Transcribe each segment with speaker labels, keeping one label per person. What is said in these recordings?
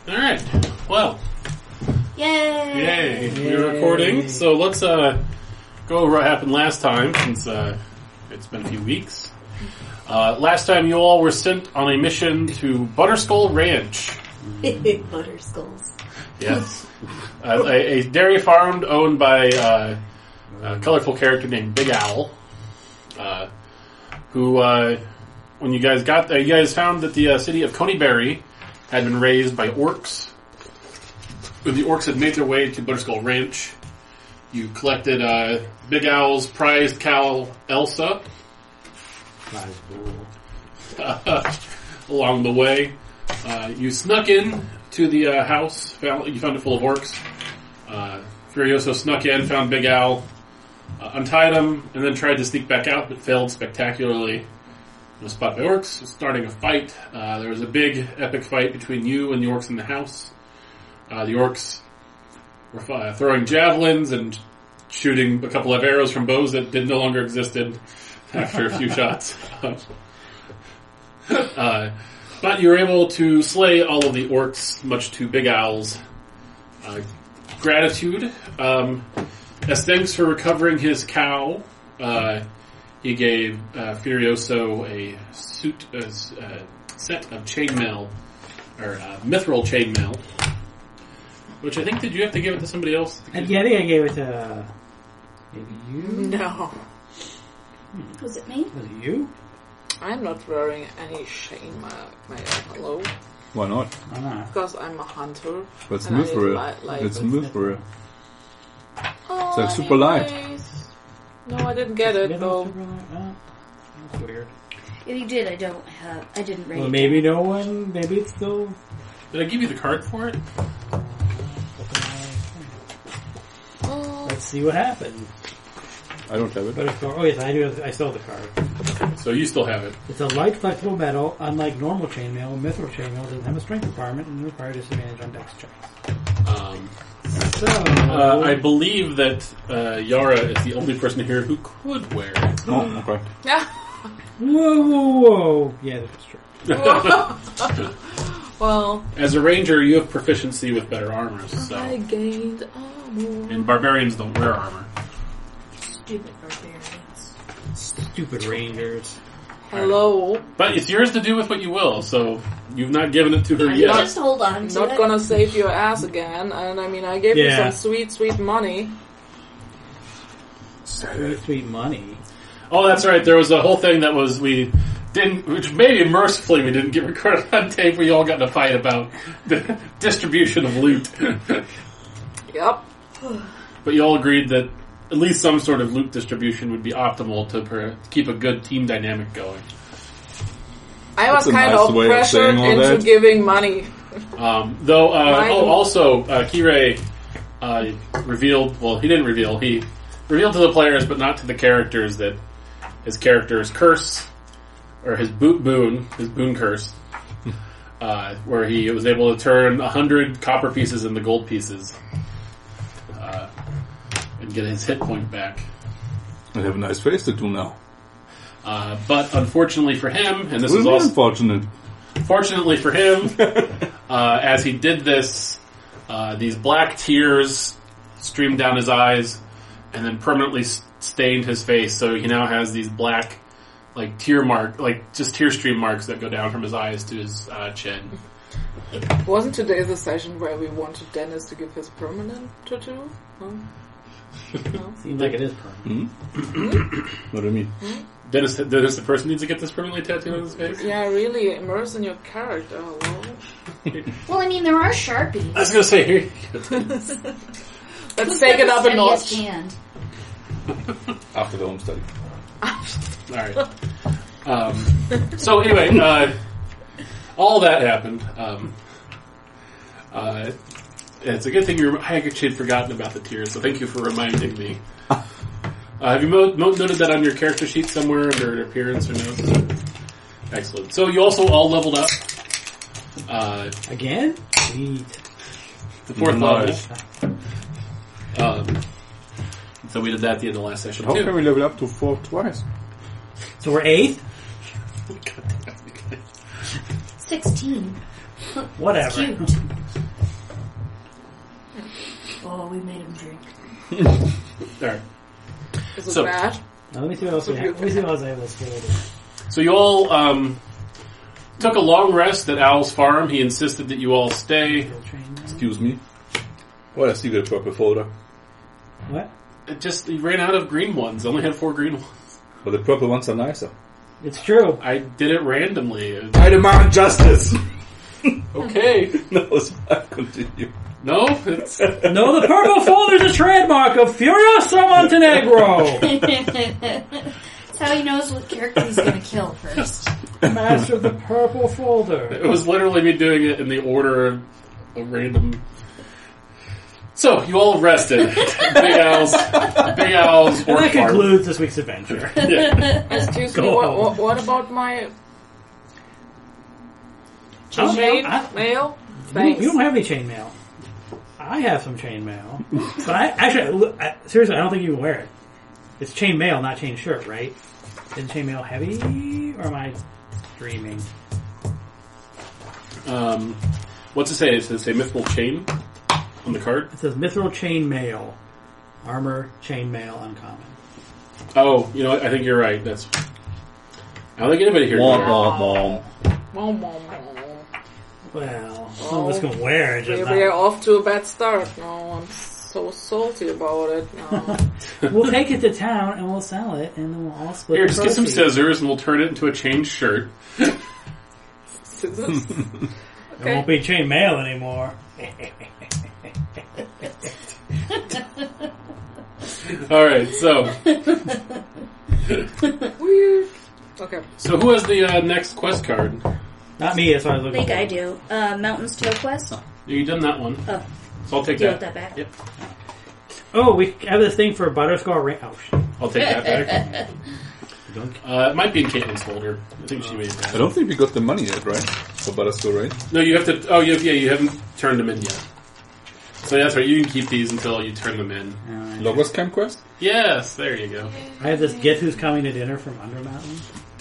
Speaker 1: Alright, well.
Speaker 2: Yay!
Speaker 1: We're recording, so let's go over what happened last time, since it's been a few weeks. Last time you all were sent on a mission to Butterskull Ranch.
Speaker 2: Butterskulls.
Speaker 1: Yes. A dairy farm owned by a colorful character named Big Owl, who, when you guys got there, you guys found that the city of Coneyberry had been raised by orcs. When the orcs had made their way to Butterskull Ranch, you collected Big Owl's prized cow, Elsa, along the way. You snuck in to the house. You found it full of orcs. Furioso snuck in, found Big Owl, untied him, and then tried to sneak back out, but failed spectacularly. Was spotted by orcs, starting a fight. There was a big, epic fight between you and the orcs in the house. The orcs were throwing javelins and shooting a couple of arrows from bows that no longer existed after a few shots. But you were able to slay all of the orcs, much to Big Owl's gratitude. As thanks for recovering his cow, he gave Furioso a set of chainmail, or mithril chainmail, which I think, did you have to give it to somebody else?
Speaker 3: Yeah, I think I gave it to maybe you?
Speaker 2: No. Was it me?
Speaker 3: Was it you?
Speaker 4: I'm not wearing any chainmail. Hello?
Speaker 5: Why not?
Speaker 3: Why not?
Speaker 4: Because I'm a hunter.
Speaker 5: But it's
Speaker 4: and I
Speaker 5: mithril. It's mithril.
Speaker 4: Oh,
Speaker 5: It's like super light.
Speaker 4: No, I didn't get it though.
Speaker 3: That's weird.
Speaker 2: If you did, I didn't rate
Speaker 3: Well,
Speaker 2: it.
Speaker 3: maybe no one. Maybe it's still.
Speaker 1: Did I give you the card for it?
Speaker 3: Let's see what happened.
Speaker 5: I don't have it.
Speaker 3: But oh yes, I do. I still have the card.
Speaker 1: So you still have it.
Speaker 3: It's a light, flexible metal. Unlike normal chainmail, mithril chainmail doesn't have a strength requirement and requires disadvantage on dex checks. So
Speaker 1: I believe that Yara is the only person here who could wear it.
Speaker 5: Oh, okay.
Speaker 3: whoa! Yeah, that's true.
Speaker 4: Well,
Speaker 1: as a ranger, you have proficiency with better armor. So.
Speaker 4: I gained armor.
Speaker 1: And barbarians don't wear armor.
Speaker 2: Stupid barbarians.
Speaker 3: Stupid rangers.
Speaker 4: Hello.
Speaker 1: But it's yours to do with what you will, so you've not given it to her
Speaker 2: You
Speaker 1: yet.
Speaker 2: just hold on
Speaker 4: I'm
Speaker 2: to
Speaker 4: not
Speaker 2: it.
Speaker 4: gonna save your ass again, and I mean, I gave you some sweet, sweet money.
Speaker 3: Sweet, sweet money.
Speaker 1: Oh, that's right. There was a whole thing that was which maybe mercifully we didn't get recorded on tape. We all got in a fight about the distribution of loot.
Speaker 4: Yep.
Speaker 1: But you all agreed that at least some sort of loot distribution would be optimal to keep a good team dynamic going.
Speaker 4: I was
Speaker 5: That's a
Speaker 4: kind
Speaker 5: nice
Speaker 4: of
Speaker 5: way of
Speaker 4: pressured
Speaker 5: saying all
Speaker 4: into
Speaker 5: that.
Speaker 4: giving money.
Speaker 1: Also, Kirei revealed, well, he didn't reveal, he revealed to the players, but not to the characters, that his character's curse, or his boon curse, where he was able to turn 100 copper pieces into gold pieces, and get his hit point back.
Speaker 5: I have a nice face to do now.
Speaker 1: But unfortunately for him, and this
Speaker 5: What
Speaker 1: is
Speaker 5: is
Speaker 1: also
Speaker 5: unfortunate?
Speaker 1: fortunately for him, as he did this, these black tears streamed down his eyes and then permanently stained his face. So he now has these black, like tear stream marks that go down from his eyes to his chin.
Speaker 4: Wasn't today the session where we wanted Dennis to give his permanent tattoo? Huh? No?
Speaker 3: Seems like it is permanent.
Speaker 5: What do you mean?
Speaker 1: Dennis, the person needs to get this permanently tattooed on his face?
Speaker 4: Yeah, really immerse in your character. Hello?
Speaker 2: Well, I mean, there are Sharpies.
Speaker 1: I was going to say, here.
Speaker 4: Let's take it up a notch.
Speaker 2: Hand.
Speaker 5: After the home study.
Speaker 1: Alright. So anyway, all that happened. It's a good thing I actually had forgotten about the tears, so thank you for reminding me. Have you noted that on your character sheet somewhere under appearance or notes? Excellent. So you also all leveled up.
Speaker 3: Again? Sweet.
Speaker 1: The fourth
Speaker 5: Nice.
Speaker 1: level. So we did that at the end of the last session
Speaker 5: How
Speaker 1: too.
Speaker 5: can we level up to 4 twice?
Speaker 3: So we're 8th?
Speaker 2: 16.
Speaker 3: Whatever.
Speaker 2: Cute. Oh, we made him drink.
Speaker 1: All right.
Speaker 4: Is it
Speaker 1: So-
Speaker 4: bad?
Speaker 3: Now, let me see what else we have. Let me see what else I have listed.
Speaker 1: So you all took a long rest at Owl's farm. He insisted that you all stay.
Speaker 5: Excuse me. Well, I see you got a purple folder.
Speaker 3: What?
Speaker 1: It just he ran out of green ones. I only had 4 green ones.
Speaker 5: But the purple ones are nicer.
Speaker 3: It's true.
Speaker 1: I did it randomly.
Speaker 5: I demand justice!
Speaker 1: Okay.
Speaker 5: No, it's fine. Continue.
Speaker 1: No, it's
Speaker 3: No, the purple folder's a trademark of Furiosa Montenegro.
Speaker 2: That's how he knows what character he's going to kill first.
Speaker 3: Master of the purple folder.
Speaker 1: it was literally me doing it in the order of random. So you all rested. Big Owl's
Speaker 3: And
Speaker 1: orc
Speaker 3: that
Speaker 1: farm.
Speaker 3: concludes this week's adventure.
Speaker 1: Yeah.
Speaker 4: Excuse me,
Speaker 3: Go on.
Speaker 4: what about my
Speaker 3: Oh,
Speaker 4: chain
Speaker 3: I-
Speaker 4: mail?
Speaker 3: We
Speaker 4: Thanks.
Speaker 3: don't have any chainmail. I have some chainmail. But seriously, I don't think you can wear it. It's chainmail, not chain shirt, right? Is chainmail heavy, or am I dreaming?
Speaker 1: What's it say? Does it say mythical chain on the card?
Speaker 3: It says mithril chainmail. Armor, chainmail, uncommon.
Speaker 1: Oh, you know what? I think you're right. That's. I don't think anybody here.
Speaker 5: Womp,
Speaker 1: knows.
Speaker 5: womp, womp.
Speaker 4: Mom, mom, mom.
Speaker 3: Well, some of us can wear it, just
Speaker 4: We're
Speaker 3: not.
Speaker 4: off to a bad start. No, I'm so salty about it. No.
Speaker 3: We'll take it to town and we'll sell it, and then we'll all split
Speaker 1: Here,
Speaker 3: the
Speaker 1: just get some
Speaker 3: proceeds.
Speaker 1: scissors and we'll turn it into a chain shirt.
Speaker 4: Scissors.
Speaker 3: It won't be chainmail anymore.
Speaker 1: Alright, so.
Speaker 4: Weird. Okay.
Speaker 1: So who has the next quest card?
Speaker 3: Not me, as far as
Speaker 2: I
Speaker 3: looking
Speaker 2: think
Speaker 3: for.
Speaker 2: I do. Mountains Toe Quest.
Speaker 1: You done that one.
Speaker 2: Oh,
Speaker 1: So I'll take
Speaker 2: do you
Speaker 1: that.
Speaker 2: want that back?
Speaker 1: Yep.
Speaker 3: Oh, we have this thing for butterscotch ring. Oh, shit.
Speaker 1: I'll take that back.
Speaker 3: Don't-
Speaker 1: It might be in Caitlin's folder. I think she made that.
Speaker 5: I don't think we got the money yet, right? For Butterscotch, right?
Speaker 1: No, you have to. Oh, you haven't turned them in yet. So that's right. You can keep these until you turn them in.
Speaker 3: Alright.
Speaker 5: Loggers Camp Quest?
Speaker 1: Yes, there you go.
Speaker 3: I have this Get Who's Coming to Dinner from Undermountain.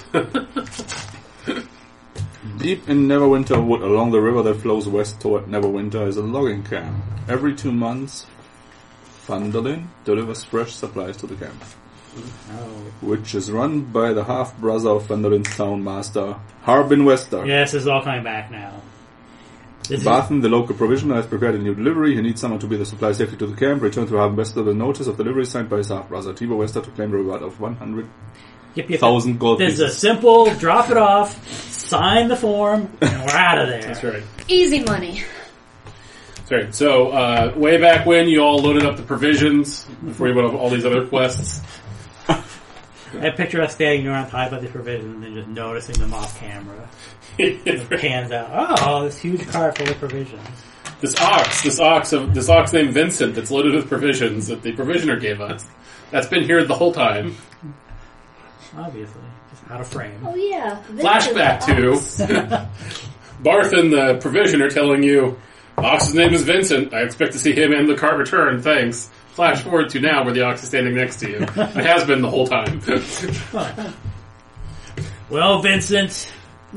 Speaker 5: Deep in Neverwinter Wood, along the river that flows west toward Neverwinter, is a logging camp. Every 2 months, Thunderlin delivers fresh supplies to the camp,
Speaker 3: Oh.
Speaker 5: which is run by the half-brother of Thunderlin's town master, Harbin Wester.
Speaker 3: Yes, this is all coming back now. This is,
Speaker 5: Barthen, the local provisioner, has prepared a new delivery. He needs someone to be the supply safely to the camp. Return to Harbin Wester the notice of delivery signed by his half-brother, Tibor Wester, to claim the reward of 100,000
Speaker 3: yep, yep.
Speaker 5: gold
Speaker 3: This is a
Speaker 5: pieces.
Speaker 3: simple drop it off, sign the form, and we're out of there.
Speaker 1: That's right.
Speaker 2: Easy money.
Speaker 1: That's right. So way back when you all loaded up the provisions before you went on all these other quests.
Speaker 3: I picture us standing around tied by the provisions and just noticing them off camera. It pans out. Oh, this huge cart full of provisions.
Speaker 1: This ox named Vincent that's loaded with provisions that the provisioner gave us. That's been here the whole time.
Speaker 3: Obviously, just out of frame.
Speaker 2: Oh yeah.
Speaker 1: Flashback to Barthen, the provisioner, telling you, Ox's name is Vincent. I expect to see him and the cart return. Thanks. Flash forward to now where the ox is standing next to you. It has been the whole time.
Speaker 3: Fine. Well, Vincent,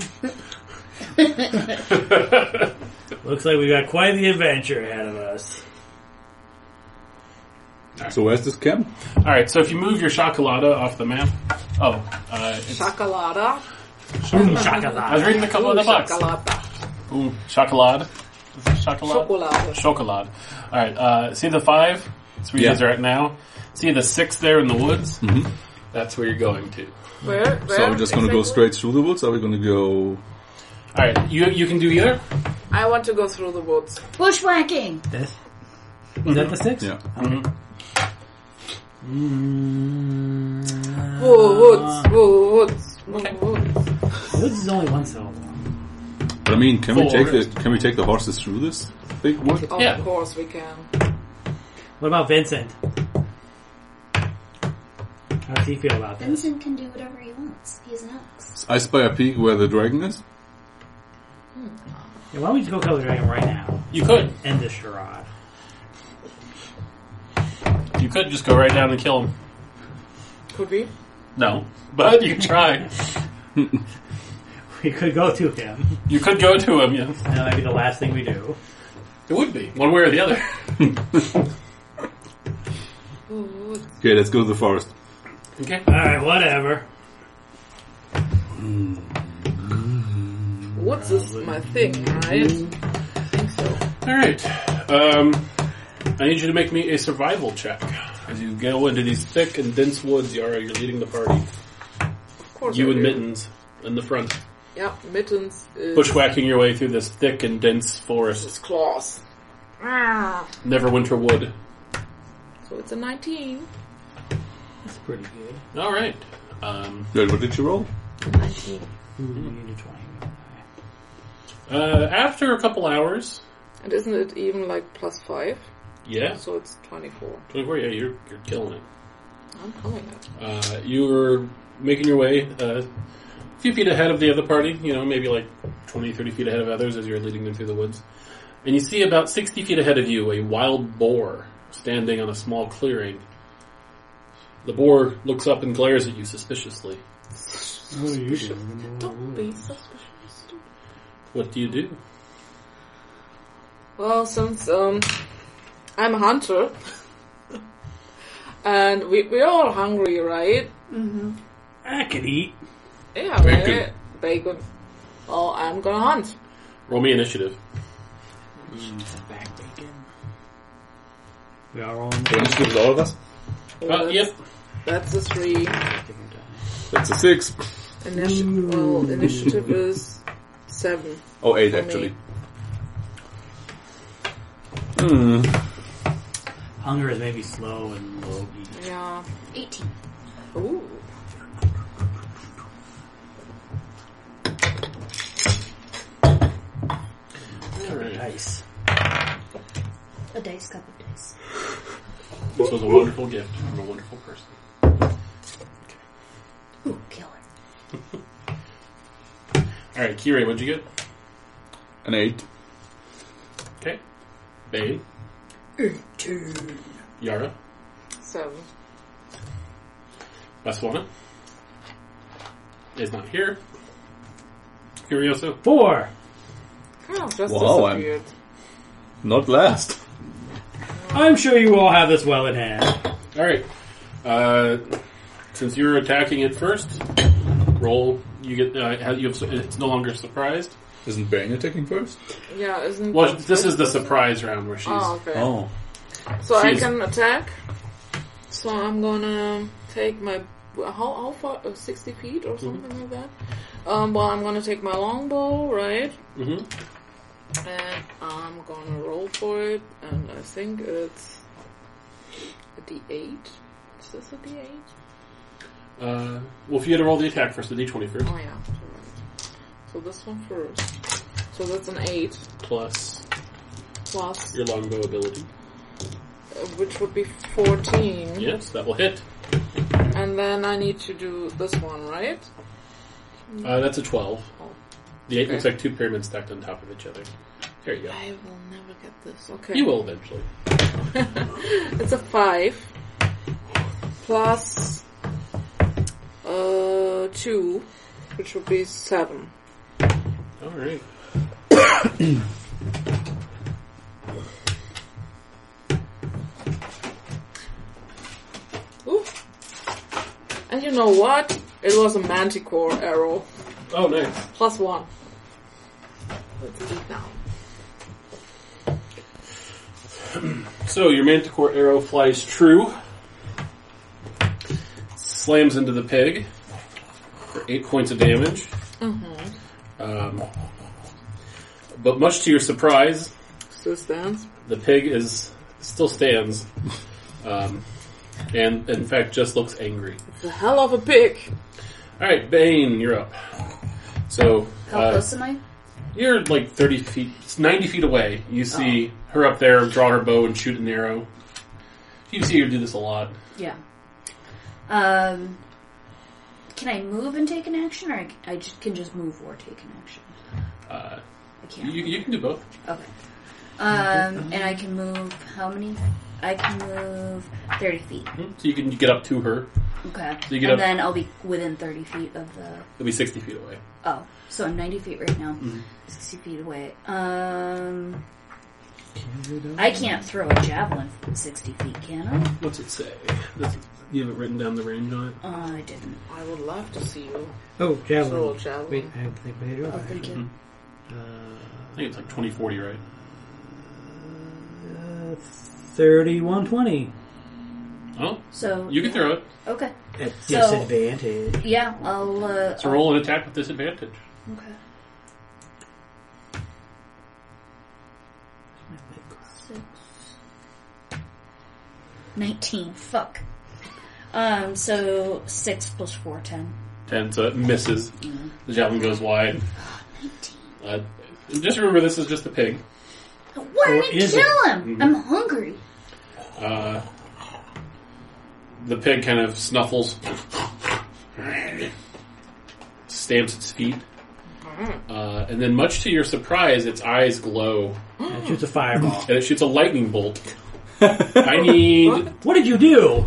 Speaker 3: looks like we got quite the adventure ahead of us.
Speaker 5: So where's this camp?
Speaker 1: Alright, so if you move your Chocolata off the map. It's,
Speaker 4: Chocolata.
Speaker 1: I was reading a couple of the box.
Speaker 4: Chocolata.
Speaker 1: Ooh, chocolate. Is it chocolate?
Speaker 4: Chocolate.
Speaker 1: Chocolate. Alright, see the 5? That's where you
Speaker 5: Yeah.
Speaker 1: guys are at now. See the 6 there in the woods?
Speaker 5: Mm-hmm.
Speaker 1: That's where you're going to.
Speaker 4: Where?
Speaker 5: So are we just going to go
Speaker 4: exactly?
Speaker 5: straight through the woods? Or are we going to go...
Speaker 1: Alright, you can do either.
Speaker 4: I want to go through the woods.
Speaker 2: Bushwhacking.
Speaker 3: This? Is that the 6?
Speaker 5: Yeah.
Speaker 4: Woods. Woods.
Speaker 3: Woods is only one syllable.
Speaker 5: But I mean, can we
Speaker 1: Forest.
Speaker 5: take the horses through this big wood?
Speaker 4: Of
Speaker 1: Yeah.
Speaker 4: course we can.
Speaker 3: What about Vincent? How does he feel about this?
Speaker 2: Vincent can do whatever he wants. He's an ox.
Speaker 5: I spy a peek where the dragon is.
Speaker 3: Yeah, why don't we just go kill the dragon right now?
Speaker 1: You could.
Speaker 3: End this charade.
Speaker 1: You could just go right down and kill him.
Speaker 4: Could we?
Speaker 1: No. But you can try.
Speaker 3: We could go to him.
Speaker 1: You could go to him, yes.
Speaker 3: And that might be the last thing we do.
Speaker 1: It would be, one way or the other.
Speaker 5: Okay, let's go to the forest.
Speaker 1: Okay.
Speaker 3: Alright, whatever.
Speaker 4: What's this? My thing, right? I think so.
Speaker 1: Alright. I need you to make me a survival check. As you go into these thick and dense woods, Yara, you're leading the party.
Speaker 4: Of course.
Speaker 1: You
Speaker 4: I
Speaker 1: and
Speaker 4: do.
Speaker 1: Mittens in the front.
Speaker 4: Yeah, Mittens is
Speaker 1: Bushwhacking your way through this thick and dense
Speaker 4: his
Speaker 1: forest.
Speaker 4: claws. Ah.
Speaker 1: Neverwinter wood.
Speaker 4: So it's a 19.
Speaker 3: That's pretty good.
Speaker 1: Alright.
Speaker 5: Good, what did you roll?
Speaker 4: 19.
Speaker 3: Ooh, you need a 20.
Speaker 1: After a couple hours,
Speaker 4: And isn't it even like +5?
Speaker 1: yeah,
Speaker 4: So it's 24.
Speaker 1: 24, yeah, you're killing it.
Speaker 4: I'm coming it.
Speaker 1: You're making your way a few feet ahead of the other party, maybe like 20, 30 feet ahead of others as you're leading them through the woods. And you see about 60 feet ahead of you a wild boar standing on a small clearing. The boar looks up and glares at you suspiciously.
Speaker 3: Oh, you
Speaker 4: Don't be suspicious.
Speaker 1: What do you do?
Speaker 4: Well, since I'm a hunter, and we're all hungry, right?
Speaker 2: Mm-hmm.
Speaker 3: I could eat.
Speaker 4: Yeah,
Speaker 5: Bacon.
Speaker 4: right? Bacon. Well, I'm gonna hunt.
Speaker 1: Roll me initiative.
Speaker 3: Back bacon. We are rolling.
Speaker 5: You want to give it all of us?
Speaker 1: Yep.
Speaker 4: That's a 3.
Speaker 5: That's a 6.
Speaker 4: Initiative is 7.
Speaker 5: Oh, 8
Speaker 4: For me.
Speaker 5: actually.
Speaker 3: Hunger is maybe slow and low eat.
Speaker 4: Yeah.
Speaker 2: 18.
Speaker 4: Ooh.
Speaker 1: Alright.
Speaker 3: Nice.
Speaker 2: A dice cup of dice.
Speaker 1: This was a wonderful gift from a wonderful person.
Speaker 2: Ooh, killer.
Speaker 1: Alright, Kirei, what'd you get?
Speaker 5: An 8.
Speaker 1: Okay. Bane.
Speaker 2: 18.
Speaker 1: Yara.
Speaker 4: 7.
Speaker 1: Baswana is not here. Furioso.
Speaker 3: 4.
Speaker 4: Oh, just
Speaker 5: Wow,
Speaker 4: disappeared.
Speaker 5: Not last.
Speaker 3: I'm sure you all have this well in hand.
Speaker 1: Alright. Since you're attacking it first, roll. You get. It's no longer surprised.
Speaker 5: Isn't Bane attacking first?
Speaker 4: Yeah, isn't...
Speaker 1: Well, this is the surprise round where she's.
Speaker 4: Oh, okay.
Speaker 5: Oh.
Speaker 4: So I
Speaker 1: she's-
Speaker 4: can attack. So I'm gonna take my... How far? 60 feet or something like that? Well, I'm gonna take my longbow, right?
Speaker 1: Mm-hmm.
Speaker 4: And I'm gonna roll for it. And I think it's... a D8. Is this a D8?
Speaker 1: Well, if you had to roll the attack first, the d20 first.
Speaker 4: Oh, yeah. Right. So this one first. So that's an 8.
Speaker 1: Plus
Speaker 4: Plus...
Speaker 1: your longbow ability.
Speaker 4: which would be 14.
Speaker 1: Yes, that will hit.
Speaker 4: And then I need to do this one, right?
Speaker 1: That's a 12.
Speaker 4: Oh.
Speaker 1: The 8
Speaker 4: Okay.
Speaker 1: looks like 2 pyramids stacked on top of each other. There you go.
Speaker 4: I will never get this. Okay.
Speaker 1: You will eventually.
Speaker 4: It's a 5. Plus 2, which would be 7.
Speaker 1: Alright.
Speaker 4: Ooh. And you know what? It was a manticore arrow.
Speaker 1: Oh, nice.
Speaker 4: Plus 1. Let's eat now.
Speaker 1: So, your manticore arrow flies true. Slams into the pig for 8 points of damage. But much to your surprise,
Speaker 4: Still stands.
Speaker 1: the pig still stands. And, in fact, just looks angry.
Speaker 4: It's a hell of a pig.
Speaker 1: Alright, Bane, you're up. So,
Speaker 2: How close am I?
Speaker 1: you're like 30 feet, 90 feet away. You see her up there draw her bow and shoot an arrow. You see her do this a lot.
Speaker 2: Yeah. Can I move and take an action, or I can just move or take an action? I can't.
Speaker 1: You can do both.
Speaker 2: Okay. And I can move how many? I can move 30 feet.
Speaker 1: So you can get up to her.
Speaker 2: Okay.
Speaker 1: So you get
Speaker 2: and
Speaker 1: up-
Speaker 2: then I'll be within 30 feet of the...
Speaker 1: It'll be 60 feet away.
Speaker 2: Oh, so I'm 90 feet right now. 60 feet away. I can't throw a javelin from 60 feet, can I?
Speaker 1: What's it say? You have it written down the range on it?
Speaker 2: I didn't.
Speaker 4: I would love to see you
Speaker 3: Oh,
Speaker 4: throw
Speaker 3: javelin.
Speaker 4: a javelin.
Speaker 3: Wait, I think we do.
Speaker 2: Oh, thank you.
Speaker 1: I think it's like 20-40, right?
Speaker 3: 31-20.
Speaker 1: Oh,
Speaker 2: So
Speaker 1: you can throw it.
Speaker 2: Okay.
Speaker 3: At
Speaker 2: So-
Speaker 3: disadvantage.
Speaker 2: Yeah, I'll.
Speaker 1: So roll an attack with disadvantage.
Speaker 2: Okay. 6. 19. Fuck. So 6 plus 4, 10.
Speaker 1: 10, so it misses. The javelin goes wide.
Speaker 2: 19.
Speaker 1: Just remember, this is just a pig.
Speaker 2: Why
Speaker 3: Or
Speaker 2: did I
Speaker 3: is
Speaker 2: kill him? I'm hungry.
Speaker 1: The pig kind of snuffles, stamps its feet, and then, much to your surprise, its eyes glow,
Speaker 3: And shoots a fireball.
Speaker 1: and it shoots a lightning bolt. I need
Speaker 3: What did you do?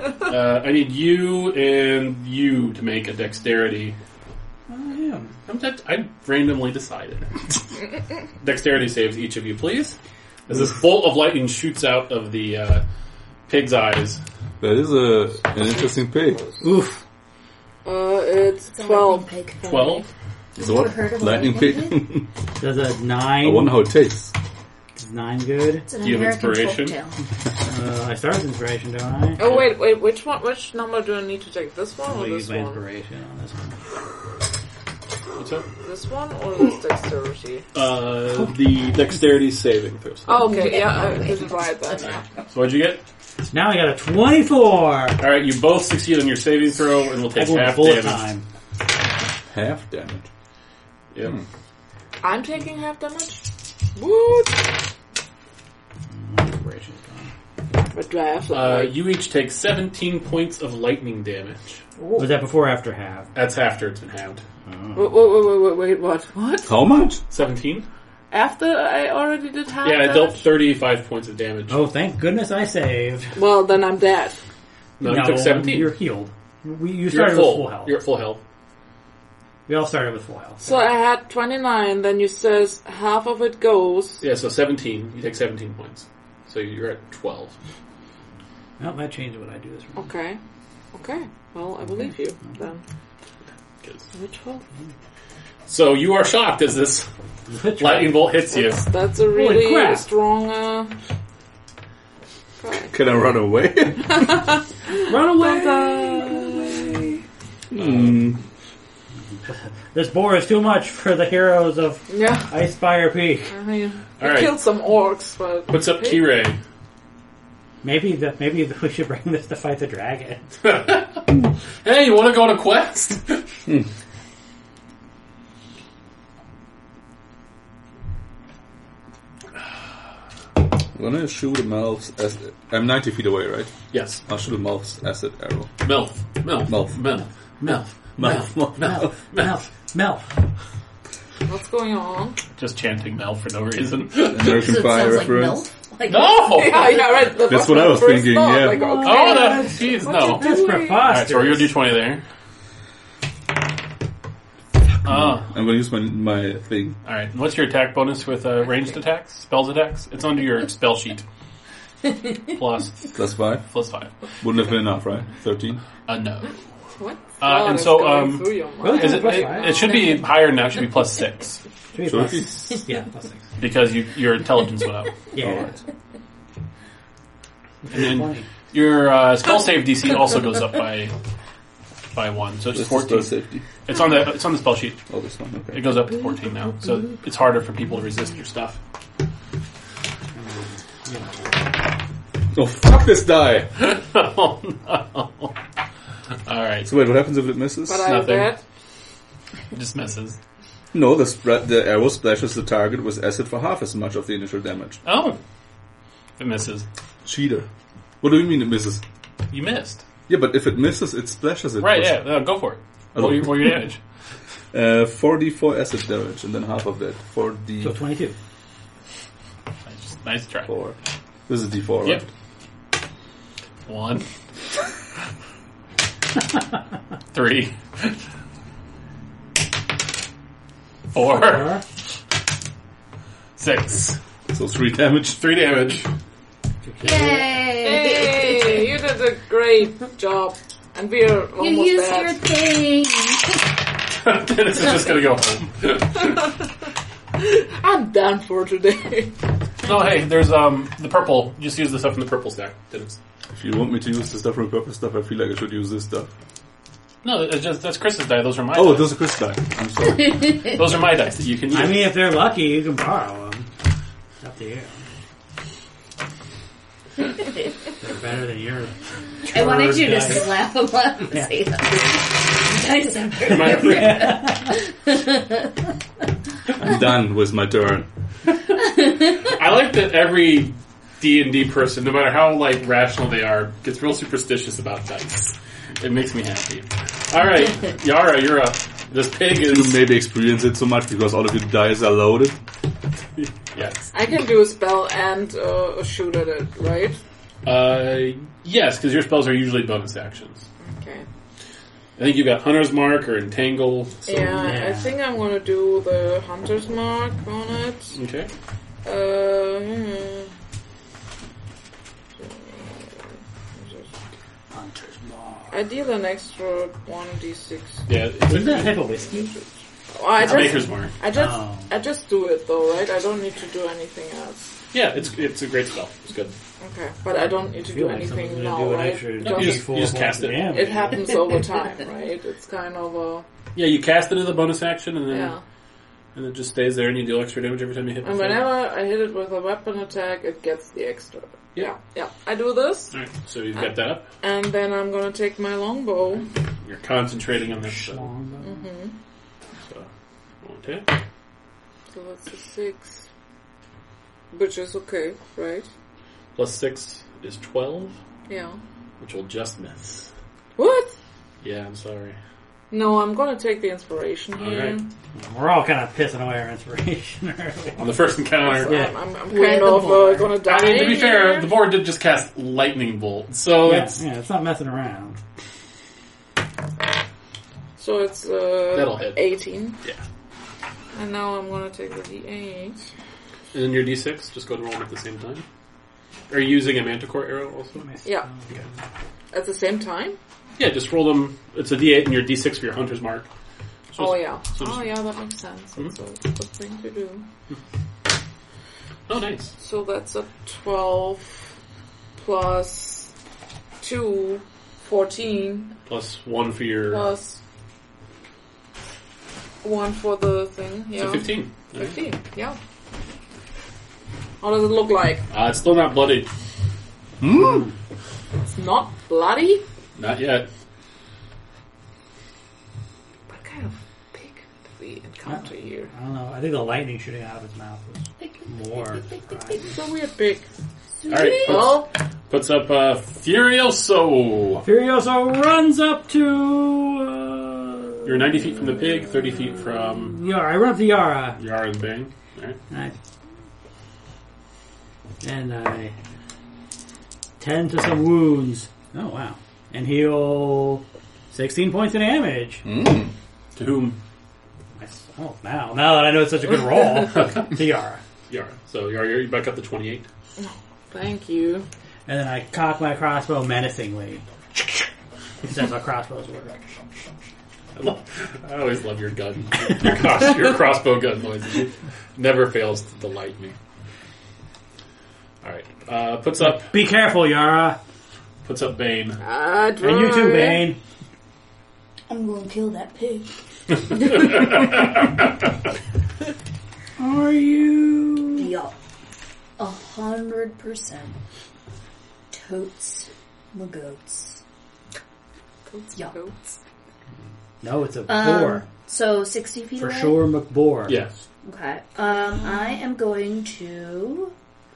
Speaker 1: you and you to make a dexterity.
Speaker 3: I
Speaker 1: I randomly decided. Dexterity saves each of you, please. As this bolt of lightning shoots out of the pig's eyes.
Speaker 5: That is an interesting pig.
Speaker 3: Oof.
Speaker 4: It's
Speaker 2: It's a
Speaker 4: 12.
Speaker 2: lightning pig.
Speaker 1: 12?
Speaker 5: Is what?
Speaker 2: heard of a
Speaker 5: Lightning
Speaker 2: lightning
Speaker 5: pig?
Speaker 3: Does a
Speaker 5: I
Speaker 3: 9?
Speaker 5: wonder how it tastes.
Speaker 3: Is 9 good?
Speaker 2: It's an
Speaker 1: Do you have
Speaker 2: American
Speaker 1: inspiration?
Speaker 2: folktale.
Speaker 3: I start with inspiration, don't I?
Speaker 4: Oh wait, which one? Which number do I need to take? This one
Speaker 3: I'll
Speaker 4: or
Speaker 3: use
Speaker 4: this
Speaker 3: my
Speaker 4: one?
Speaker 3: inspiration on this one.
Speaker 1: What's up?
Speaker 4: This one or this dexterity?
Speaker 1: The dexterity saving throw.
Speaker 4: Oh, okay, yeah, I did it right then. Yeah.
Speaker 1: So what'd you get?
Speaker 3: Now I got a 24!
Speaker 1: Alright, you both succeed on your saving throw, and we'll take
Speaker 3: I went
Speaker 1: half
Speaker 3: bullet
Speaker 1: damage.
Speaker 3: time.
Speaker 5: Half damage.
Speaker 1: Yep.
Speaker 4: I'm taking half damage? What?
Speaker 3: Inspiration's gone.
Speaker 4: But do I have to,
Speaker 1: You each take 17 points of lightning damage.
Speaker 3: Was that before or after half?
Speaker 1: That's after it's been halved.
Speaker 4: Wait, what? What?
Speaker 5: How much?
Speaker 1: 17?
Speaker 4: After I already did half
Speaker 1: Yeah, I
Speaker 4: damage?
Speaker 1: dealt 35 points of damage.
Speaker 3: Oh, thank goodness I saved.
Speaker 4: Well, then I'm dead.
Speaker 1: No, you took 17.
Speaker 3: You're healed. You
Speaker 1: You're
Speaker 3: started
Speaker 1: at
Speaker 3: with
Speaker 1: full.
Speaker 3: full health.
Speaker 1: You're at full health.
Speaker 3: We all started with full health.
Speaker 4: So I had 29, then you says half of it goes.
Speaker 1: Yeah, so 17. You take 17 points. So you're at 12.
Speaker 3: Well, that changed what I do this round.
Speaker 4: Okay. Okay. Well, I believe you, then.
Speaker 1: Good.
Speaker 4: I'm at 12.
Speaker 1: So you are shocked as this lightning bolt hits you.
Speaker 4: That's a really
Speaker 3: crap.
Speaker 4: strong, cry.
Speaker 5: Can I run away?
Speaker 3: Run away! This boar is too much for the heroes of
Speaker 4: Yeah.
Speaker 3: Icefire Peak.
Speaker 4: I mean, we
Speaker 1: Alright.
Speaker 4: killed some orcs, but...
Speaker 1: What's up, T-Ray?
Speaker 3: Maybe we should bring this to fight the dragon.
Speaker 1: Hey, you want to go on a quest?
Speaker 5: I'm gonna shoot a Melf's acid. I'm 90 feet away, right?
Speaker 1: Yes.
Speaker 5: I'll shoot a Melf's acid arrow.
Speaker 1: Melf.
Speaker 5: Melf.
Speaker 3: Melf.
Speaker 4: What's going on?
Speaker 1: Just chanting Melf for no reason.
Speaker 5: American
Speaker 2: So it
Speaker 5: Pie
Speaker 2: sounds like
Speaker 5: reference.
Speaker 2: milk. Like
Speaker 1: No!
Speaker 4: Yeah, right.
Speaker 5: That's what I was
Speaker 4: first
Speaker 5: thinking,
Speaker 4: thought,
Speaker 5: yeah.
Speaker 4: Like, okay.
Speaker 1: Oh, no. Jeez, no.
Speaker 3: That's
Speaker 4: Doing.
Speaker 1: Alright, so we're
Speaker 3: preposterous.
Speaker 1: going to do 20 there.
Speaker 5: I'm gonna use my thing.
Speaker 1: Alright, what's your attack bonus with ranged attacks? Spells attacks? It's under your spell sheet. Plus
Speaker 5: +5.
Speaker 1: 5.
Speaker 5: Wouldn't have been enough, right? 13.
Speaker 1: No.
Speaker 4: What?
Speaker 1: And
Speaker 4: is
Speaker 1: so,
Speaker 4: going through your mind.
Speaker 3: Really?
Speaker 1: Is it should be higher now, it should be +6.
Speaker 3: Should be
Speaker 5: So
Speaker 3: plus-
Speaker 5: if
Speaker 3: yeah, +6.
Speaker 1: Because your intelligence went up.
Speaker 3: Yeah.
Speaker 5: Alright.
Speaker 1: And then your spell save DC also goes up by 1, so it's
Speaker 5: This is
Speaker 1: 14.
Speaker 5: spell safety.
Speaker 1: It's on the spell sheet.
Speaker 5: Oh, this one, okay.
Speaker 1: It goes up to 14 now, so it's harder for people to resist your stuff.
Speaker 5: Oh, fuck this die!
Speaker 1: Oh no! All right,
Speaker 5: So wait, what happens if it misses?
Speaker 4: But I'm
Speaker 1: nothing.
Speaker 4: dead.
Speaker 1: it just misses.
Speaker 5: No, the arrow splashes the target with acid for half as much of the initial damage.
Speaker 1: Oh, it misses.
Speaker 5: Cheater. What do you mean it misses?
Speaker 1: You missed.
Speaker 5: Yeah, but if it misses, it splashes it.
Speaker 1: Right? Yeah. Go for it. Roll your damage.
Speaker 5: 4d4 acid damage, and then half of that.
Speaker 3: So
Speaker 5: 4d4.
Speaker 3: 22.
Speaker 1: Nice try.
Speaker 5: This is d4,
Speaker 1: Yep.
Speaker 5: right?
Speaker 1: 1, 3, 4, 6,
Speaker 5: So 3 damage.
Speaker 1: 3 damage.
Speaker 2: Yay!
Speaker 4: Hey, you did a great job. And we're
Speaker 2: You
Speaker 4: almost
Speaker 2: use your
Speaker 4: dead.
Speaker 2: thing.
Speaker 1: Dennis is just gonna go home.
Speaker 4: I'm done for today.
Speaker 1: Oh, hey, there's the purple. Just use the stuff from the purple stack, Dennis.
Speaker 5: If you want me to use the stuff from purple stuff, I feel like I should use this stuff.
Speaker 1: No, that's Chris's die. Those are my
Speaker 5: Oh,
Speaker 1: dice.
Speaker 5: those are Chris die. I'm sorry.
Speaker 1: Those are my dice that you can use.
Speaker 3: I mean, if they're lucky, you can borrow them. It's up to you. They're better than yours.
Speaker 2: I wanted you to
Speaker 3: Dice.
Speaker 2: slap him up and
Speaker 3: Yeah.
Speaker 2: say that.
Speaker 5: I'm done with my turn.
Speaker 1: I like that every D&D person, no matter how like rational they are, gets real superstitious about dice. It makes me happy. All right, Yara, you're up. This pig
Speaker 5: You
Speaker 1: is
Speaker 5: maybe experience it so much because all of your dice are loaded.
Speaker 1: yes,
Speaker 4: I can do a spell and shoot at it, right?
Speaker 1: yes, because your spells are usually bonus actions.
Speaker 4: Okay.
Speaker 1: I think you got Hunter's Mark or Entangle. So.
Speaker 4: Yeah, I think I'm gonna do the Hunter's Mark on it.
Speaker 1: Okay.
Speaker 3: Hunter's Mark.
Speaker 4: I deal an extra 1d6.
Speaker 1: Yeah,
Speaker 3: Isn't that type of whiskey?
Speaker 4: Oh, I
Speaker 1: Maker's Mark.
Speaker 4: I just do it though, right? I don't need to do anything else.
Speaker 1: Yeah, it's a great spell. It's good.
Speaker 4: Okay, but I don't need to
Speaker 3: I
Speaker 4: do
Speaker 3: feel like
Speaker 4: anything
Speaker 3: someone's
Speaker 4: now,
Speaker 3: gonna do an
Speaker 4: right?
Speaker 3: extra
Speaker 4: It
Speaker 1: You
Speaker 4: doesn't-
Speaker 1: just- you just cast it.
Speaker 3: damage.
Speaker 4: It happens over time, right? It's kind of a
Speaker 1: Yeah, you cast it as a bonus action, and then
Speaker 4: yeah.
Speaker 1: and it just stays there, and you deal extra damage every time you hit.
Speaker 4: And
Speaker 1: the thing.
Speaker 4: whenever I hit it with a weapon attack, it gets the extra.
Speaker 1: Yeah.
Speaker 4: Yeah. I do this,
Speaker 1: All right, so you've got that up.
Speaker 4: and then I'm gonna take my longbow.
Speaker 1: You're concentrating on this spell.
Speaker 3: Longbow.
Speaker 1: So, okay.
Speaker 4: So that's a 6, which is okay, right?
Speaker 1: Plus 6 is 12,
Speaker 4: Yeah.
Speaker 1: which will just miss.
Speaker 4: What?
Speaker 1: Yeah, I'm sorry.
Speaker 4: No, I'm gonna take the inspiration
Speaker 1: All
Speaker 4: here.
Speaker 1: right.
Speaker 3: We're all kind of pissing away our inspiration early.
Speaker 1: On the first encounter.
Speaker 3: Yeah.
Speaker 4: I'm
Speaker 2: With
Speaker 4: kind
Speaker 2: the
Speaker 4: of
Speaker 2: board.
Speaker 4: gonna die.
Speaker 1: I mean, to be fair,
Speaker 4: here.
Speaker 1: the board did just cast lightning bolt, so
Speaker 3: Yeah,
Speaker 1: it's
Speaker 3: it's not messing around.
Speaker 4: So it's
Speaker 1: That'll hit.
Speaker 4: 18.
Speaker 1: yeah.
Speaker 4: And now I'm gonna take the D8.
Speaker 1: And then your D6, just go and roll them at the same time. Are you using a Manticore arrow also?
Speaker 4: Yeah. At the same time?
Speaker 1: Yeah, just roll them. It's a D8 and your D6 for your Hunter's Mark. So
Speaker 4: Oh
Speaker 1: just-
Speaker 4: yeah.
Speaker 1: so just-
Speaker 4: Oh yeah, that makes sense. That's a good thing to do.
Speaker 1: Oh, nice.
Speaker 4: So that's a 12 plus 2, 14,
Speaker 1: Plus 1 for your...
Speaker 4: plus 1 for the thing. Yeah.
Speaker 1: So 15. All right.
Speaker 4: 15, yeah. How does it look like?
Speaker 1: It's still not bloody.
Speaker 4: It's not bloody?
Speaker 1: Not yet.
Speaker 4: What kind of pig did we encounter here?
Speaker 3: I don't know. I think the lightning shooting out of its mouth was more surprising.
Speaker 4: It's a weird pig.
Speaker 1: Alright,
Speaker 4: Oh,
Speaker 1: puts up Furioso.
Speaker 3: Furioso runs up to...
Speaker 1: You're 90 feet from the pig, 30 feet from
Speaker 3: Yara. I run up to Yara.
Speaker 1: Yara and Bang. Alright.
Speaker 3: And I tend to some wounds. Oh, wow. And heal 16 points of damage.
Speaker 1: To whom?
Speaker 3: Oh, now that I know it's such a good roll, to Yara.
Speaker 1: Yara. So Yara, you're back up to 28.
Speaker 4: thank you.
Speaker 3: And then I cock my crossbow menacingly. Because that's how crossbows work.
Speaker 1: I always love your gun. Your crossbow gun noises. It never fails to delight me. Alright. Puts up
Speaker 3: Be careful, Yara.
Speaker 1: Bane.
Speaker 3: And you too, Bane.
Speaker 2: I'm going to kill that pig.
Speaker 3: Are you...
Speaker 2: Yup. 100%. Totes my goats. Yeah.
Speaker 4: Goats.
Speaker 3: No, it's a boar.
Speaker 2: So 60 feet
Speaker 3: For
Speaker 2: away?
Speaker 3: sure, McBoar.
Speaker 1: Yes.
Speaker 2: Okay. I am going to...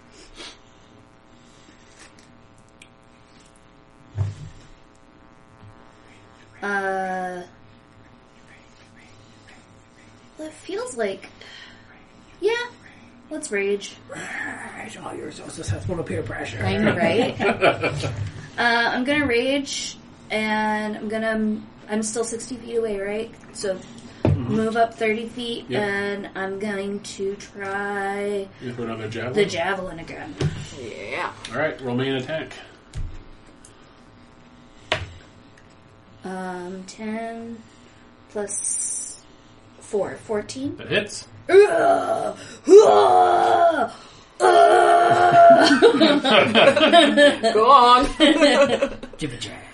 Speaker 2: Well, it feels like... Yeah, let's rage.
Speaker 3: Oh, you're so susceptible to peer pressure.
Speaker 2: I know, right? I'm gonna rage, and I'm still 60 feet away, right? So move up 30 feet,
Speaker 1: Yep.
Speaker 2: and I'm going to try
Speaker 1: You throw another javelin.
Speaker 2: the javelin again.
Speaker 4: Yeah.
Speaker 1: All right, roll me an attack.
Speaker 2: 10 plus 4, 14.
Speaker 1: That hits.
Speaker 4: Go on.
Speaker 3: Give it jab.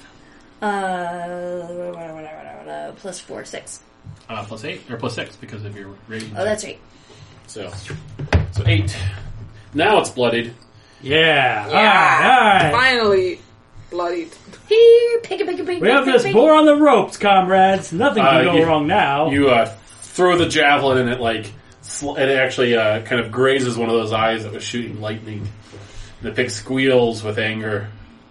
Speaker 2: Plus 4, 6.
Speaker 1: Plus 8 or plus 6 because of your rating.
Speaker 2: Oh, that's right.
Speaker 1: So 8. Now it's bloodied.
Speaker 3: Yeah.
Speaker 4: Yeah.
Speaker 3: All right.
Speaker 4: Finally bloodied.
Speaker 2: Here, pick it.
Speaker 3: We have this boar on the ropes, comrades. Nothing can go wrong now.
Speaker 1: You throw the javelin and it it actually kind of grazes one of those eyes that was shooting lightning. And the pig squeals with anger.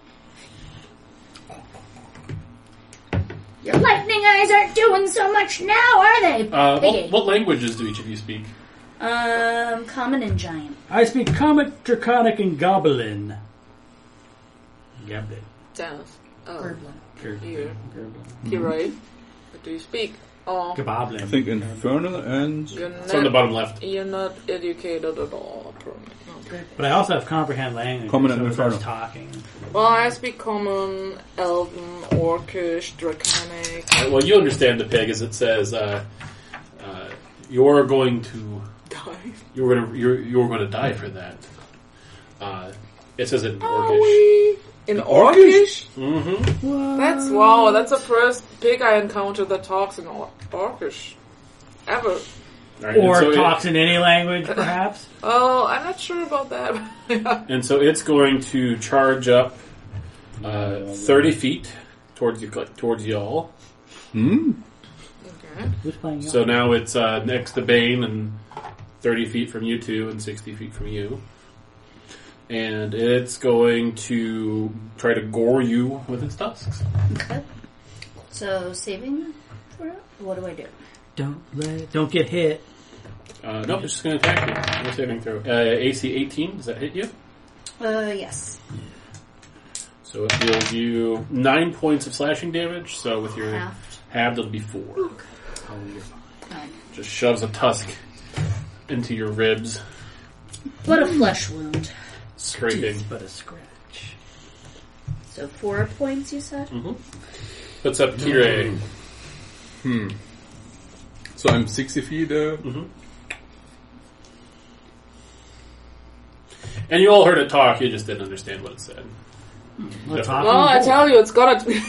Speaker 2: Your lightning eyes aren't doing so much now, are they?
Speaker 1: What languages do each of you speak?
Speaker 2: Common and giant.
Speaker 3: I speak Comic, Draconic, and Goblin. Goblin.
Speaker 4: Dance.
Speaker 2: Gurblin.
Speaker 4: Here. You're right. What do you speak? Oh,
Speaker 3: Goblin.
Speaker 5: I think Infernal and...
Speaker 1: It's on the bottom left.
Speaker 4: You're not educated at all. Okay.
Speaker 3: But I also have comprehend language.
Speaker 5: Common
Speaker 3: so
Speaker 5: and
Speaker 3: it starts
Speaker 5: Infernal.
Speaker 3: talking.
Speaker 4: Well, I speak Common, Elven, Orcish, Draconic.
Speaker 1: Well, you understand the pig as it says, you're going to you're going to die for that. It says it in Orcish.
Speaker 4: In Orcish?
Speaker 1: Mm-hmm.
Speaker 4: That's the first pig I encountered that talks in Orcish. Ever.
Speaker 1: Right,
Speaker 3: Or talks in any language, perhaps.
Speaker 4: Oh, I'm not sure about that. Yeah.
Speaker 1: And so it's going to charge up 30 feet towards y'all.
Speaker 5: Hmm?
Speaker 4: Okay.
Speaker 3: Who's playing
Speaker 1: So now it's next to Bane and 30 feet from you two and 60 feet from you. And it's going to try to gore you with its tusks.
Speaker 2: Okay. So, saving for it? What do I do?
Speaker 3: Don't get hit.
Speaker 1: Nope, it's just going to attack you. No saving throw. AC 18, does that hit you?
Speaker 2: Yes.
Speaker 1: So it deals you 9 points of slashing damage. So with your
Speaker 2: Half.
Speaker 1: halved, it'll be 4.
Speaker 3: Oh, you're fine.
Speaker 1: Just shoves a tusk into your ribs,
Speaker 2: But a flesh wound.
Speaker 1: scraping.
Speaker 3: But a scratch.
Speaker 2: So 4 points, you said?
Speaker 1: Mm-hmm. Puts up Kirei.
Speaker 5: So I'm 60 feet.
Speaker 1: Mm-hmm. And you all heard it talk, you just didn't understand what it said.
Speaker 3: Let's
Speaker 1: So-
Speaker 3: hop
Speaker 4: Well,
Speaker 3: on
Speaker 4: I
Speaker 3: board.
Speaker 4: tell you, it's gotta be.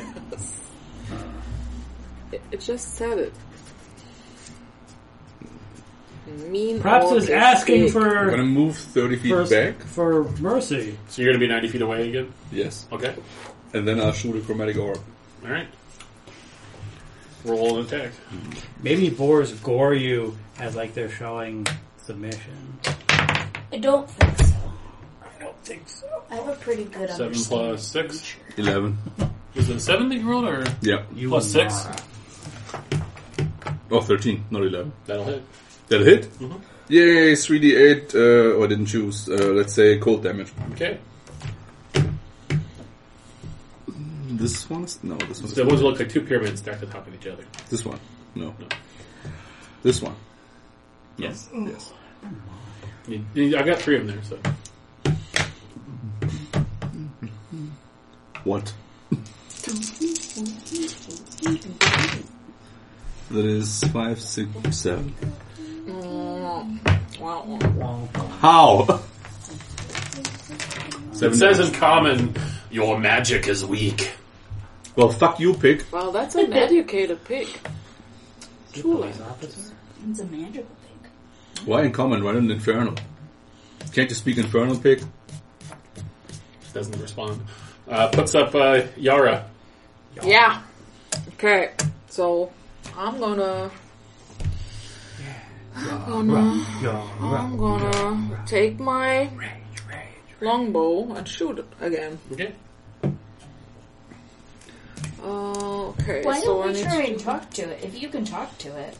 Speaker 4: It just said it. Mean.
Speaker 3: Perhaps it's
Speaker 4: Orcish
Speaker 3: asking
Speaker 4: pig.
Speaker 5: I'm
Speaker 3: for
Speaker 5: gonna move 30 feet back.
Speaker 3: for mercy.
Speaker 1: So you're going to be 90 feet away again?
Speaker 5: Yes.
Speaker 1: Okay.
Speaker 5: And then I'll shoot a chromatic orb.
Speaker 1: Alright. Roll an attack.
Speaker 3: Maybe boars gore you as like they're showing submission.
Speaker 2: I don't think so.
Speaker 3: I don't think so.
Speaker 2: I have a pretty good
Speaker 1: 7
Speaker 2: understanding.
Speaker 1: plus 6.
Speaker 5: 11.
Speaker 1: Was it 7 that you rolled, or
Speaker 5: Yeah.
Speaker 3: You
Speaker 1: plus 6?
Speaker 3: Mara.
Speaker 5: Oh, 13, not 11.
Speaker 1: That'll hit.
Speaker 5: That'll hit?
Speaker 1: Mhm.
Speaker 5: Yay, 3d8, I didn't choose. Let's say cold damage.
Speaker 1: Okay.
Speaker 5: This one is... No, this one is...
Speaker 1: So those look like two pyramids stacked on top of each other.
Speaker 5: This one. No.
Speaker 1: No.
Speaker 5: This one.
Speaker 1: Yes.
Speaker 5: Yes.
Speaker 1: I got 3 of them there, so.
Speaker 5: What? That is 5, 6, 7.
Speaker 4: Wow.
Speaker 5: How?
Speaker 1: It says in common, your magic is weak.
Speaker 5: Well, fuck you, pig.
Speaker 4: Well, that's an educated pig. Truly.
Speaker 3: Police officer?
Speaker 2: It's a magical thing.
Speaker 5: Why in common? Why not infernal? Can't you speak infernal, pig?
Speaker 1: Just doesn't respond. Puts up Yara.
Speaker 4: Yeah. Okay. So I'm gonna take my longbow and shoot it again.
Speaker 1: Okay.
Speaker 4: Okay.
Speaker 2: Why
Speaker 4: so
Speaker 2: don't
Speaker 4: I
Speaker 2: we
Speaker 4: need
Speaker 2: try
Speaker 4: to-
Speaker 2: and talk to it? If you can talk to it,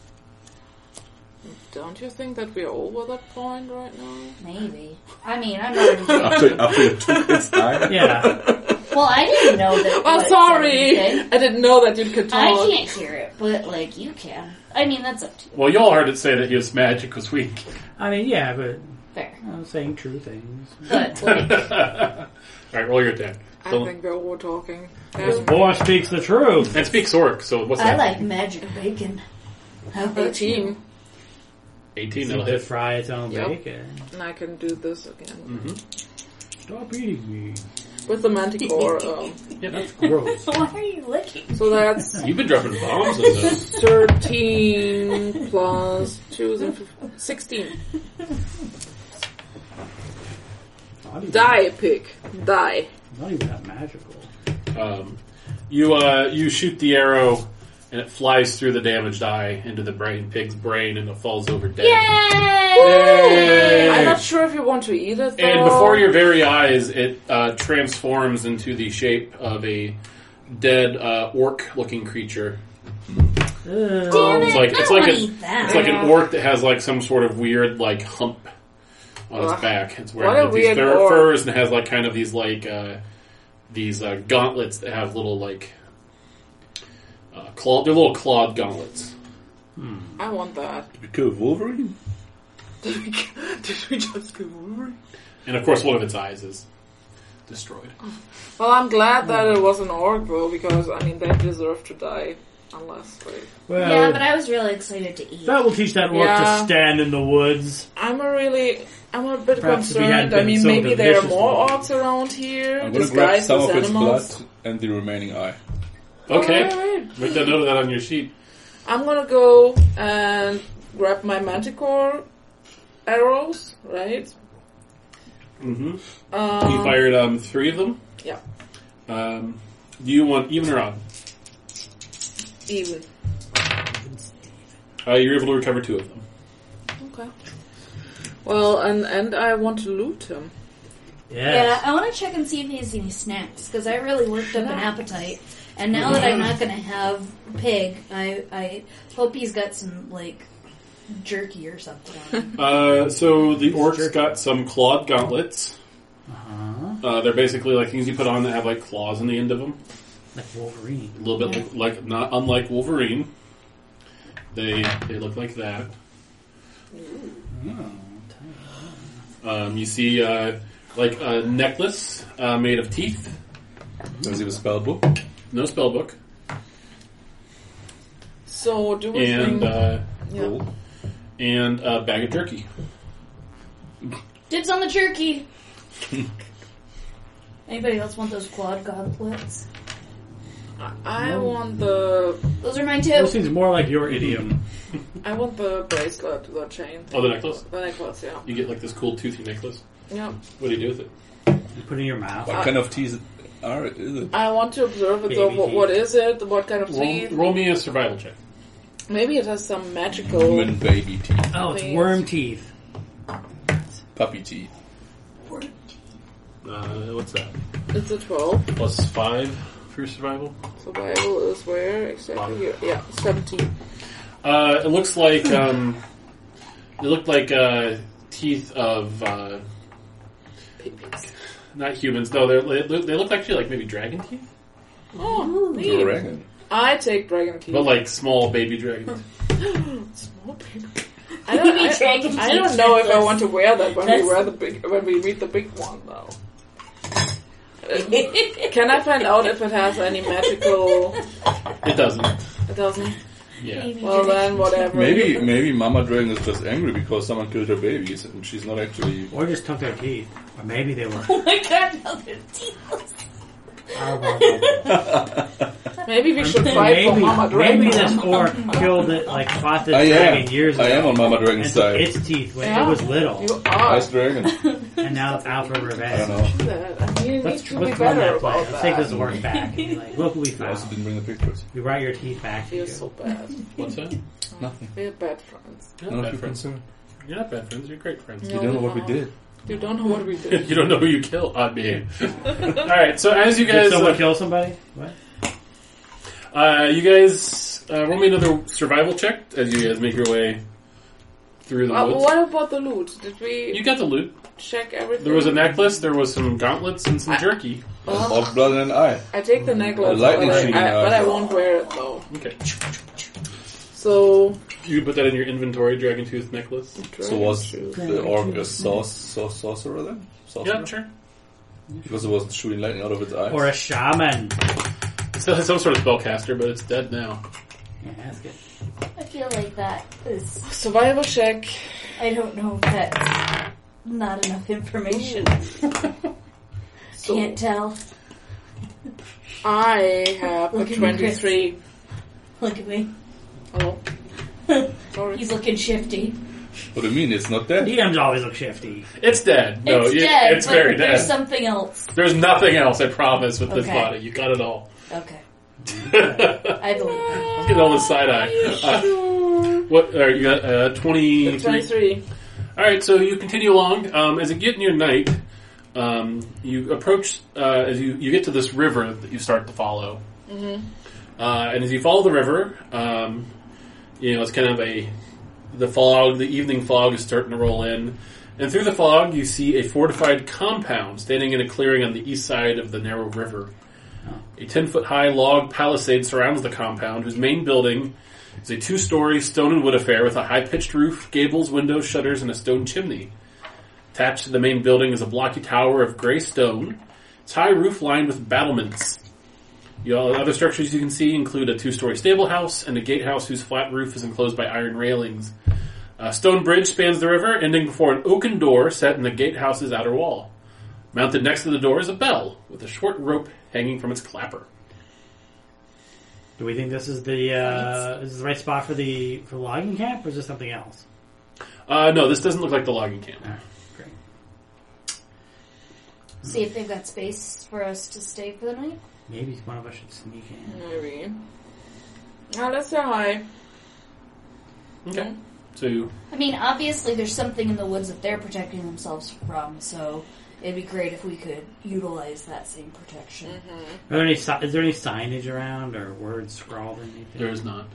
Speaker 4: Don't you think that we're over that point right now?
Speaker 2: maybe. I mean, I'm not even...
Speaker 5: After you took its eye?
Speaker 3: Yeah.
Speaker 2: Well, I didn't know that.
Speaker 4: Oh,
Speaker 2: what it
Speaker 4: sorry.
Speaker 2: said anything.
Speaker 4: I didn't know that you could
Speaker 2: I
Speaker 4: talk.
Speaker 2: can't hear it. but like you can. I mean, that's up to you.
Speaker 1: Well, you all heard it say that his magic was weak.
Speaker 3: I mean, yeah, but
Speaker 2: Fair.
Speaker 3: I'm saying true things.
Speaker 2: But like,
Speaker 1: Alright, roll your attack.
Speaker 4: I
Speaker 1: So-
Speaker 4: think we're all talking.
Speaker 3: This boy speaks the truth.
Speaker 1: And speaks orc, so what's
Speaker 2: I
Speaker 1: that?
Speaker 2: like magic bacon. How about you?
Speaker 4: 18.
Speaker 1: 18, that'll
Speaker 3: To
Speaker 1: hit.
Speaker 3: fry its own
Speaker 4: Yep.
Speaker 3: bacon.
Speaker 4: And I can do this again.
Speaker 3: Stop eating me.
Speaker 4: With the manticore.
Speaker 1: Yeah, that's
Speaker 3: Gross.
Speaker 2: Why are you licking?
Speaker 4: So that's
Speaker 1: You've been dropping bombs in those.
Speaker 4: 13 plus 2 is 16.
Speaker 3: Not even,
Speaker 4: Die, pig. Die.
Speaker 3: Not even that magical.
Speaker 1: You shoot the arrow, and it flies through the damaged eye into the pig's brain, and it falls over dead.
Speaker 2: Yay!
Speaker 4: I'm not sure if you want to eat it, though.
Speaker 1: And before your very eyes, it transforms into the shape of a dead orc-looking creature.
Speaker 2: Damn it!
Speaker 1: It's like
Speaker 2: I
Speaker 1: it's
Speaker 2: don't
Speaker 1: like
Speaker 2: want
Speaker 1: a,
Speaker 2: to eat that.
Speaker 1: it's like an orc that has like some sort of weird like hump on his
Speaker 4: Ugh.
Speaker 1: back. It's
Speaker 4: What a
Speaker 1: wearing like, these
Speaker 4: weird orc.
Speaker 1: furs and has like kind of these like these gauntlets that have little like they're little clawed gauntlets.
Speaker 4: I want that.
Speaker 5: Did we kill Wolverine?
Speaker 4: Did we just kill Wolverine?
Speaker 1: And of course, one of its eyes is destroyed.
Speaker 4: Well, I'm glad that it was an orc, though, because, I mean, they deserve to die. Unless they...
Speaker 3: Well,
Speaker 2: Yeah, but I was really excited to eat.
Speaker 3: that will teach that orc
Speaker 4: Yeah.
Speaker 3: to stand in the woods.
Speaker 4: I'm a bit
Speaker 3: Perhaps if we
Speaker 4: concerned.
Speaker 3: had
Speaker 4: I
Speaker 3: been
Speaker 4: mean,
Speaker 3: so
Speaker 4: maybe there are
Speaker 3: delicious
Speaker 4: more
Speaker 3: looking.
Speaker 4: orcs around here,
Speaker 5: I'm gonna grab
Speaker 4: disguised
Speaker 5: some
Speaker 4: as
Speaker 5: of its
Speaker 4: animals.
Speaker 5: blood and the remaining eye.
Speaker 1: Okay,
Speaker 4: Alright.
Speaker 1: make that note of that on your sheet.
Speaker 4: I'm gonna go and grab my manticore arrows, right?
Speaker 1: Mm-hmm. You fired 3 of them.
Speaker 4: Yeah,
Speaker 1: Do you want even or odd?
Speaker 4: even.
Speaker 1: You're able to recover 2 of them.
Speaker 4: Okay. Well, and I want to loot him.
Speaker 3: Yes.
Speaker 2: Yeah, I want to check and see if he has any snacks, because I really worked up an appetite. And now that I'm not going to have pig, I hope he's got some, like, jerky or something on him.
Speaker 1: So the orcs got some clawed gauntlets.
Speaker 3: Uh-huh.
Speaker 1: They're basically like things you put on that have like claws on the end of them.
Speaker 3: Like Wolverine.
Speaker 1: A little bit like not unlike Wolverine. They look like that. You see like a necklace made of teeth.
Speaker 5: Does he have a spell book?
Speaker 1: No spell book.
Speaker 4: So, do we
Speaker 1: And
Speaker 4: think...
Speaker 5: Roll.
Speaker 1: and a bag of jerky.
Speaker 2: Dibs on the jerky! Anybody else want those quad gauntlets?
Speaker 4: I want the...
Speaker 2: Those are mine
Speaker 3: Those
Speaker 2: too.
Speaker 3: seems more like your idiom.
Speaker 4: I want the bracelet, the chain.
Speaker 1: Oh, the necklace.
Speaker 4: The necklace, yeah.
Speaker 1: You get like this cool toothy necklace.
Speaker 4: Yeah.
Speaker 1: What do you do with it?
Speaker 3: You put it in your mouth.
Speaker 5: What kind of teeth is it?
Speaker 4: I want to observe it, though.
Speaker 3: Baby
Speaker 4: What
Speaker 3: teeth.
Speaker 4: is it? What kind of teeth?
Speaker 1: Roll me a survival check.
Speaker 4: Maybe it has some magical...
Speaker 5: Human baby teeth.
Speaker 3: Oh, it's
Speaker 4: Please.
Speaker 3: worm teeth.
Speaker 5: Puppy teeth.
Speaker 1: What's that?
Speaker 4: It's a 12.
Speaker 1: Plus 5 for your survival.
Speaker 4: Survival is where exactly? Here. Yeah, 17.
Speaker 1: It looks like teeth of
Speaker 4: Piggies.
Speaker 1: not humans. No, they look actually like maybe dragon teeth,
Speaker 4: Oh, neat.
Speaker 5: Dragon.
Speaker 4: I take dragon teeth.
Speaker 1: but like small baby dragons.
Speaker 4: Small baby. I don't know if I want to wear that when we meet the big one though. Can I find out if it has any magical?
Speaker 1: It doesn't.
Speaker 4: It doesn't.
Speaker 1: Yeah.
Speaker 4: Well then, whatever.
Speaker 5: Maybe Mama Dragon is just angry because someone killed her babies and she's not actually...
Speaker 3: Or just took their teeth. Or maybe they were.
Speaker 2: Oh my god, now they're teeth.
Speaker 4: Maybe we should fight for Mama Dragon.
Speaker 3: Maybe this orc killed it, like fought this
Speaker 5: I
Speaker 3: dragon
Speaker 5: am.
Speaker 3: years ago.
Speaker 5: I am on Mama
Speaker 3: and
Speaker 5: Dragon's
Speaker 3: took
Speaker 5: side.
Speaker 3: its teeth when
Speaker 4: Yeah.
Speaker 3: it was little.
Speaker 4: You are.
Speaker 5: Nice dragon.
Speaker 3: And now it's out for revenge.
Speaker 5: I don't know.
Speaker 4: That. I mean, you need
Speaker 3: Let's
Speaker 4: to be
Speaker 3: run that
Speaker 4: better
Speaker 3: play.
Speaker 4: about
Speaker 3: Let's
Speaker 4: that.
Speaker 3: take this orc back. And be like, look what we
Speaker 5: I also
Speaker 3: found.
Speaker 5: didn't bring the pictures.
Speaker 3: We brought your teeth back to you.
Speaker 4: You're so bad.
Speaker 1: What's that?
Speaker 5: Nothing.
Speaker 4: We're bad friends.
Speaker 1: You're
Speaker 5: None
Speaker 1: not
Speaker 5: of
Speaker 1: bad
Speaker 5: your
Speaker 1: friends.
Speaker 5: concern.
Speaker 1: You're not bad friends. You're great friends.
Speaker 5: You don't know what we did.
Speaker 4: You don't know what we did.
Speaker 1: You don't know who you killed. Odd behavior. All right. So as you
Speaker 3: Did
Speaker 1: guys,
Speaker 3: someone kill somebody? What?
Speaker 1: roll me another survival check as you guys make your way through the woods.
Speaker 4: What about the loot? Did we
Speaker 1: You got the loot.
Speaker 4: check everything?
Speaker 1: There was a necklace. There was some gauntlets and some jerky.
Speaker 5: Of blood and an eye.
Speaker 4: I take the necklace,
Speaker 5: A lightning
Speaker 4: but
Speaker 5: shooting
Speaker 4: I
Speaker 5: eye.
Speaker 4: won't wear it though.
Speaker 1: Okay.
Speaker 4: So
Speaker 1: You put that in your inventory, Dragon Tooth necklace.
Speaker 5: So was the orc a sorcerer then? Sorcerer?
Speaker 1: Yeah, sure.
Speaker 5: Because it wasn't shooting lightning out of its eyes.
Speaker 3: Or a shaman.
Speaker 1: It's some sort of spellcaster, but it's dead now.
Speaker 3: Yeah, that's good.
Speaker 2: I feel like that is.
Speaker 4: survival check.
Speaker 2: I don't know if that's not enough information. Can't tell.
Speaker 4: I have a
Speaker 2: Look at me, Chris.
Speaker 4: 23.
Speaker 2: Look at me.
Speaker 4: Hello. Sorry.
Speaker 2: He's looking shifty.
Speaker 5: What do you mean? It's not dead.
Speaker 3: DMs always look shifty.
Speaker 1: It's dead. No,
Speaker 2: It's dead.
Speaker 1: It's
Speaker 2: but
Speaker 1: very
Speaker 2: There's
Speaker 1: dead.
Speaker 2: something else.
Speaker 1: There's nothing else, I promise, with this
Speaker 2: Okay.
Speaker 1: body. You got it all.
Speaker 2: Okay.
Speaker 1: Let's
Speaker 2: I believe it.
Speaker 1: get all the side eye. What? You got 23.
Speaker 4: 23.
Speaker 1: All right, so you continue along. As you get near night, you approach. As you get to this river that you start to follow, and as you follow the river, it's kind of the fog. The evening fog is starting to roll in, and through the fog, you see a fortified compound standing in a clearing on the east side of the narrow river. A 10-foot-high log palisade surrounds the compound, whose main building is a 2-story stone and wood affair with a high-pitched roof, gables, windows, shutters, and a stone chimney. Attached to the main building is a blocky tower of gray stone. Its high roof lined with battlements. Other structures you can see include a 2-story stable house and a gatehouse whose flat roof is enclosed by iron railings. A stone bridge spans the river, ending before an oaken door set in the gatehouse's outer wall. Mounted next to the door is a bell with a short rope hanging from its clapper.
Speaker 3: Do we think this is the right spot for the logging camp, or is this something else?
Speaker 1: No, this doesn't look like the logging camp.
Speaker 3: Alright, great.
Speaker 2: See if they've got space for us to stay for the night.
Speaker 3: Maybe one of us should sneak in.
Speaker 4: Maybe. Now let's say hi.
Speaker 1: Okay. So,
Speaker 2: I mean, obviously there's something in the woods that they're protecting themselves from, so it'd be great if we could utilize that same protection.
Speaker 3: Are there any, is there any signage around or words scrawled or anything?
Speaker 1: there is not.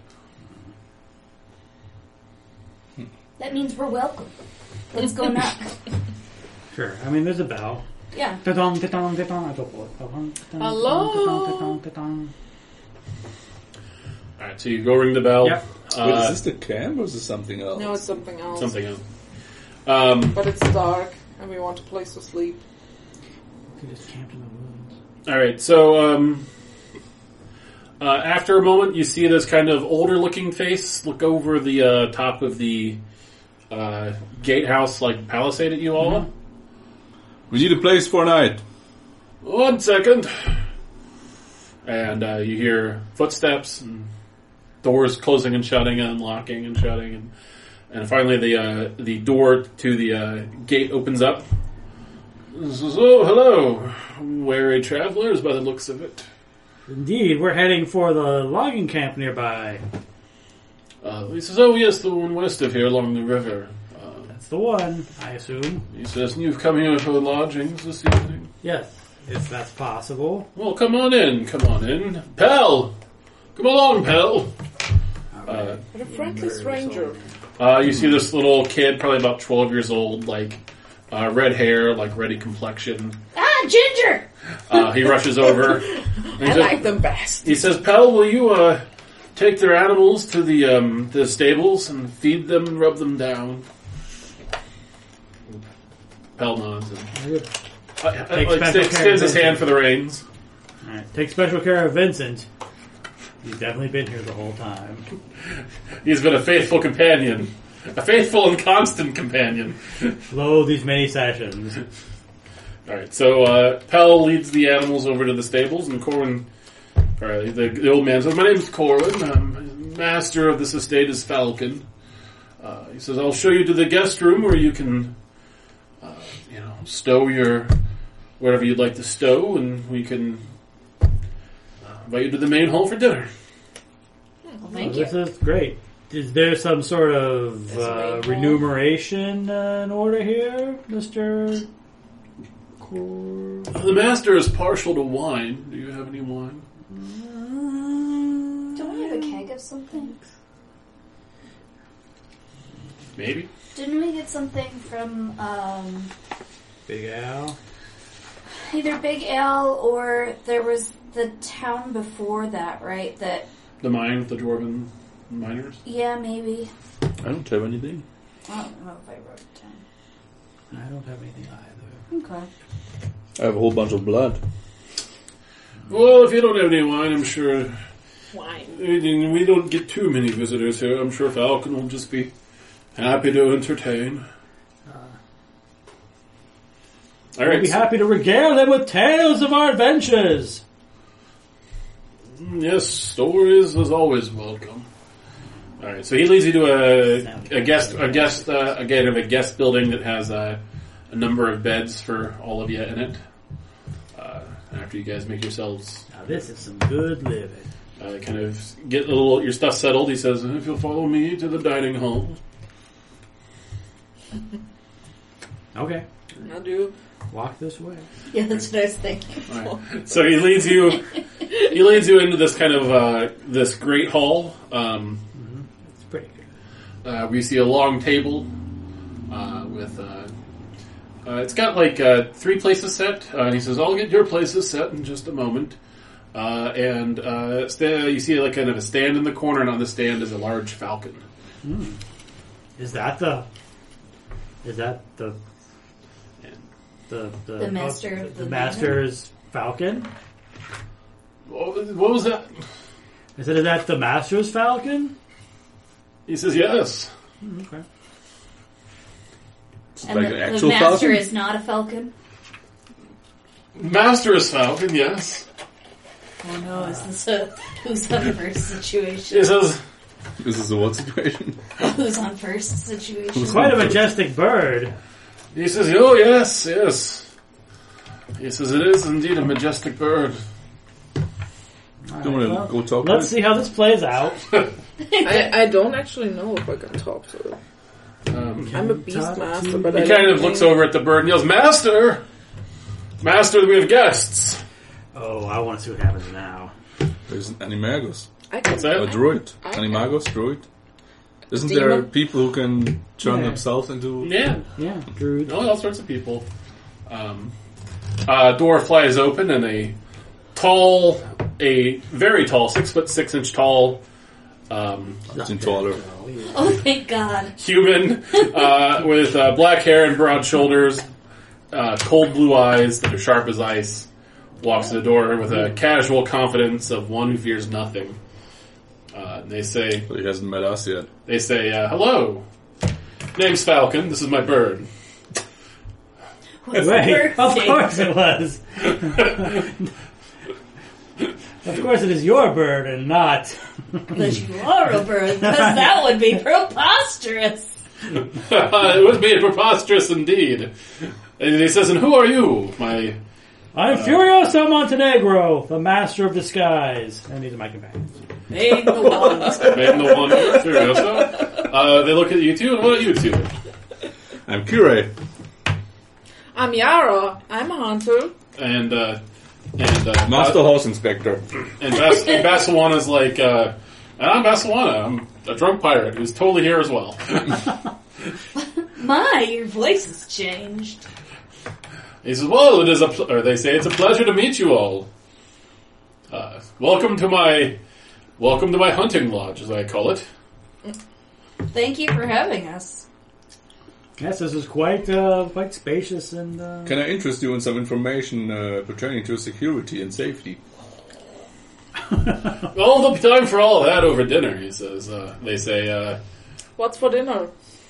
Speaker 2: That means we're welcome. Let's go knock.
Speaker 3: Sure. I mean, there's a bell.
Speaker 2: Yeah.
Speaker 3: Ta-dong, ta-dong, ta-dong. I go for it. Ta-dong, ta-dong,
Speaker 4: Hello?
Speaker 3: ta-dong, ta-dong, ta-dong.
Speaker 1: Alright, so you go ring the bell.
Speaker 3: Yep.
Speaker 5: Wait, is this the camp or is this something else?
Speaker 4: No, it's something else.
Speaker 1: Something else.
Speaker 4: But it's dark, and we want a place to sleep.
Speaker 3: We just camped in the woods.
Speaker 1: Alright, so, after a moment, you see this kind of older-looking face look over the top of the gatehouse, like, palisade at you all.
Speaker 5: We need a place for a night.
Speaker 1: 1 second. And you hear footsteps and doors closing and shutting and unlocking and shutting. And finally the door to the gate opens up. So, hello. Weary travelers by the looks of it.
Speaker 3: Indeed, we're heading for the logging camp nearby.
Speaker 1: He says, oh yes, the one west of here along the river.
Speaker 3: That's the one, I assume.
Speaker 1: He says, you've come here for lodgings this evening?
Speaker 3: Yes, if that's possible.
Speaker 1: Well, come on in. Pell! Come along, Pell!
Speaker 4: But a friendly stranger.
Speaker 1: You see this little kid, probably about 12 years old, like, red hair, like, ready complexion.
Speaker 2: Ah, Ginger!
Speaker 1: He rushes over. And
Speaker 4: I like them best.
Speaker 1: He says, Pell, will you, take their animals to the stables and feed them and rub them down? Pell nods and extends his hand for the reins.
Speaker 3: Alright, take special care of Vincent. He's definitely been here the whole time.
Speaker 1: He's been a faithful companion. A faithful and constant companion.
Speaker 3: Lo, these many sessions.
Speaker 1: Alright, so Pell leads the animals over to the stables, and Corwin, the old man says, my name's Corwin, I'm master of this estate is Falcon. He says, I'll show you to the guest room where you can, stow your, whatever you'd like to stow, and we can invite you to the main hall for dinner.
Speaker 2: Well, thank you.
Speaker 3: This is great. Is there some sort of remuneration in order here, Mr.
Speaker 1: The master is partial to wine. Do you have any wine?
Speaker 2: Don't we have a keg of something?
Speaker 1: Maybe.
Speaker 2: Didn't we get something from,
Speaker 3: Big Al?
Speaker 2: either Big Al or there was the town before that, right? That
Speaker 1: The mine, the dwarven minors?
Speaker 2: Yeah, maybe.
Speaker 5: I don't have anything.
Speaker 2: I don't know if I wrote it down.
Speaker 3: I don't have anything either.
Speaker 2: Okay.
Speaker 5: I have a whole bunch of blood.
Speaker 1: Well, if you don't have any wine, I'm sure
Speaker 4: Wine.
Speaker 1: we don't get too many visitors here. I'm sure Falcon will just be happy to entertain. All
Speaker 3: We'll
Speaker 1: right.
Speaker 3: be happy to regale them with tales of our adventures.
Speaker 1: Yes, stories is always welcome. All right, so he leads you to a guest building that has a number of beds for all of you in it. After you guys make yourselves
Speaker 3: Now this is some good living.
Speaker 1: kind of get your stuff settled, he says, "If you'll follow me to the dining hall."
Speaker 3: Okay,
Speaker 4: I do.
Speaker 3: walk this way.
Speaker 2: Yeah, that's what I was thinking.
Speaker 1: All right. So he leads you into this kind of this great hall.
Speaker 3: It's pretty good.
Speaker 1: We see a long table with. It's got like 3 places set. He says, "I'll get your places set in just a moment." You see like kind of a stand in the corner, and on the stand is a large falcon.
Speaker 3: Is that the
Speaker 2: master of the
Speaker 3: master's falcon?
Speaker 1: What was that?
Speaker 3: Is that the master's falcon?
Speaker 1: He says, "Yes."
Speaker 3: Okay.
Speaker 5: It's
Speaker 2: And
Speaker 5: like
Speaker 2: the
Speaker 5: an actual
Speaker 2: master
Speaker 5: falcon.
Speaker 2: is not a falcon?
Speaker 1: Master is falcon, yes.
Speaker 2: Oh no, is this a who's on first situation?
Speaker 1: He says,
Speaker 5: This is a what situation?
Speaker 2: Who's on first situation?
Speaker 3: Quite a majestic bird.
Speaker 1: "Oh yes, yes." He says, "It is indeed a majestic bird."
Speaker 5: Do you want to go talk to
Speaker 3: Let's
Speaker 5: it?
Speaker 3: see how this plays out.
Speaker 4: I don't actually know if I can talk to it. I'm a beast
Speaker 3: Talk
Speaker 4: master,
Speaker 3: to
Speaker 4: but
Speaker 1: He
Speaker 4: I
Speaker 1: kind
Speaker 4: don't
Speaker 1: of looks
Speaker 4: think-
Speaker 1: over at the bird and yells, "Master! Master, we have guests!"
Speaker 3: Oh, I want to see what happens now.
Speaker 5: There's an Animagus.
Speaker 4: I can
Speaker 1: What's that?
Speaker 5: A druid.
Speaker 4: I-
Speaker 5: Animagus, druid. Isn't
Speaker 4: Demon?
Speaker 5: there people who can turn
Speaker 3: Yeah.
Speaker 5: themselves into...
Speaker 1: Yeah.
Speaker 3: Yeah, druid.
Speaker 1: All sorts of people. Door flies open and a very tall, 6'6" tall,
Speaker 5: Something taller.
Speaker 2: Oh, thank God.
Speaker 1: human with black hair and broad shoulders, cold blue eyes that are sharp as ice, walks to the door with a casual confidence of one who fears nothing. They say,
Speaker 5: But he hasn't met us yet.
Speaker 1: "Hello. Name's Falcon. This is my bird."
Speaker 2: What's
Speaker 3: Wait,
Speaker 2: the
Speaker 3: of
Speaker 2: bird
Speaker 3: course it was. Of course it is your bird and not...
Speaker 2: Because you are a bird, because that would be preposterous.
Speaker 1: It would be preposterous indeed. And he says, "And who are you, my..."
Speaker 3: I'm Furioso Montenegro, the master of disguise. And these are my companions.
Speaker 2: Being the ones.
Speaker 1: Man, the one Furioso. They look at you two, and what are you two?
Speaker 5: I'm Kure.
Speaker 4: I'm Yara. I'm a hunter.
Speaker 1: And
Speaker 5: Master Horse Inspector.
Speaker 1: and Basawanna's like, "I'm Basawanna. I'm a drunk pirate who's totally here as well."
Speaker 2: My, your voice has changed.
Speaker 1: He says, "Well, they say it's a pleasure to meet you all. Welcome to my hunting lodge, as I call it."
Speaker 2: Thank you for having us.
Speaker 3: Yes, this is quite spacious and...
Speaker 5: Can I interest you in some information pertaining to security and safety?
Speaker 1: "Oh, there'll be time for all of that over dinner," he says. They say,
Speaker 4: What's for dinner?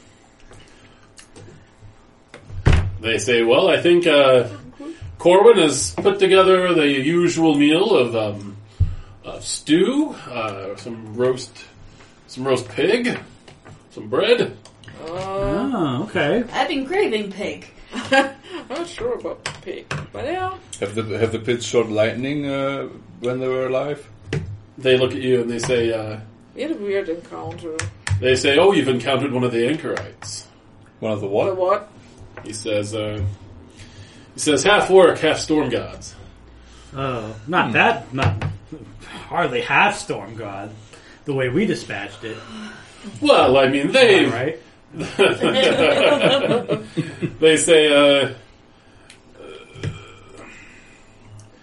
Speaker 1: "Well, I think Corwin has put together the usual meal of stew, some roast pig, some bread."
Speaker 3: Oh, okay.
Speaker 2: I've been craving pig.
Speaker 4: I'm not sure about the pig, but yeah.
Speaker 5: Have the pits shot lightning when they were alive?
Speaker 1: They look at you and they say,
Speaker 4: We had a weird encounter.
Speaker 1: "Oh, you've encountered one of the anchorites."
Speaker 5: One of the
Speaker 4: The
Speaker 5: what?
Speaker 4: what?
Speaker 1: He says, "Half work, half storm gods."
Speaker 3: Oh, not that, not hardly half Storm God, the way we dispatched it.
Speaker 1: Well, I mean,
Speaker 3: All right.
Speaker 1: they say,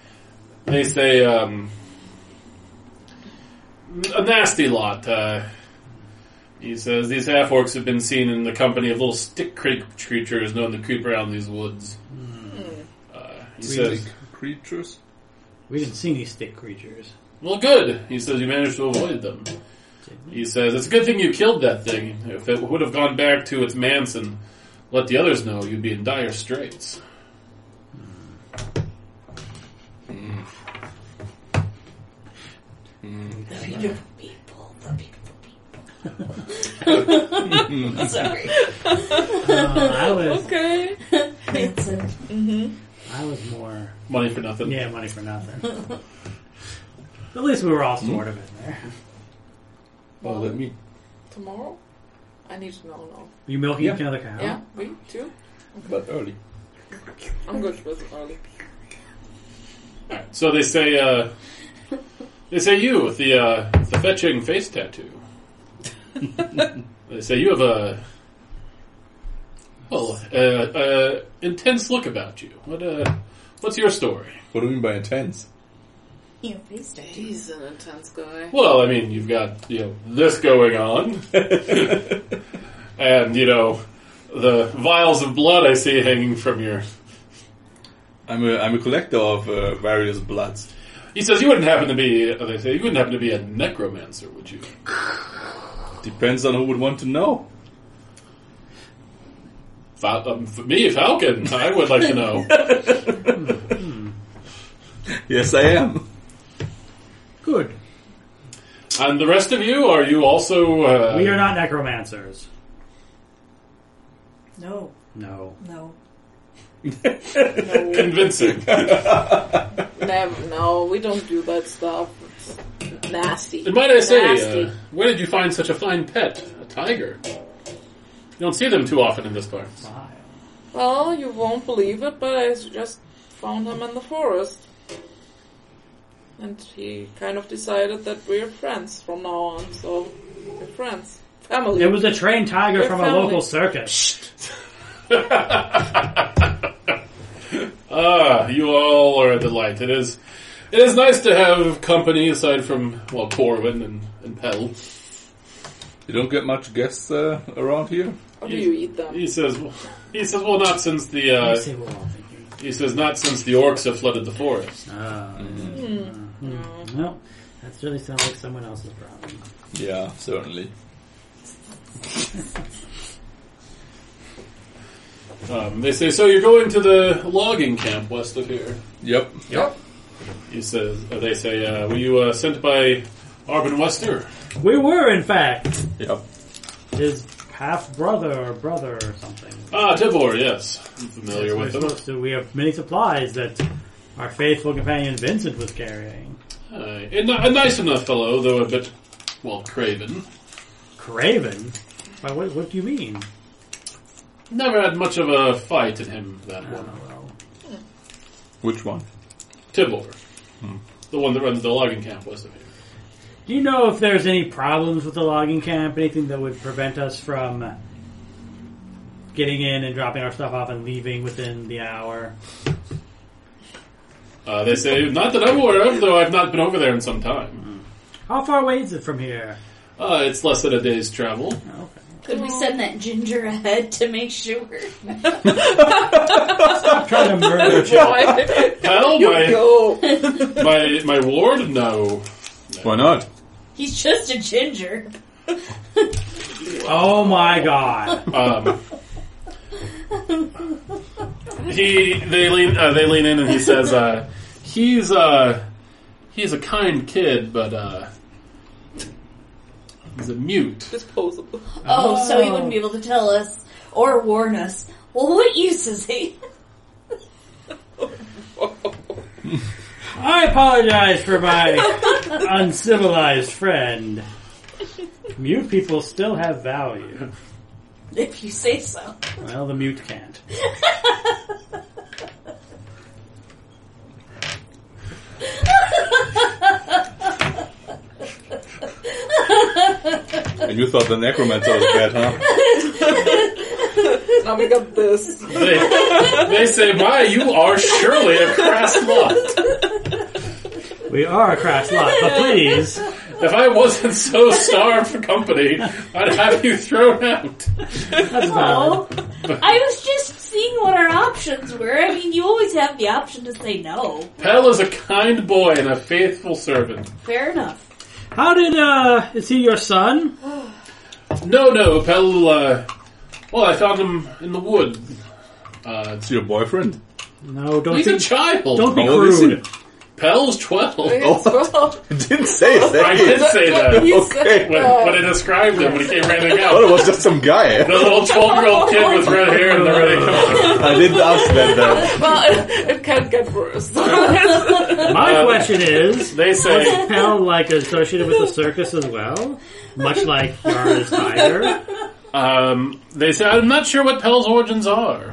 Speaker 1: a nasty lot. He says these half-orcs have been seen in the company of little stick creatures known to creep around these woods. He says,
Speaker 5: creatures?
Speaker 3: We didn't see any stick creatures.
Speaker 1: well, good. He says you managed to avoid them. He says, it's a good thing you killed that thing. If it would have gone back to its manse and let the others know, you'd be in dire straits.
Speaker 2: The beautiful people. Sorry.
Speaker 3: I was
Speaker 4: Okay.
Speaker 2: Hanson.
Speaker 3: I was more
Speaker 1: Money for nothing.
Speaker 3: money for nothing. At least we were all sort of in there.
Speaker 5: Oh, let me.
Speaker 4: Tomorrow? I need to know now.
Speaker 3: You milking
Speaker 5: Yeah.
Speaker 3: another cow?
Speaker 4: Yeah, me too.
Speaker 5: But early.
Speaker 4: I'm good with it early.
Speaker 1: Alright, so they say you with the fetching face tattoo. They say you have a intense look about you. What's your story?
Speaker 5: What do you mean by intense?
Speaker 2: You know, face tattoo.
Speaker 4: He's an intense guy.
Speaker 1: Well, I mean, you've got this going on, and the vials of blood I see hanging from your.
Speaker 5: I'm a collector of various bloods.
Speaker 1: He says you wouldn't happen to be. They say you wouldn't happen to be a necromancer, would you?
Speaker 5: Depends on who would want to know.
Speaker 1: For me, Falcon, I would like to know.
Speaker 5: Yes, I am.
Speaker 3: Good.
Speaker 1: And the rest of you, are you also?
Speaker 3: We are not necromancers.
Speaker 2: No.
Speaker 3: No.
Speaker 1: convincing.
Speaker 4: Never. No, we don't do that stuff. It's nasty.
Speaker 1: And might I say,
Speaker 4: Nasty.
Speaker 1: where did you find such a fine pet? A tiger? You don't see them too often in this part.
Speaker 3: Wow.
Speaker 4: Well, you won't believe it, but I just found him in the forest. And he kind of decided that we're friends from now on, so we're friends. Family.
Speaker 3: It was a trained tiger
Speaker 4: We're
Speaker 3: from
Speaker 4: family.
Speaker 3: a local circus.
Speaker 1: You all are a delight. It is nice to have company aside from, Corwin and Pell.
Speaker 5: You don't get much guests around here?
Speaker 4: How do you eat them?
Speaker 1: He says, well, not since the,
Speaker 3: I say we're all thinking.
Speaker 1: he says, not since the orcs have flooded the forest.
Speaker 3: No, that really sounds like someone else's problem.
Speaker 5: Yeah, certainly.
Speaker 1: They say, so you're going to the logging camp west of here.
Speaker 5: Yep.
Speaker 1: He says, they say, were you sent by Arbin Wester?
Speaker 3: We were, in fact,
Speaker 5: Yep.
Speaker 3: his half-brother or brother or something.
Speaker 1: Ah, Tibor, yes. I'm familiar
Speaker 3: We're
Speaker 1: with him.
Speaker 3: supposed to, we have many supplies that our faithful companion Vincent was carrying.
Speaker 1: A nice enough fellow, though a bit, craven.
Speaker 3: Craven? Why, what do you mean?
Speaker 1: Never had much of a fight in him, that one.
Speaker 3: Well,
Speaker 5: Which one?
Speaker 1: Tibor. The one that runs the logging camp west of here.
Speaker 3: do you know if there's any problems with the logging camp? Anything that would prevent us from getting in and dropping our stuff off and leaving within the hour?
Speaker 1: They say, not that I'm aware of, though I've not been over there in some time.
Speaker 3: How far away is it from here?
Speaker 1: It's less than a day's travel.
Speaker 3: Okay.
Speaker 2: Could we send that ginger ahead to make sure?
Speaker 3: Stop trying to murder Joe.
Speaker 1: Hell,
Speaker 4: Go.
Speaker 1: my ward? No.
Speaker 5: Why not?
Speaker 2: He's just a ginger.
Speaker 3: Oh my god.
Speaker 1: They lean in and he says, he's a kind kid, but he's a mute.
Speaker 4: Disposable.
Speaker 2: Oh, so he wouldn't be able to tell us or warn us. Well, what use is he?
Speaker 3: I apologize for my uncivilized friend. Mute people still have value.
Speaker 2: If you say so.
Speaker 3: Well, the mute can't.
Speaker 5: And you thought the necromancer was bad, huh?
Speaker 4: Now we got this.
Speaker 1: They say, "My, you are surely a crass lot."
Speaker 3: We are a crass lot, but please,
Speaker 1: If I wasn't so starved for company, I'd have you thrown out.
Speaker 3: That's
Speaker 2: Oh,
Speaker 3: valid.
Speaker 2: I was just seeing what our options were. I mean, you always have the option to say no.
Speaker 1: Pell is a kind boy and a faithful servant.
Speaker 2: Fair enough.
Speaker 3: How did, is he your son?
Speaker 1: No, Pell, well, I found him in the wood.
Speaker 5: It's your boyfriend?
Speaker 3: No, don't
Speaker 1: He's
Speaker 3: be,
Speaker 1: a child.
Speaker 3: don't be
Speaker 5: How old is he?
Speaker 3: crude.
Speaker 1: Pell's 12.
Speaker 4: It's well.
Speaker 5: I didn't say his
Speaker 1: I
Speaker 5: name.
Speaker 1: did say that
Speaker 4: You
Speaker 5: Okay.
Speaker 4: said
Speaker 1: when
Speaker 4: that.
Speaker 1: I described him when he came running
Speaker 5: I thought
Speaker 1: out.
Speaker 5: it was just some guy.
Speaker 1: The little 12-year-old kid with red hair and the red coat.
Speaker 5: I didn't ask that then.
Speaker 4: Well, it can't get worse.
Speaker 3: My question is,
Speaker 1: They say,
Speaker 3: was Pell like associated with the circus as well? Much like Yara's tiger?
Speaker 1: they say, I'm not sure what Pell's origins are.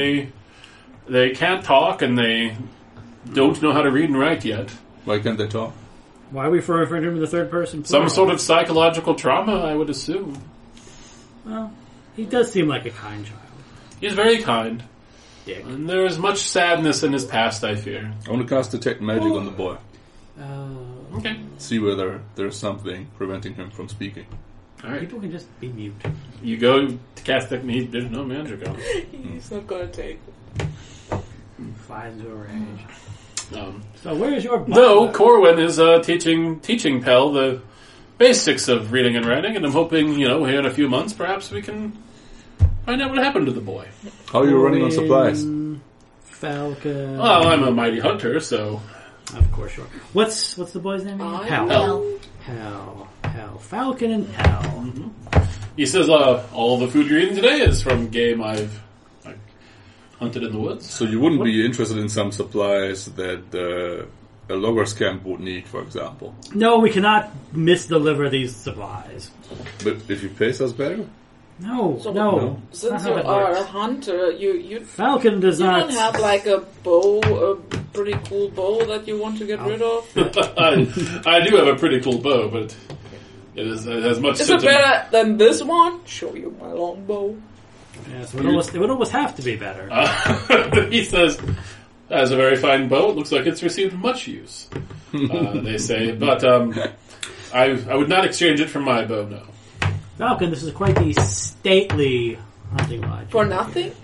Speaker 1: They can't talk and they don't know how to read and write yet.
Speaker 5: Why can't they talk?
Speaker 3: Why are we referring to him in the third person?
Speaker 1: Some
Speaker 3: plural?
Speaker 1: sort of psychological trauma, I would assume.
Speaker 3: Well, he does seem like a kind child.
Speaker 1: He's very kind.
Speaker 3: Dick.
Speaker 1: And there is much sadness in his past, I fear.
Speaker 5: I want to cast Detect Magic on the boy.
Speaker 1: Okay.
Speaker 5: See whether there's something preventing him from speaking.
Speaker 1: Alright.
Speaker 3: People can just be mute.
Speaker 1: You go to cast technique, there's no magic on it.
Speaker 4: He's not gonna take it.
Speaker 3: Flies into a rage.
Speaker 1: Um,
Speaker 3: So where's your
Speaker 1: no,
Speaker 3: butler?
Speaker 1: Corwin is teaching Pell the basics of reading and writing, and I'm hoping, here in a few months, perhaps we can find out what happened to the boy.
Speaker 5: How are you running on supplies?
Speaker 3: Falcon.
Speaker 1: Well, I'm a mighty hunter, so
Speaker 3: Of course you are. What's the boy's name?
Speaker 4: I
Speaker 3: Hal.
Speaker 2: Well,
Speaker 3: Hal. Falcon and Hal.
Speaker 1: he says all the food you're eating today is from game I've hunted in the woods.
Speaker 5: So you wouldn't be interested in some supplies that a logger's camp would need, for example.
Speaker 3: No, we cannot misdeliver these supplies.
Speaker 5: But if you pay us better?
Speaker 3: No,
Speaker 4: So-
Speaker 3: no.
Speaker 5: No.
Speaker 3: That's not
Speaker 4: Since
Speaker 3: how
Speaker 4: you
Speaker 3: that
Speaker 4: are a
Speaker 3: works.
Speaker 4: hunter, you
Speaker 3: Falcon does
Speaker 4: you
Speaker 3: not.
Speaker 4: don't have like a bow, a pretty cool bow that you want to get rid of.
Speaker 1: I do have a pretty cool bow, but it has much
Speaker 4: Is it better than this one? Show you my long bow.
Speaker 3: Yes, it would almost have to be better.
Speaker 1: He says, "That's a very fine bow. It looks like it's received much use." They say, but I would not exchange it for my bow. No.
Speaker 3: Falcon, this is quite the stately hunting lodge.
Speaker 4: For nothing?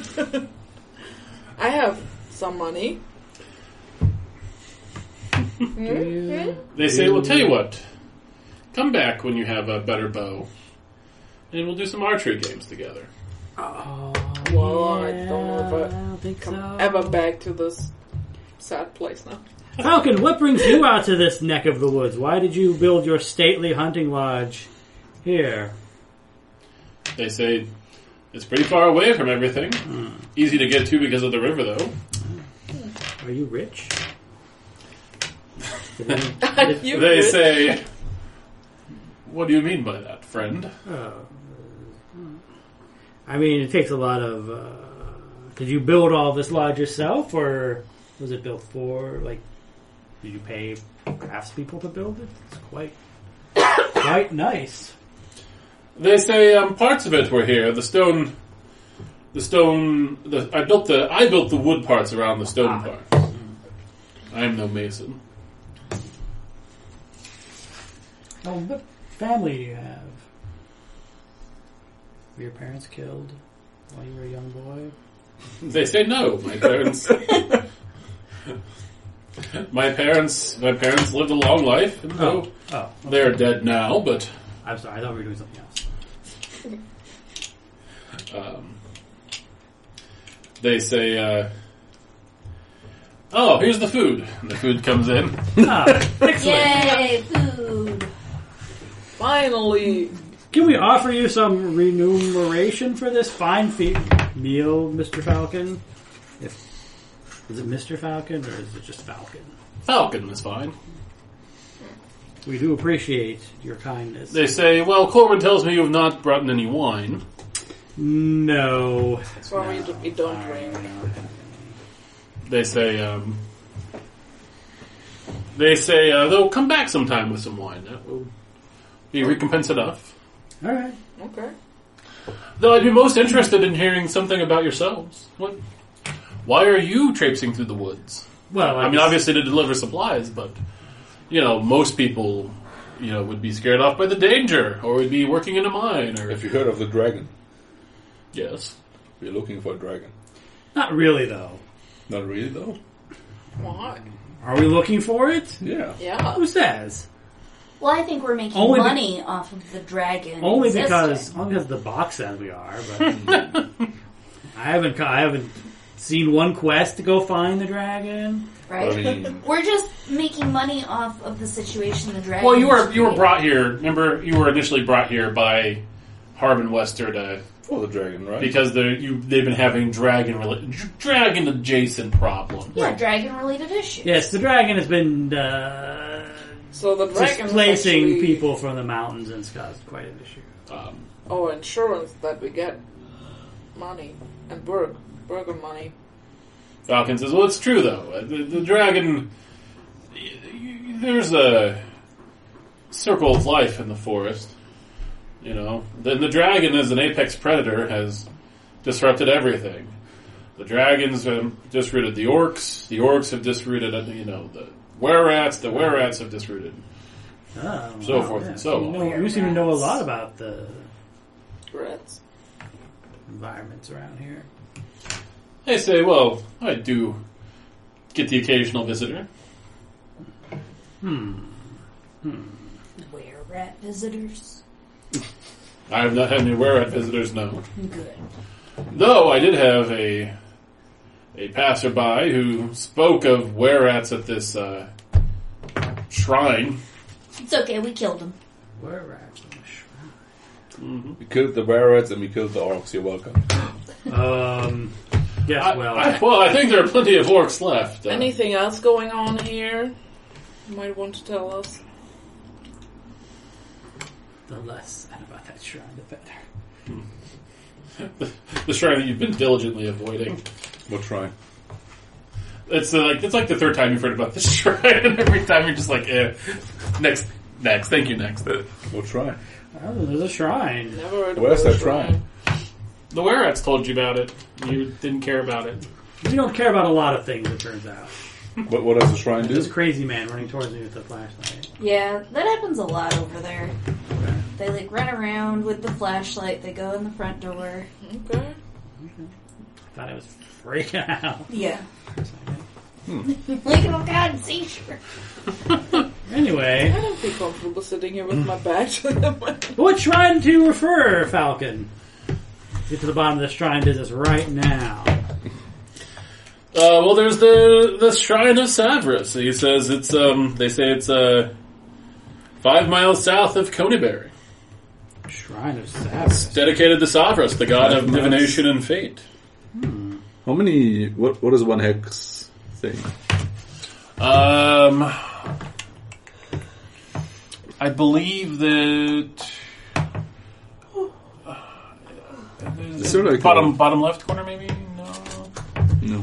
Speaker 4: I have some money.
Speaker 1: They say, "Well, tell you what. Come back when you have a better bow, and we'll do some archery games together."
Speaker 3: Oh,
Speaker 4: Well, I don't know if
Speaker 3: I don't think
Speaker 4: Come
Speaker 3: so.
Speaker 4: ever back to this sad place now.
Speaker 3: Falcon, what brings you out to this neck of the woods? Why did you build your stately hunting lodge here?
Speaker 1: They say it's pretty far away from everything. Easy to get to because of the river, though.
Speaker 3: Are you rich?
Speaker 4: You
Speaker 1: They
Speaker 4: rich?
Speaker 1: say, "What do you mean by that, friend?"
Speaker 3: I mean, it takes a lot of... did you build all this lodge yourself, or was it built for, did you pay craftspeople to build it? It's quite nice.
Speaker 1: They say parts of it were here. I built the wood parts around the stone parts. I am no mason.
Speaker 3: Oh, what family do you have? Were your parents killed while you were a young boy?
Speaker 1: They say no. My parents. my parents lived a long life, and
Speaker 3: Oh,
Speaker 1: they're dead now. But
Speaker 3: I'm sorry. I thought we were doing something else.
Speaker 1: they say, "Oh, here's the food." And the food comes in.
Speaker 3: Ah, excellent.
Speaker 2: yay, food.
Speaker 4: Finally!
Speaker 3: Can we offer you some remuneration for this fine meal, Mr. Falcon? Is it Mr. Falcon or is it just Falcon?
Speaker 1: Falcon is fine.
Speaker 3: We do appreciate your kindness.
Speaker 1: They say, "Well, Corbin tells me you have not brought in any wine."
Speaker 3: No.
Speaker 4: Sorry, we don't drink.
Speaker 1: They say, they'll come back sometime with some wine. That will be recompense enough.
Speaker 3: All right.
Speaker 4: Okay.
Speaker 1: Though I'd be most interested in hearing something about yourselves. Why are you traipsing through the woods?
Speaker 3: Well,
Speaker 1: I mean, obviously to deliver supplies, but, most people would be scared off by the danger, or would be working in a mine, or
Speaker 5: Have you heard of the dragon?
Speaker 1: yes.
Speaker 5: We're looking for a dragon.
Speaker 3: Not really, though.
Speaker 5: Not really, though.
Speaker 4: Why?
Speaker 3: Are we looking for it?
Speaker 5: Yeah.
Speaker 4: Yeah.
Speaker 3: Who says?
Speaker 2: Well, I think we're making
Speaker 3: Only be-
Speaker 2: money off of the dragon.
Speaker 3: Only
Speaker 2: existing.
Speaker 3: because the box says we are. But I haven't seen one quest to go find the dragon.
Speaker 2: Right?
Speaker 5: I mean-
Speaker 2: We're just making money off of the situation the dragon.
Speaker 1: Well, you were
Speaker 2: created.
Speaker 1: brought here. Remember, you were initially brought here by Harbin Wester to
Speaker 5: For the dragon, right?
Speaker 1: because they've been having dragon adjacent problems.
Speaker 2: Yeah, dragon-related issues.
Speaker 3: Yes, the dragon has been
Speaker 4: So the dragon
Speaker 3: displacing
Speaker 4: actually,
Speaker 3: people from the mountains and it's caused quite an issue.
Speaker 4: Oh, insurance that we get money and burger money.
Speaker 1: Falcon says, "Well, it's true though. The dragon. There's a circle of life in the forest. Then the dragon, as an apex predator, has disrupted everything. The dragons have disrooted the orcs. The orcs have disrooted, the were-rats. The were-rats have disrooted.
Speaker 3: Oh,
Speaker 1: So forth and so on.
Speaker 3: You seem to know a lot about the
Speaker 4: Rats.
Speaker 3: environments around here.
Speaker 1: They say, well, I do get the occasional visitor.
Speaker 2: Were-rat visitors.
Speaker 1: I have not had any were-rat visitors, no.
Speaker 2: Good.
Speaker 1: Though I did have a passerby who spoke of were-rats at this shrine.
Speaker 2: It's okay, we killed him.
Speaker 3: Where rats in the shrine?
Speaker 5: We killed the were-rats and we killed the orcs. You're welcome.
Speaker 3: Yes,
Speaker 1: I think there are plenty of orcs left.
Speaker 4: Anything else going on here? You might want to tell us.
Speaker 3: the less said about that shrine, the better.
Speaker 1: The shrine that you've been diligently avoiding.
Speaker 5: We'll try.
Speaker 1: It's like the third time you've heard about this shrine, and every time you're just like, next, thank you, next.
Speaker 5: We'll try.
Speaker 3: Oh, there's a shrine.
Speaker 4: Never heard of
Speaker 5: Where's
Speaker 4: a
Speaker 5: that shrine?
Speaker 1: The were-rats told you about it. You didn't care about it.
Speaker 3: We don't care about a lot of things, it turns out.
Speaker 5: What does the shrine do?
Speaker 3: This crazy man running towards me with the flashlight.
Speaker 2: Yeah, that happens a lot over there. They run around with the flashlight. They go in the front door.
Speaker 4: Okay.
Speaker 3: I thought I was freaking out.
Speaker 2: Yeah. Like, oh god, seizure.
Speaker 3: Anyway,
Speaker 4: I don't feel comfortable sitting here with my bag.
Speaker 3: what shrine do you refer, Falcon? Get to the bottom of the shrine business right now.
Speaker 1: Well, there's the Shrine of Savras. He says it's they say it's 5 miles south of Conyberry.
Speaker 3: Shrine of Savage.
Speaker 1: Dedicated to Savras, the god
Speaker 5: 5
Speaker 1: of
Speaker 5: miles.
Speaker 1: divination and fate.
Speaker 5: How many? What is one hex thing?
Speaker 1: I believe that
Speaker 5: Is there like
Speaker 1: bottom left corner, maybe?
Speaker 5: No.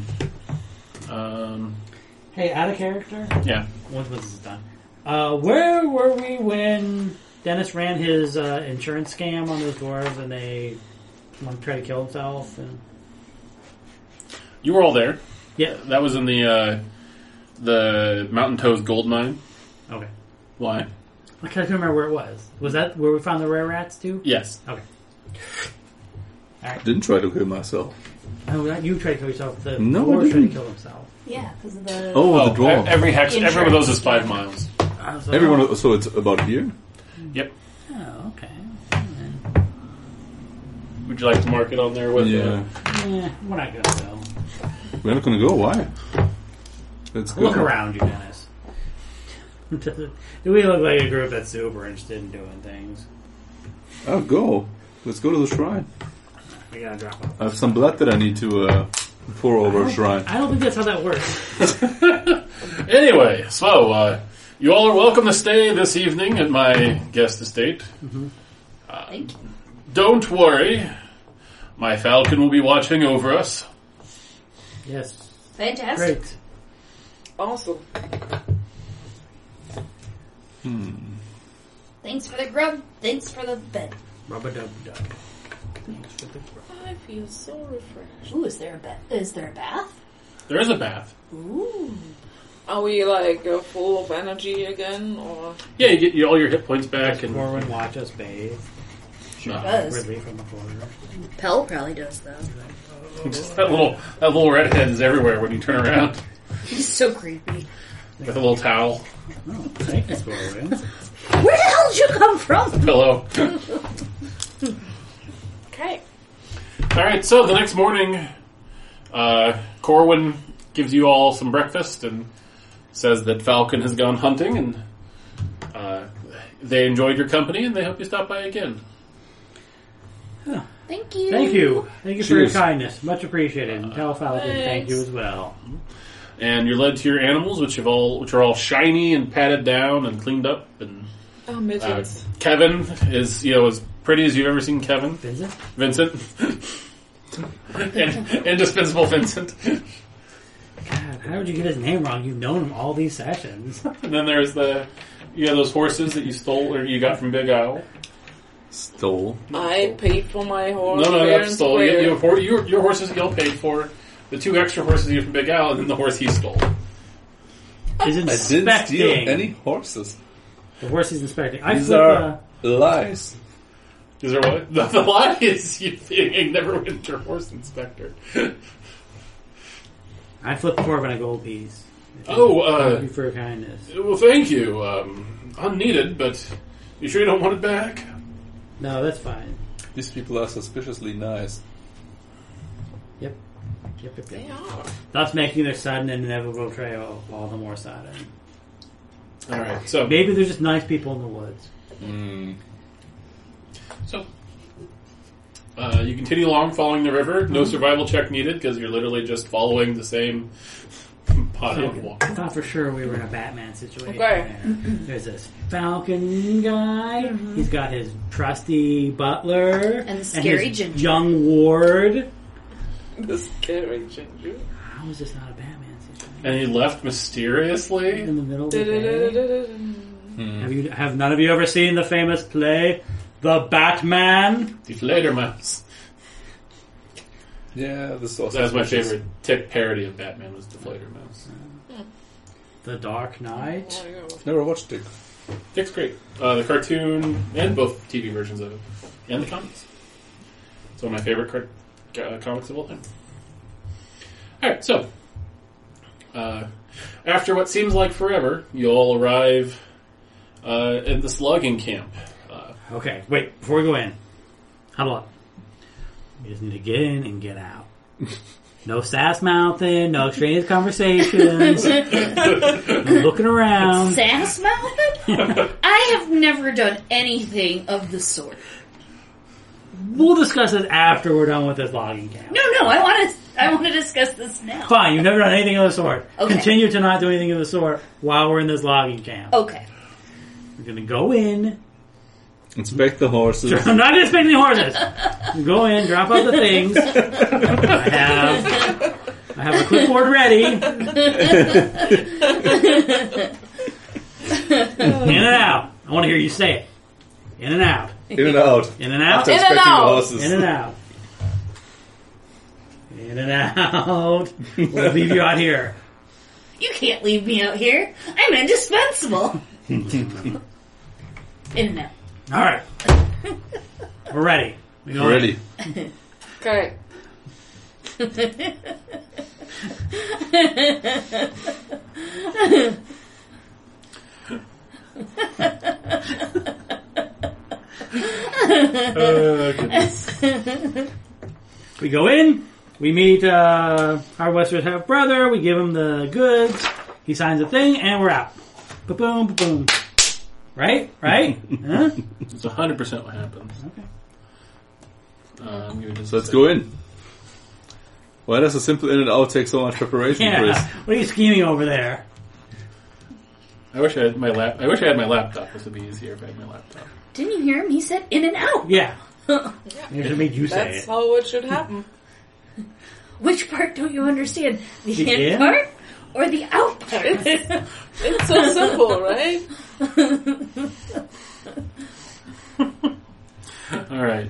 Speaker 3: Hey, out of character.
Speaker 1: Yeah.
Speaker 3: Once this is done. Where were we when Dennis ran his insurance scam on those dwarves and they wanted to try to kill himself? And
Speaker 1: You were all there.
Speaker 3: yeah,
Speaker 1: That was in the Mountain Toes gold mine.
Speaker 3: okay.
Speaker 1: Why?
Speaker 3: I can't remember where it was. Was that where we found the rare rats too?
Speaker 1: Yes.
Speaker 3: Okay.
Speaker 5: Didn't try to kill myself.
Speaker 3: No, not you tried to kill yourself. The
Speaker 5: No, I
Speaker 3: dwarf tried to
Speaker 5: didn't.
Speaker 3: kill himself.
Speaker 2: Yeah, because of the...
Speaker 5: Oh, the dwarf.
Speaker 1: Every one of those is 5
Speaker 2: Insurance.
Speaker 1: miles.
Speaker 3: So,
Speaker 5: Everyone. So it's about here.
Speaker 1: Yep.
Speaker 3: Oh, okay.
Speaker 1: Would you like to mark it on there with?
Speaker 5: Yeah.
Speaker 3: Yeah, we're not gonna go.
Speaker 5: We're not gonna go. Why? Let's go.
Speaker 3: Look around you, Dennis. Do we look like a group that's super interested in doing things?
Speaker 5: Oh, go. Let's go to the shrine.
Speaker 3: We gotta drop off.
Speaker 5: I have some blood that I need to pour over a shrine.
Speaker 3: I don't think that's how that works.
Speaker 1: Anyway, so you all are welcome to stay this evening at my guest estate.
Speaker 2: Thank you.
Speaker 1: Don't worry, my falcon will be watching over us.
Speaker 3: Yes.
Speaker 2: Fantastic.
Speaker 3: Great.
Speaker 4: Awesome.
Speaker 2: Thanks for the grub. Thanks for the bed.
Speaker 3: Rub-a-dub-dub. Thanks for the grub.
Speaker 4: I feel so refreshed.
Speaker 2: Ooh, is there a bath? Is there a bath?
Speaker 1: There is a bath.
Speaker 2: Ooh.
Speaker 4: Are we full of energy again, or?
Speaker 1: Yeah, you get all your hit points back, and
Speaker 3: Corwin watch us bathe.
Speaker 2: Sure does.
Speaker 3: Ridley from the corner.
Speaker 2: Pell probably does though.
Speaker 1: just that little redhead is everywhere when you turn around
Speaker 2: He's so creepy.
Speaker 1: with a little towel,
Speaker 3: Oh, thank you, Corwin.
Speaker 2: Where the hell did you come from?
Speaker 1: pillow.
Speaker 4: Okay.
Speaker 1: All right, so the next morning, Corwin gives you all some breakfast and says that Falcon has gone hunting, and they enjoyed your company, and they hope you stop by again.
Speaker 2: Thank you.
Speaker 3: Thank you. Thank you for your
Speaker 5: Cheers.
Speaker 3: kindness. Much appreciated. And tell Falcon thank
Speaker 4: Thanks.
Speaker 3: you as well.
Speaker 1: And you're led to your animals, which are all shiny and patted down and cleaned up. And
Speaker 4: Oh, midgets.
Speaker 1: Kevin is as pretty as you've ever seen Kevin.
Speaker 3: Vincent?
Speaker 1: and indispensable Vincent.
Speaker 3: God, how did you get his name wrong? You've known him all these sessions.
Speaker 1: And then there's those horses that you stole or you got from Big Owl.
Speaker 5: Stole.
Speaker 4: I paid for my horse.
Speaker 1: No,
Speaker 4: fair
Speaker 1: that's
Speaker 4: and
Speaker 1: stole.
Speaker 4: square.
Speaker 1: You have your horses that y'all paid for, the 2 extra horses you got from Big Owl, and then the horse he stole.
Speaker 3: He's
Speaker 5: I didn't
Speaker 3: inspecting.
Speaker 5: steal any horses.
Speaker 3: The horse he's inspecting.
Speaker 5: These are lies.
Speaker 1: Is there what? The lie is you being a Neverwinter horse inspector.
Speaker 3: I flip Corbin a gold piece.
Speaker 1: Oh,
Speaker 3: Thank you for your kindness.
Speaker 1: well, thank you. Unneeded, but you sure you don't want it back?
Speaker 3: No, that's fine.
Speaker 5: These people are suspiciously nice.
Speaker 3: Yep.
Speaker 4: They are.
Speaker 3: Thus making their sudden and inevitable betrayal all the more sudden.
Speaker 1: All right, so
Speaker 3: Maybe they're just nice people in the woods.
Speaker 1: you continue along following the river. No survival check needed because you're literally just following the same body of water.
Speaker 3: I thought for sure we were in a Batman situation.
Speaker 4: Okay.
Speaker 3: There's this Falcon guy. He's got his trusty butler
Speaker 2: And the scary
Speaker 3: his
Speaker 2: ginger.
Speaker 3: young ward.
Speaker 4: The scary ginger.
Speaker 3: How is this not a Batman situation?
Speaker 1: And he left mysteriously.
Speaker 3: In the middle of the day.
Speaker 4: Da-da-da-da-da-da.
Speaker 3: Have none of you ever seen the famous play, The Batman?
Speaker 1: The Fledermaus.
Speaker 5: Yeah, this is also
Speaker 1: That was my
Speaker 5: suspicious.
Speaker 1: favorite tick parody of Batman was the Fledermaus.
Speaker 3: The Dark Knight?
Speaker 4: There you go.
Speaker 5: Never watched it.
Speaker 1: Dick's great. The cartoon and both TV versions of it, and the comics. It's one of my favorite comics of all time. All right, so after what seems like forever, you all arrive at this logging camp.
Speaker 3: Okay, wait, before we go in, huddle up. We just need to get in and get out. No sass mouthing, no extraneous conversations, no looking around.
Speaker 2: Sass mouthing? I have never done anything of the sort.
Speaker 3: We'll discuss it after we're done with this logging camp.
Speaker 2: No, I want to discuss this now.
Speaker 3: Fine, you've never done anything of the sort.
Speaker 2: Okay.
Speaker 3: Continue to not do anything of the sort while we're in this logging camp.
Speaker 2: Okay.
Speaker 3: We're gonna go in.
Speaker 5: Inspect the horses.
Speaker 3: I'm not gonna spend any horses. Go in, drop out the things. I have a clipboard ready. In and out. I want to hear you say it. In and out.
Speaker 5: In and out.
Speaker 3: In and out.
Speaker 5: After
Speaker 4: In and
Speaker 5: inspecting
Speaker 4: out.
Speaker 5: the horses.
Speaker 3: In and out. In and out. We'll leave you out here.
Speaker 2: You can't leave me out here. I'm indispensable. In and out.
Speaker 3: All right. We're ready. We go
Speaker 5: We're
Speaker 3: in.
Speaker 5: ready.
Speaker 4: Okay.
Speaker 3: We go in. We meet our Western half brother. We give him the goods. He signs a thing, and we're out. Ba-boom, ba-boom. Right? Right? Huh?
Speaker 1: It's 100% what happens.
Speaker 3: Okay.
Speaker 1: Give me just
Speaker 5: So
Speaker 1: a
Speaker 5: let's
Speaker 1: second.
Speaker 5: go in. Why does a simple in and out take so much preparation,
Speaker 3: Yeah.
Speaker 5: Chris?
Speaker 3: What are you scheming over there?
Speaker 1: I wish I had my laptop. This would be easier if I had my laptop.
Speaker 2: Didn't you hear him? He said in and out.
Speaker 3: Yeah. It should make you say
Speaker 4: That's
Speaker 3: it.
Speaker 4: how it should happen.
Speaker 2: Which part don't you understand? The
Speaker 3: The
Speaker 2: in
Speaker 3: in?
Speaker 2: part or the out part?
Speaker 4: It's so simple, right?
Speaker 1: All right.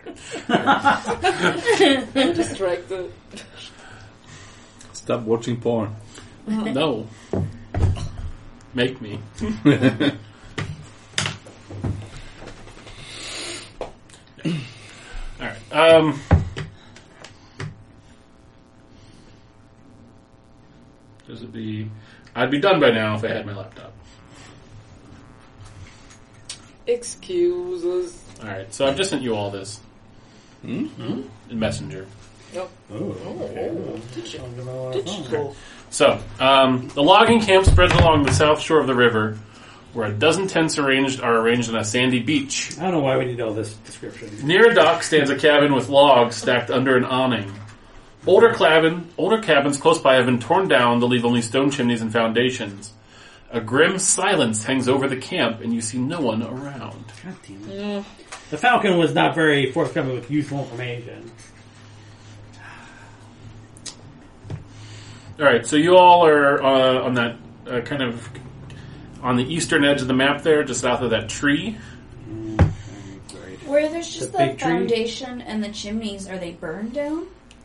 Speaker 4: I'm distracted.
Speaker 5: Stop watching porn.
Speaker 1: No. Make me. Alright. Does it be... I'd be done by now if I had my laptop.
Speaker 4: Excuses.
Speaker 1: Alright, so I've just sent you all this. In Messenger.
Speaker 4: Yep.
Speaker 1: So, the logging camp spreads along the south shore of the river, where a dozen tents are arranged on a sandy beach.
Speaker 3: I don't know why we need all this description.
Speaker 1: Near a dock stands a cabin with logs stacked under an awning. Older cabins close by have been torn down to leave only stone chimneys and foundations. A grim silence hangs over the camp, and you see no one around.
Speaker 3: God damn it. The Falcon was not very forthcoming with useful information.
Speaker 1: Alright, so you all are on that kind of on the eastern edge of the map there, just south of that tree.
Speaker 2: Where there's just
Speaker 3: The
Speaker 2: the
Speaker 3: big tree?
Speaker 2: foundation and the chimneys, are they burned down?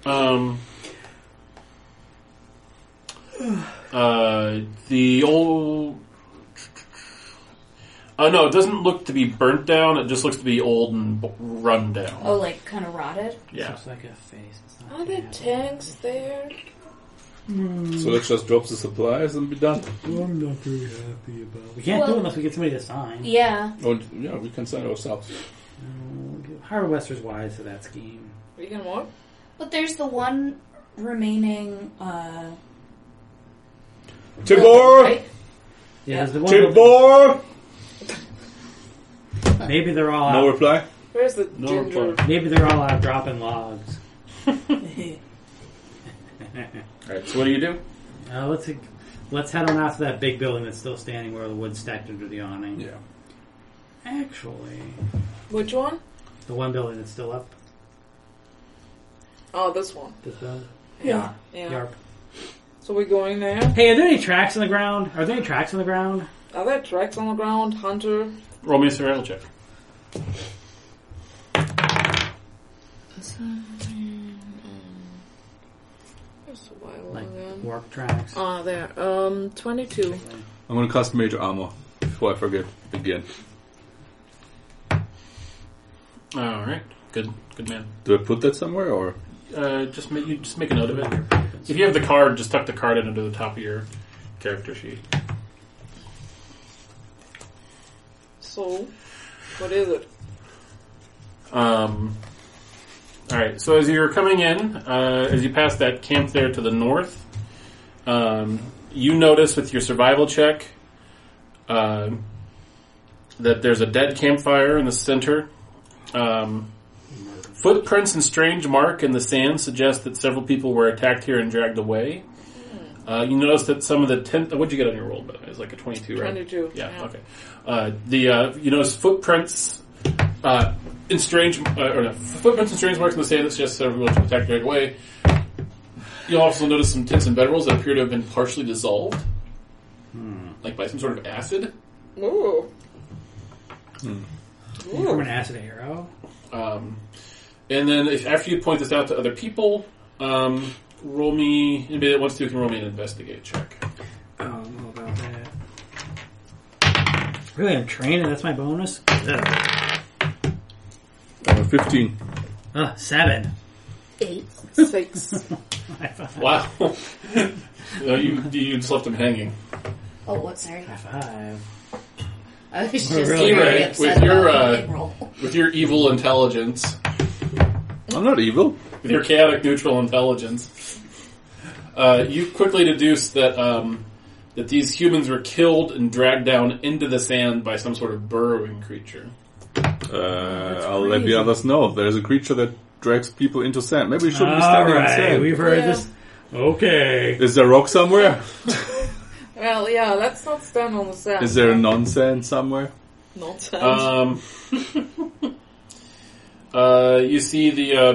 Speaker 1: The old... no, it doesn't look to be burnt down, it just looks to be old and run down.
Speaker 2: Oh, like kind of rotted?
Speaker 1: Yeah.
Speaker 3: Looks like a face. It's not
Speaker 4: Are there
Speaker 3: bad.
Speaker 4: tanks there?
Speaker 5: So let's just drop the supplies and be done.
Speaker 3: I'm not very happy about. We can't do it unless we get somebody to sign.
Speaker 2: Yeah.
Speaker 5: Oh, yeah, we can sign ourselves.
Speaker 3: Harvester's wise to that scheme.
Speaker 4: We can what?
Speaker 2: But there's the one remaining,
Speaker 5: Tibor!
Speaker 2: right?
Speaker 3: Yeah, there's the one.
Speaker 5: Tibor!
Speaker 3: Maybe they're all
Speaker 5: No
Speaker 3: out.
Speaker 5: reply?
Speaker 4: Where's the
Speaker 1: No
Speaker 4: ginger?
Speaker 1: reply.
Speaker 3: Maybe they're all out dropping logs.
Speaker 1: Alright, so what do you do?
Speaker 3: Let's head on out to that big building that's still standing where the wood's stacked under the awning.
Speaker 5: Yeah.
Speaker 3: Actually,
Speaker 4: Which one?
Speaker 3: the one building that's still up.
Speaker 4: Oh, this one.
Speaker 3: This building.
Speaker 4: Yeah.
Speaker 3: Yarp.
Speaker 4: So we're going there.
Speaker 3: Hey, are there any tracks on the ground? Are there any tracks on the ground?
Speaker 4: Are there tracks on the ground, Hunter?
Speaker 1: Roll me a survival check.
Speaker 4: Survival
Speaker 3: Like
Speaker 4: again.
Speaker 3: warp tracks?
Speaker 4: Ah, there. 22.
Speaker 5: I'm gonna cast major armor before I forget again.
Speaker 1: Alright, good man.
Speaker 5: Do I put that somewhere or?
Speaker 1: Just make a note of it. If you have the card, just tuck the card into the top of your character sheet.
Speaker 4: So, what is it?
Speaker 1: Alright, so as you're coming in, as you pass that camp there to the north, you notice with your survival check that there's a dead campfire in the center. Footprints and strange mark in the sand suggest that several people were attacked here and dragged away. You notice that some of the tent... what'd you get on your roll, by the way? It's like a 22, right?
Speaker 4: 22.
Speaker 1: Yeah, okay. You notice footprints in strange... footprints and strange marks in the sand that suggest several people were attacked and dragged away. You'll also notice some tents and bedrolls that appear to have been partially dissolved. Like by some sort of acid.
Speaker 4: Ooh.
Speaker 3: From
Speaker 4: Ooh.
Speaker 3: an acid arrow?
Speaker 1: And then after you point this out to other people, roll me... Anybody that wants to can roll me an investigate check.
Speaker 3: Oh, I don't know about that. Really, I'm training? That's my bonus?
Speaker 5: 15.
Speaker 3: 7.
Speaker 2: 8.
Speaker 4: 6.
Speaker 1: Wow. You just left him hanging.
Speaker 2: Oh, what? Sorry.
Speaker 3: 5.
Speaker 2: I was just
Speaker 3: Really?
Speaker 2: very
Speaker 1: Right,
Speaker 2: upset
Speaker 1: with your,
Speaker 2: about the roll.
Speaker 1: With your evil intelligence,
Speaker 5: I'm not evil.
Speaker 1: with your chaotic neutral intelligence, you quickly deduce that that these humans were killed and dragged down into the sand by some sort of burrowing creature.
Speaker 5: I'll let the others know. There's a creature that drags people into sand. Maybe we shouldn't be standing in
Speaker 3: Alright,
Speaker 5: sand.
Speaker 3: we've heard
Speaker 4: Yeah.
Speaker 3: this. Okay.
Speaker 5: Is there rock somewhere?
Speaker 4: Well, yeah, let's not stand on the sand.
Speaker 5: Is there a non-sand somewhere?
Speaker 4: Not sand.
Speaker 1: You see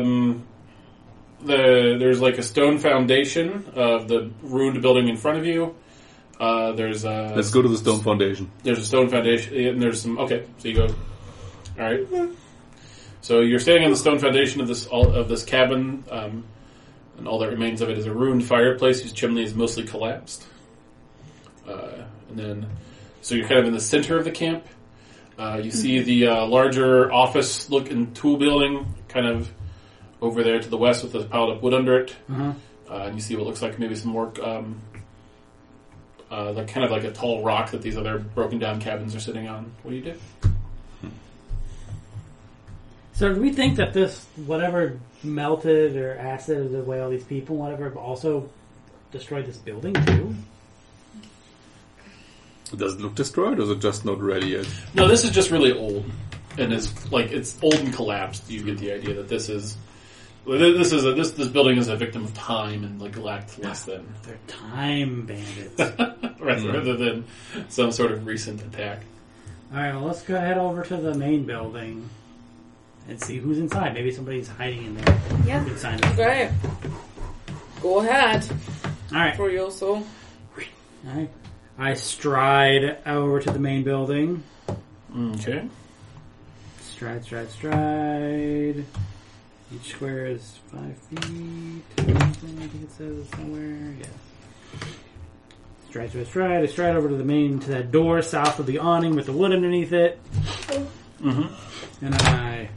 Speaker 1: there's like a stone foundation of the ruined building in front of you. There's a
Speaker 5: Let's go to the stone foundation.
Speaker 1: There's a stone foundation, and there's some. Okay, so you go. All right. So you're standing on the stone foundation of this cabin, and all that remains of it is a ruined fireplace whose chimney is mostly collapsed. So you're kind of in the center of the camp. You see the larger office-looking tool building kind of over there to the west with the piled up wood under it. And you see what looks like maybe some more, like kind of like a tall rock that these other broken down cabins are sitting on. What do you do?
Speaker 3: So do we think that this, whatever melted or acided away all these people, whatever, also destroyed this building too?
Speaker 5: Does it look destroyed, or is it just not ready yet?
Speaker 1: No, this is just really old, and it's old and collapsed. You get the idea that this building is a victim of time and lacked less than
Speaker 3: They're time bandits.
Speaker 1: rather than some sort of recent attack.
Speaker 3: All right, well, let's go head over to the main building and see who's inside. Maybe somebody's hiding in there.
Speaker 2: Yeah.
Speaker 3: Inside us.
Speaker 4: Okay. Go ahead.
Speaker 3: All right.
Speaker 4: Furioso.
Speaker 3: All right. I stride over to the main building.
Speaker 1: Okay.
Speaker 3: Stride. Each square is 5 feet. I think it says somewhere. Yeah. Stride. I stride over to that door south of the awning with the wood underneath it.
Speaker 1: Mm-hmm.
Speaker 3: And I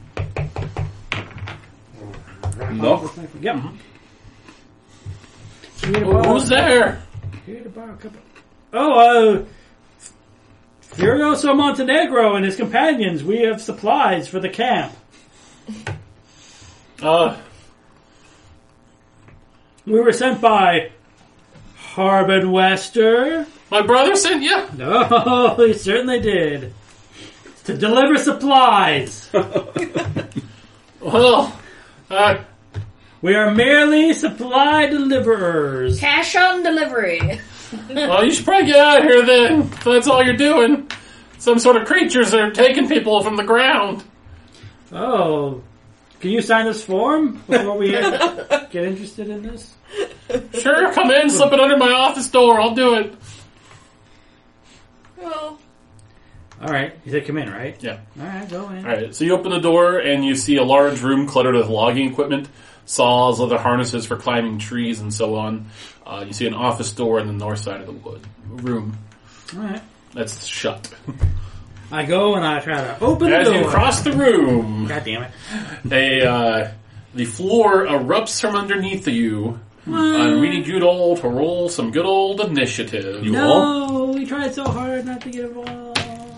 Speaker 5: Knock.
Speaker 3: Yep.
Speaker 1: Who's there?
Speaker 3: Here to borrow a couple. Oh, Furioso Montenegro and his companions. We have supplies for the camp. We were sent by Harbin Wester.
Speaker 1: My brother sent you?
Speaker 3: No, he certainly did. To deliver supplies.
Speaker 1: Well,
Speaker 3: we are merely supply deliverers.
Speaker 2: Cash on delivery.
Speaker 1: well, you should probably get out of here then. If that's all you're doing. Some sort of creatures are taking people from the ground.
Speaker 3: Oh, can you sign this form before we get interested in this?
Speaker 1: Sure, come in, slip it under my office door. I'll do it.
Speaker 4: Well,
Speaker 3: All right, you said come in, right?
Speaker 1: Yeah.
Speaker 3: All right, go in.
Speaker 1: All right, so you open the door and you see a large room cluttered with logging equipment, saws, leather harnesses for climbing trees, and so on. You see an office door in the north side of the room.
Speaker 3: All right.
Speaker 1: That's shut.
Speaker 3: I go and I try to open the
Speaker 1: As
Speaker 3: door.
Speaker 1: you cross the room,
Speaker 3: God damn it.
Speaker 1: the floor erupts from underneath you. And we need you all to roll some good old initiative.
Speaker 3: No, we tried so hard not to get involved.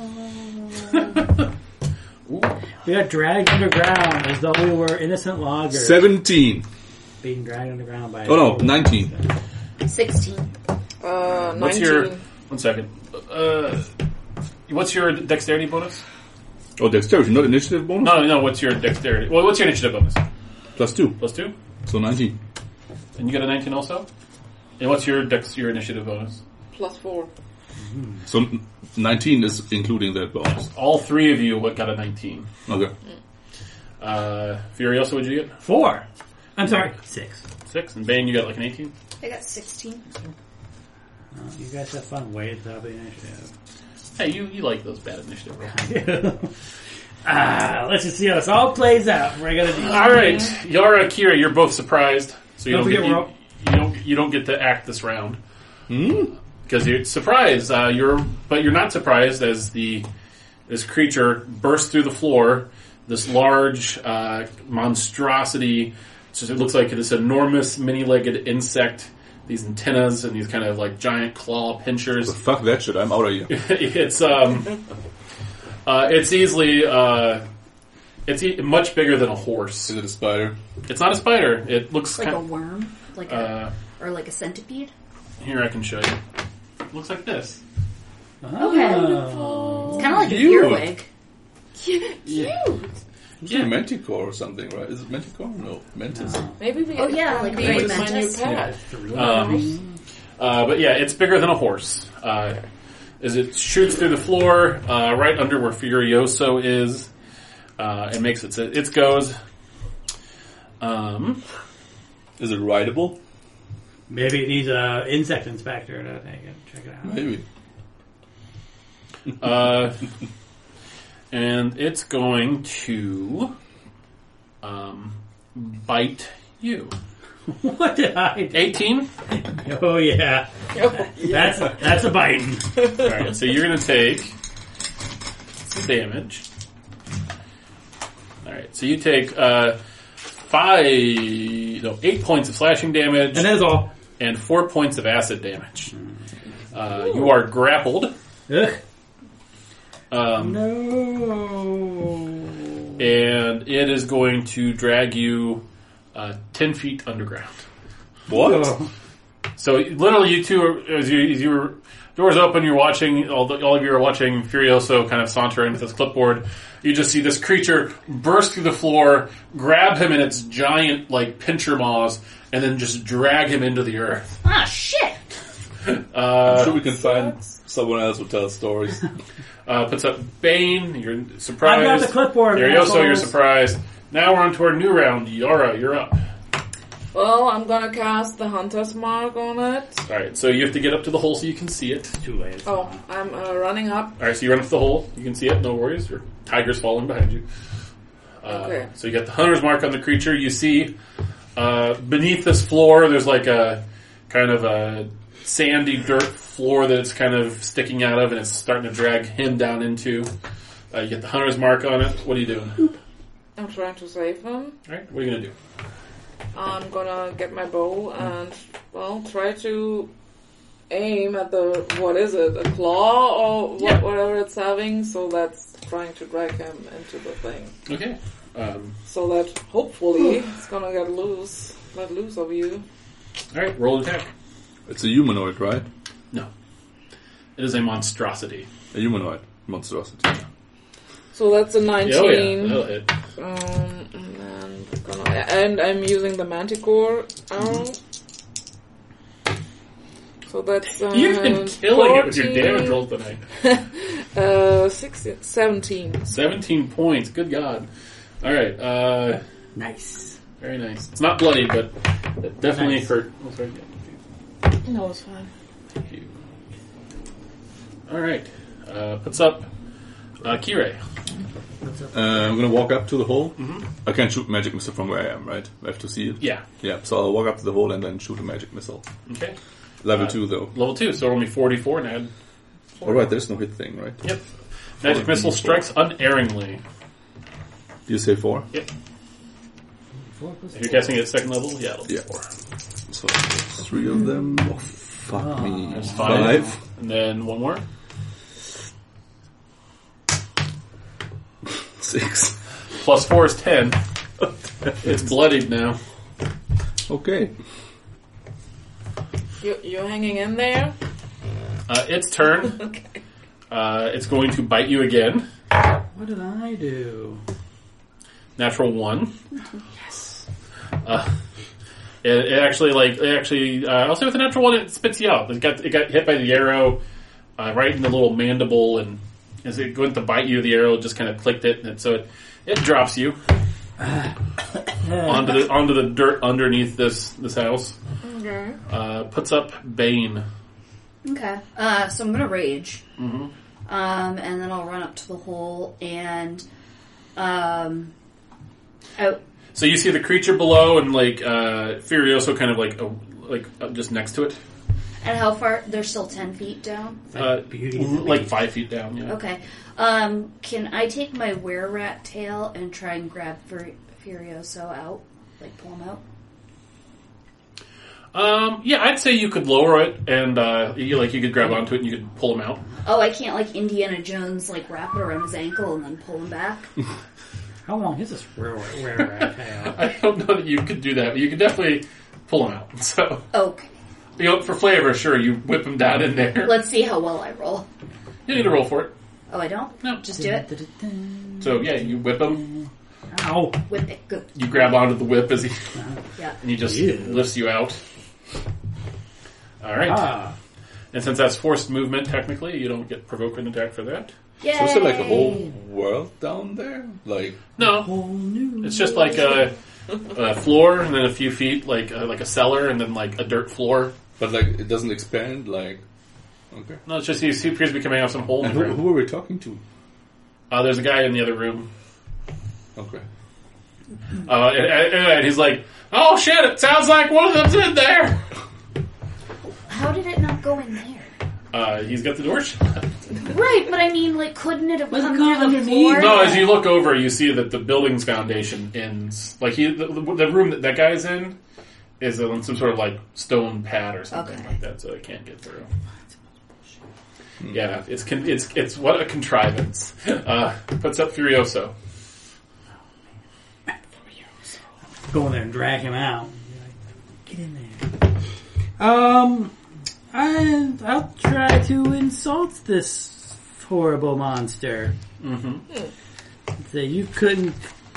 Speaker 3: We got dragged underground as though we were innocent loggers.
Speaker 5: 17.
Speaker 3: Being dragged underground by...
Speaker 5: Oh no, 19.
Speaker 2: 16.
Speaker 4: 19.
Speaker 1: What's your... One second. What's your dexterity bonus?
Speaker 5: Oh, dexterity, not initiative bonus?
Speaker 1: No, what's your dexterity? Well, what's your initiative bonus?
Speaker 5: +2.
Speaker 1: +2?
Speaker 5: So 19.
Speaker 1: And you get a 19 also? And what's your initiative bonus?
Speaker 4: +4.
Speaker 5: So 19 is including that bonus.
Speaker 1: All three of you got a 19.
Speaker 5: Okay.
Speaker 1: Furioso, what'd you get?
Speaker 3: 4. I'm sorry, 6.
Speaker 1: 6. And Bane, you got like an 18?
Speaker 2: I got 16.
Speaker 3: You guys have fun way at the top of the initiative.
Speaker 1: Hey, you like those bad initiative rolls.
Speaker 3: Let's just see how this all plays out. We're gonna do.
Speaker 1: All right, Yara, Kira, you're both surprised, so you
Speaker 3: Don't
Speaker 1: don't
Speaker 3: forget
Speaker 1: get you don't get to act this round because you're surprised. But you're not surprised as this creature bursts through the floor. This large monstrosity. It looks like this enormous many-legged insect. These antennas and these kind of like giant claw pinchers.
Speaker 5: But fuck that shit, I'm out of here.
Speaker 1: It's easily much bigger than a horse.
Speaker 5: Is it a spider?
Speaker 1: It's not a spider. It looks
Speaker 2: Like a
Speaker 1: kind
Speaker 2: worm? Like or like a centipede?
Speaker 1: here. I can show you. It looks like this.
Speaker 2: Okay.
Speaker 3: Oh.
Speaker 2: It's kind of like an
Speaker 5: Cute.
Speaker 2: earwig. Cute.
Speaker 5: It's a Manticore or something, right? Is it Manticore? No, Mantis.
Speaker 4: Maybe we
Speaker 2: Oh, yeah, like
Speaker 4: maybe
Speaker 2: Praying
Speaker 4: it's my new
Speaker 2: Mantis.
Speaker 4: pet.
Speaker 1: But yeah, it's bigger than a horse. As it shoots through the floor, right under where Furioso is, it makes it goes.
Speaker 5: Is it rideable?
Speaker 3: Maybe it needs an insect inspector to take it, check it out.
Speaker 5: Maybe.
Speaker 1: And it's going to bite you.
Speaker 3: What did I do?
Speaker 1: 18?
Speaker 3: Oh, yeah. That's a bite.
Speaker 1: Alright, so you're going to take some damage. Alright, so you take 8 points of slashing damage.
Speaker 3: And that is all.
Speaker 1: And 4 points of acid damage. You are grappled.
Speaker 3: Ugh.
Speaker 1: No. And it is going to drag you 10 feet underground.
Speaker 5: What?
Speaker 3: Oh.
Speaker 1: So literally, you two, as your doors open, you're watching. All of you are watching Furioso kind of saunter in with his clipboard. You just see this creature burst through the floor, grab him in its giant pincher maws, and then just drag him into the earth.
Speaker 2: Ah, shit!
Speaker 5: I'm sure we can find someone else who tells stories.
Speaker 1: Puts up Bane. You're surprised.
Speaker 3: I've got the clipboard.
Speaker 1: Furioso,
Speaker 3: assholes.
Speaker 1: you're surprised. Now we're on to our new round. Yara, you're up.
Speaker 4: Well, I'm gonna cast the Hunter's Mark on it.
Speaker 1: Alright, so you have to get up to the hole so you can see it.
Speaker 3: Too late.
Speaker 4: Oh, I'm running up.
Speaker 1: Alright, so you run up to the hole. You can see it. No worries. Your tiger's falling behind you.
Speaker 4: Okay.
Speaker 1: So you got the hunter's mark on the creature. You see beneath this floor, there's like a kind of a sandy dirt floor that it's kind of sticking out of, and it's starting to drag him down into. You get the hunter's mark on it. What are you doing?
Speaker 4: I'm trying to save him.
Speaker 1: Alright, what are you going to do?
Speaker 4: I'm gonna get my bow and, try to aim at the, what is it, a claw or whatever it's having, so that's trying to drag him into the thing.
Speaker 1: Okay.
Speaker 4: So that hopefully it's gonna let loose of you.
Speaker 1: Alright, roll attack.
Speaker 5: It's a humanoid, right?
Speaker 1: No. It is a monstrosity.
Speaker 5: A humanoid monstrosity.
Speaker 4: So that's a 19.
Speaker 1: Oh yeah, that'll hit.
Speaker 4: And I'm using the Manticore arrow. So that's
Speaker 1: You've been killing
Speaker 4: 14,
Speaker 1: it with your damage rolls tonight.
Speaker 4: 17.
Speaker 1: 17 points. Good God. Alright,
Speaker 3: Nice.
Speaker 1: very nice. It's not bloody, but it definitely
Speaker 3: Nice.
Speaker 1: hurt. Oh, sorry.
Speaker 4: No, it's fine.
Speaker 1: Thank you. Alright, puts up Kirei.
Speaker 5: I'm gonna walk up to the hole. Mm-hmm. I can't shoot magic missile from where I am, right? I have to see it.
Speaker 1: Yeah.
Speaker 5: Yeah, so I'll walk up to the hole and then shoot a magic missile.
Speaker 1: Okay.
Speaker 5: Level 2 though.
Speaker 1: Level 2, so only 44 and add.
Speaker 5: Alright, there's no hit thing, right?
Speaker 1: Yep. Magic missile strikes unerringly.
Speaker 5: Do you say 4?
Speaker 1: Yep. If you're guessing at second level, yeah, it'll be
Speaker 5: Yeah.
Speaker 1: 4.
Speaker 5: So 3 of them. Oh, fuck me.
Speaker 1: There's 5.
Speaker 5: 5.
Speaker 1: And then one more.
Speaker 5: 6.
Speaker 1: Plus 4 is 10. It's bloodied now.
Speaker 5: Okay.
Speaker 4: You're hanging in there?
Speaker 1: Its turn.
Speaker 4: Okay.
Speaker 1: It's going to bite you again.
Speaker 3: What did I do?
Speaker 1: Natural 1. Yes. It actually, I'll say with a natural 1, it spits you out. It got hit by the arrow right in the little mandible, and as it went to bite you, the arrow just kind of clicked it, and so it drops you onto the dirt underneath this house.
Speaker 2: Okay.
Speaker 1: Puts up Bane.
Speaker 2: Okay. So I'm gonna rage.
Speaker 1: Mm-hmm.
Speaker 2: And then I'll run up to the hole and
Speaker 1: So you see the creature below, and Furioso kind of just next to it.
Speaker 2: And how far? They're still 10 feet down?
Speaker 3: Beauty.
Speaker 1: 5 feet down, yeah.
Speaker 2: Okay. Can I take my were-rat tail and try and grab Furioso out? Pull him out?
Speaker 1: Yeah, I'd say you could lower it, and you could grab onto it and you could pull him out.
Speaker 2: Oh, I can't Indiana Jones wrap it around his ankle and then pull him back?
Speaker 3: How long is this were-rat tail?
Speaker 1: I don't know that you could do that, but you could definitely pull him out. So,
Speaker 2: Okay.
Speaker 1: for flavor, sure, you whip him down in there.
Speaker 2: Let's see how well I roll.
Speaker 1: You need to roll for it.
Speaker 2: Oh, I don't?
Speaker 1: No.
Speaker 2: Just do it?
Speaker 1: So yeah, you whip him.
Speaker 3: Ow.
Speaker 2: Whip it. Good.
Speaker 1: You grab onto the whip and he just
Speaker 3: Yeah.
Speaker 1: lifts you out. All right. And since that's forced movement, technically, you don't get provoke an attack for that.
Speaker 2: Yay!
Speaker 5: So is there a whole world down there?
Speaker 1: No, it's just a floor and then a few feet, like a cellar, and then a dirt floor.
Speaker 5: But it doesn't expand, Okay.
Speaker 1: No, it's just he appears to be coming out of some hole in
Speaker 5: And
Speaker 1: the ground.
Speaker 5: who are we talking to?
Speaker 1: There's a guy in the other room.
Speaker 5: Okay.
Speaker 1: And he's like, "Oh shit! It sounds like one of them's in there."
Speaker 2: How did it not go in there?
Speaker 1: He's got the door shut.
Speaker 2: Right, but I mean, like, couldn't it have
Speaker 3: Well,
Speaker 2: come
Speaker 3: it's gone
Speaker 2: through the
Speaker 3: underneath.
Speaker 2: floor?
Speaker 1: No, as you look over, you see that the building's foundation ends. Like the room that guy's in is on some sort of like stone pad or something
Speaker 2: Okay.
Speaker 1: like that, so they can't get through. Yeah, it's what a contrivance. Puts up Furioso.
Speaker 3: Go in there and drag him out. Get in there. I'll try to insult this horrible monster.
Speaker 1: Mm-hmm.
Speaker 3: So you couldn't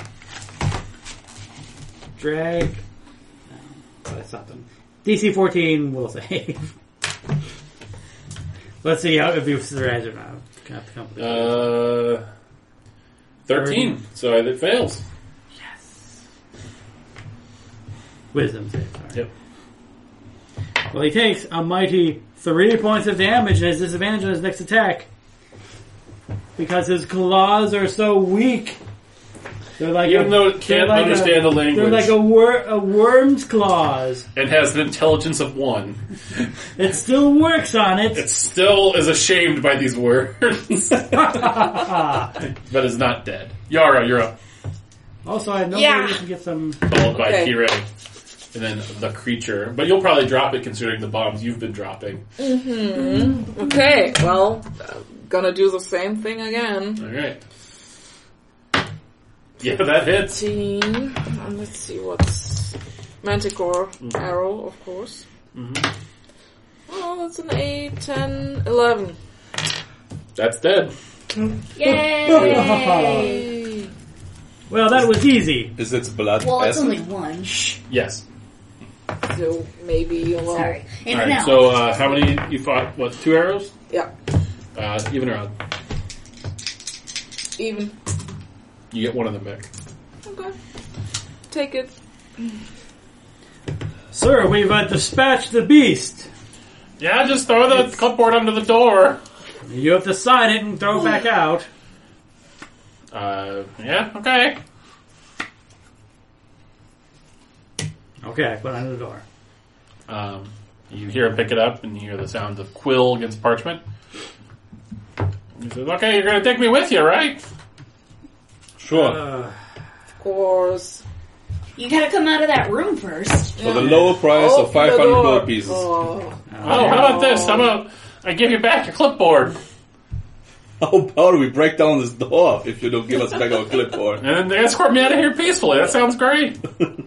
Speaker 3: drag. No, that's something. DC 14 will save. Let's see how if you surprise or not.
Speaker 1: 13. So it fails.
Speaker 3: Wisdom save. Sorry.
Speaker 1: Yep.
Speaker 3: Well, he takes a mighty 3 points of damage and has disadvantage on his next attack because his claws are so weak. They're like
Speaker 1: Even though it can't understand the language.
Speaker 3: They're like a worm's claws.
Speaker 1: It has an intelligence of 1.
Speaker 3: It still works on it.
Speaker 1: It still is ashamed by these words. But is not dead. Yara, you're up.
Speaker 3: Also, I know
Speaker 4: Yeah.
Speaker 3: you can get some.
Speaker 1: Followed by
Speaker 4: Okay.
Speaker 1: Kire. And then the creature. But you'll probably drop it considering the bombs you've been dropping.
Speaker 4: Okay, well, gonna do the same thing again.
Speaker 1: Alright. Yeah, that hits.
Speaker 4: 15. And let's see what's... Manticore arrow, of course. Oh, that's an 8, 10, 11.
Speaker 1: That's dead.
Speaker 2: Yay!
Speaker 3: Well, that was easy.
Speaker 5: Is its blood
Speaker 2: Well, it's
Speaker 5: acid?
Speaker 2: only one.
Speaker 1: Yes.
Speaker 4: So maybe a little...
Speaker 2: Sorry. In
Speaker 1: Alright,
Speaker 2: and out.
Speaker 1: so how many you fought? What, 2 arrows?
Speaker 4: Yeah,
Speaker 1: Even or odd?
Speaker 4: even.
Speaker 1: You get one of them back.
Speaker 4: Okay. Take it.
Speaker 3: Sir, we've dispatched the beast.
Speaker 1: Yeah, just throw the clipboard under the door.
Speaker 3: You have to sign it and throw it back out.
Speaker 1: Yeah, okay.
Speaker 3: Okay, I put it under the door.
Speaker 1: You hear him pick it up, and you hear the sound of quill against parchment. He says, "Okay, you're going to take me with you, right?"
Speaker 5: Sure.
Speaker 4: Of course.
Speaker 2: You gotta come out of that room first.
Speaker 5: For the lower price of 500 gold pieces.
Speaker 1: Oh, how about this? I give you back your clipboard.
Speaker 5: How about we break down this door if you don't give us back our clipboard?
Speaker 1: And they escort me out of here peacefully. That sounds great.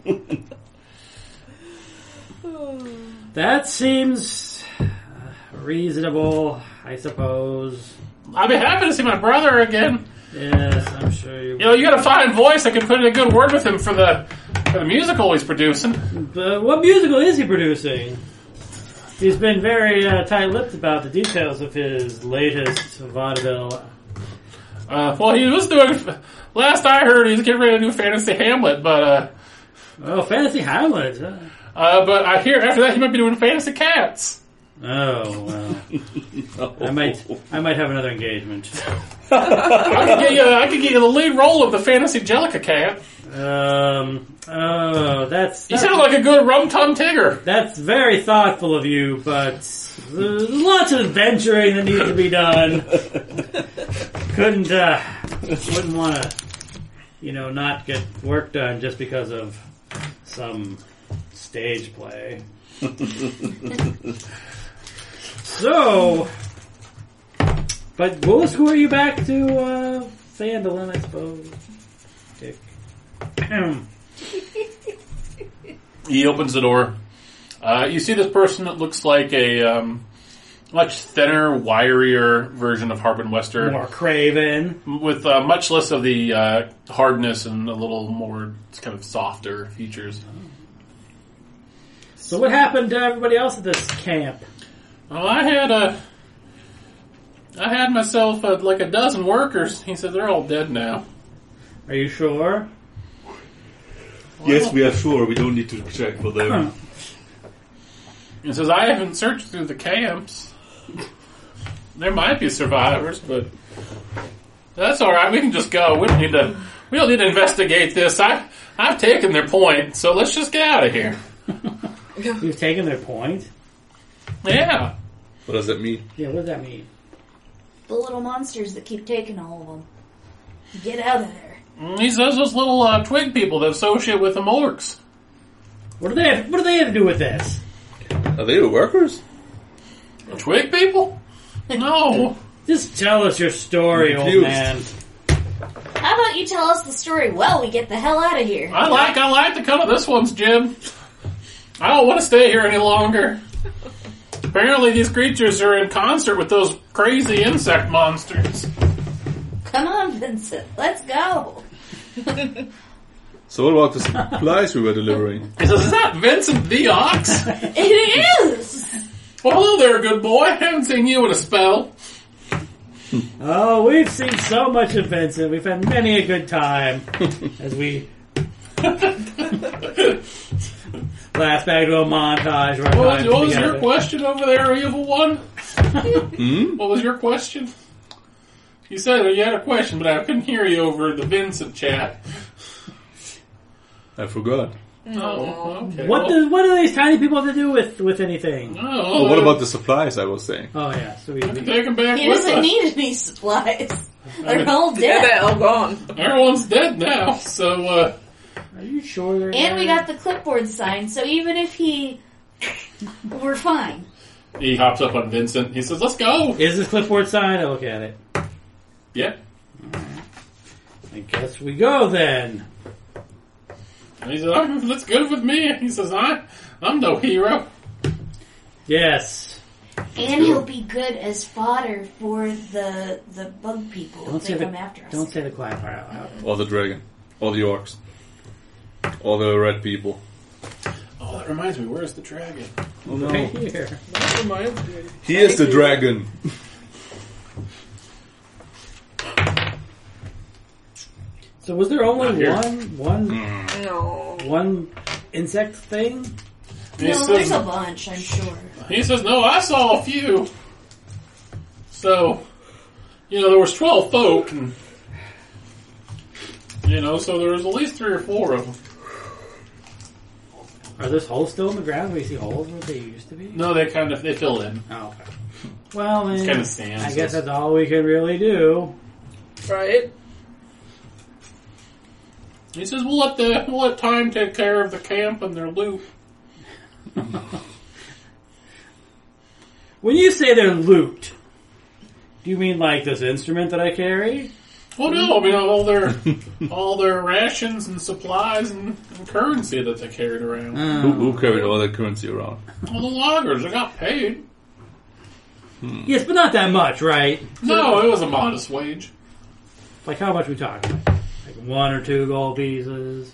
Speaker 3: That seems reasonable, I suppose.
Speaker 1: I'd be happy to see my brother again.
Speaker 3: Yes, I'm sure you.
Speaker 1: You know, you got a fine voice. I could put in a good word with him for the musical he's producing.
Speaker 3: What musical is he producing? He's been very tight-lipped about the details of his latest vaudeville.
Speaker 1: Well, he was doing. Last I heard, he was getting ready to do Fantasy Hamlet, but
Speaker 3: Fantasy Hamlet. Huh?
Speaker 1: but I hear after that he might be doing Fantasy Cats.
Speaker 3: Oh well, I might have another engagement.
Speaker 1: I could get you the lead role of the Fantasy Jellica Cat.
Speaker 3: That's
Speaker 1: You sound like a good rum tum tigger.
Speaker 3: that's very thoughtful of you, but there's lots of adventuring that needs to be done. Wouldn't want to, not get work done just because of some stage play. So, but we'll escort you back to Phandalin, I suppose. Dick.
Speaker 1: He opens the door. You see this person that looks like a much thinner, wirier version of Harbin Wester.
Speaker 3: More Craven.
Speaker 1: With much less of the hardness and a little more kind of softer features.
Speaker 3: So what happened to everybody else at this camp?
Speaker 1: Well, I had myself like a dozen workers. He said they're all dead now.
Speaker 3: Are you sure?
Speaker 5: Yes, we are sure. We don't need to check for them.
Speaker 1: He says I haven't searched through the camps. There might be survivors, but that's all right. We can just go. We don't need to investigate this. I I've taken their point, so let's just get out of here.
Speaker 3: You've taken their point?
Speaker 1: Yeah.
Speaker 5: What does that mean?
Speaker 3: Yeah, what does that mean?
Speaker 2: The little monsters that keep taking all of them. Get out of there.
Speaker 1: He says those little twig people that associate with the orcs.
Speaker 3: What do they have to do with this?
Speaker 5: Are they the workers?
Speaker 1: Twig people? No.
Speaker 3: Just tell us your story, old
Speaker 5: Confused.
Speaker 3: man.
Speaker 2: How about you tell us the story while we get the hell out of here?
Speaker 1: I like the cut of this one's, Jim. I don't want to stay here any longer. Apparently these creatures are in concert with those crazy insect monsters.
Speaker 2: Come on, Vincent. Let's go.
Speaker 5: So what about the supplies we were delivering?
Speaker 1: He says, is that Vincent the Ox?
Speaker 2: It is.
Speaker 1: Well, hello there, good boy. Haven't seen you in a spell.
Speaker 3: Oh, we've seen so much of Vincent. We've had many a good time as we last back to a montage. Of our time
Speaker 1: What was
Speaker 3: together.
Speaker 1: your question over there, evil one? What was your question? You said you had a question, but I couldn't hear you over the Vincent chat.
Speaker 5: I forgot.
Speaker 1: Oh, okay.
Speaker 3: What do these tiny people have to do with anything?
Speaker 5: Oh, what about the supplies I was saying?
Speaker 3: Oh yeah, so we
Speaker 1: Take him back
Speaker 2: He
Speaker 1: with
Speaker 2: doesn't
Speaker 1: us.
Speaker 2: need any supplies. They're all
Speaker 4: Yeah,
Speaker 2: dead.
Speaker 4: they're all gone.
Speaker 1: Everyone's dead now, so,
Speaker 3: are you sure they're
Speaker 2: And we got the clipboard sign, so even if we're fine.
Speaker 1: he hops up on Vincent. He says, let's go.
Speaker 3: Is this clipboard sign? I'll look at it.
Speaker 1: Yeah.
Speaker 3: I guess we go then.
Speaker 1: And he says, that's good with me. He says, I'm no hero.
Speaker 3: Yes.
Speaker 2: And he'll be good as fodder for the bug people if they come after us.
Speaker 3: Don't say the quiet part out loud.
Speaker 5: Or the dragon. Or the orcs. Or the red people.
Speaker 1: Oh, that reminds me, where's the dragon?
Speaker 5: Oh no.
Speaker 3: Right here.
Speaker 4: That reminds me.
Speaker 5: He is the dragon.
Speaker 3: So was there only
Speaker 1: Not here.
Speaker 4: No.
Speaker 3: one insect thing?
Speaker 1: He
Speaker 2: No,
Speaker 1: says-
Speaker 2: there's a bunch, I'm sure.
Speaker 1: He says, no, I saw a few. So, there was 12 folk, and, so there was at least 3 or 4 of them.
Speaker 3: Are those holes still in the ground? Do we see holes where they used to be?
Speaker 1: No, they fill in.
Speaker 3: Oh, okay. Well, then,
Speaker 1: It's kind of sand.
Speaker 3: I
Speaker 1: so
Speaker 3: guess
Speaker 1: it's-
Speaker 3: that's all we can really do.
Speaker 4: Right?
Speaker 1: He says, we'll let time take care of the camp and their loot.
Speaker 3: When you say they're loot, do you mean like this instrument that I carry?
Speaker 1: Well, no, I mean all their rations and supplies and currency that they carried around.
Speaker 5: Who carried all that currency around?
Speaker 1: Well, the loggers, they got paid.
Speaker 3: Yes, but not that much, right?
Speaker 1: No, it was a modest wage.
Speaker 3: Like how much we talking? Like 1 or 2 gold pieces?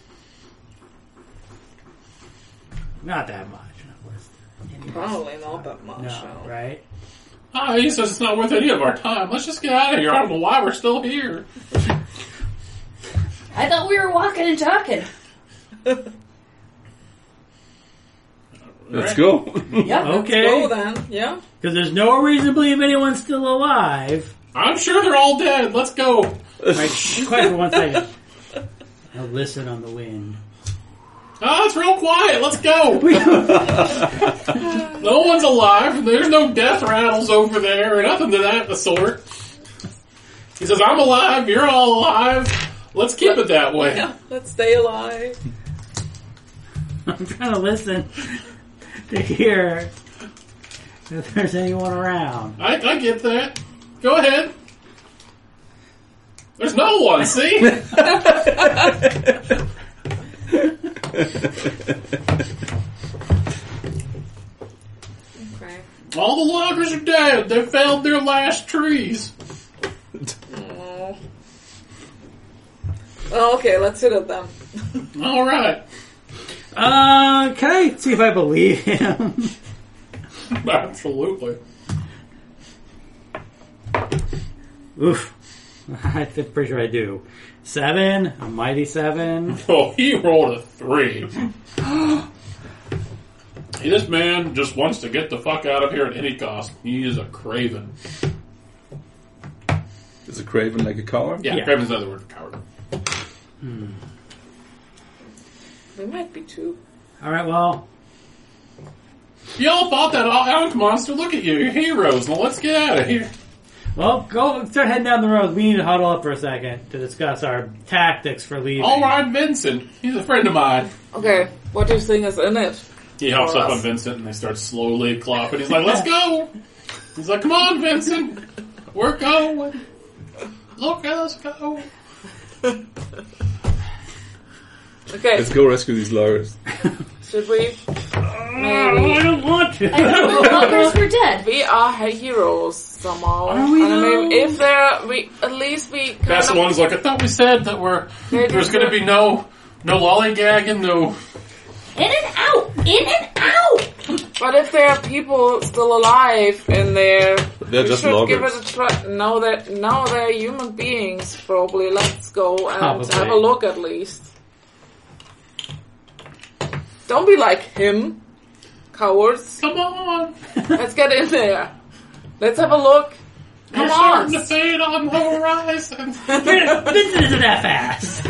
Speaker 3: Not that much.
Speaker 4: Probably not that much.
Speaker 3: No, right?
Speaker 1: He says it's not worth any of our time. Let's just get out of here. I don't know why we're still here.
Speaker 2: I thought we were walking and talking.
Speaker 5: Let's go.
Speaker 4: Yeah,
Speaker 3: Okay.
Speaker 4: let's go then. Yeah.
Speaker 3: Because there's no reason to believe anyone's still alive.
Speaker 1: I'm sure they're all dead. Let's go.
Speaker 3: Right, quiet for 1 second. Now listen on the wind.
Speaker 1: Oh, it's real quiet. Let's go. No one's alive. There's no death rattles over there or nothing to that sort. He says, I'm alive. You're all alive. Let's keep it that way.
Speaker 4: Yeah, let's stay alive.
Speaker 3: I'm trying to listen to hear if there's anyone around.
Speaker 1: I get that. Go ahead. There's no one, see?
Speaker 4: Okay.
Speaker 1: All the loggers are dead. They felled their last trees.
Speaker 4: Oh. Oh, okay, let's hit it then.
Speaker 1: All right.
Speaker 3: Can I see if I believe him?
Speaker 1: Absolutely.
Speaker 3: Oof. I'm pretty sure I do. 7, a mighty 7.
Speaker 1: Oh, he rolled a 3. This man just wants to get the fuck out of here at any cost. He is a craven.
Speaker 5: Is a craven like a coward?
Speaker 1: Yeah,
Speaker 3: Yeah.
Speaker 1: craven's another word for coward.
Speaker 4: We might be two.
Speaker 3: All right, well,
Speaker 1: Y'all fought that elk monster. Look at you. You're heroes. Now let's get out of here.
Speaker 3: go start heading down the road. We need to huddle up for a second to discuss our tactics for leaving.
Speaker 1: All right, Vincent. He's a friend of mine.
Speaker 4: Okay, what do you think is in it?
Speaker 1: He hops
Speaker 4: For
Speaker 1: up
Speaker 4: us.
Speaker 1: on Vincent and they start slowly clopping. He's like, let's go. He's like, come on, Vincent. We're going. Look at us go.
Speaker 4: Okay,
Speaker 5: Let's go rescue these loggers.
Speaker 4: should we?
Speaker 3: I don't want to.
Speaker 2: I thought the loggers were dead.
Speaker 4: We are heroes somehow.
Speaker 3: Are we
Speaker 4: And I mean,
Speaker 3: though?
Speaker 4: if there, at least we kind
Speaker 1: That's
Speaker 4: of,
Speaker 1: the one's like, I thought we said that there's going to be no lollygagging, no.
Speaker 2: In and out! In and out!
Speaker 4: But if there are people still alive in there,
Speaker 5: They're
Speaker 4: we
Speaker 5: just
Speaker 4: should
Speaker 5: loggers.
Speaker 4: give it a try. No, they're human beings, probably. Let's go and
Speaker 3: Probably.
Speaker 4: have a look at least. Don't be like him, cowards.
Speaker 1: Come on.
Speaker 4: Let's get in there. Let's have a look.
Speaker 1: You're
Speaker 4: Come
Speaker 1: starting
Speaker 4: on.
Speaker 1: to fade on the horizon.
Speaker 3: Vincent isn't that fast.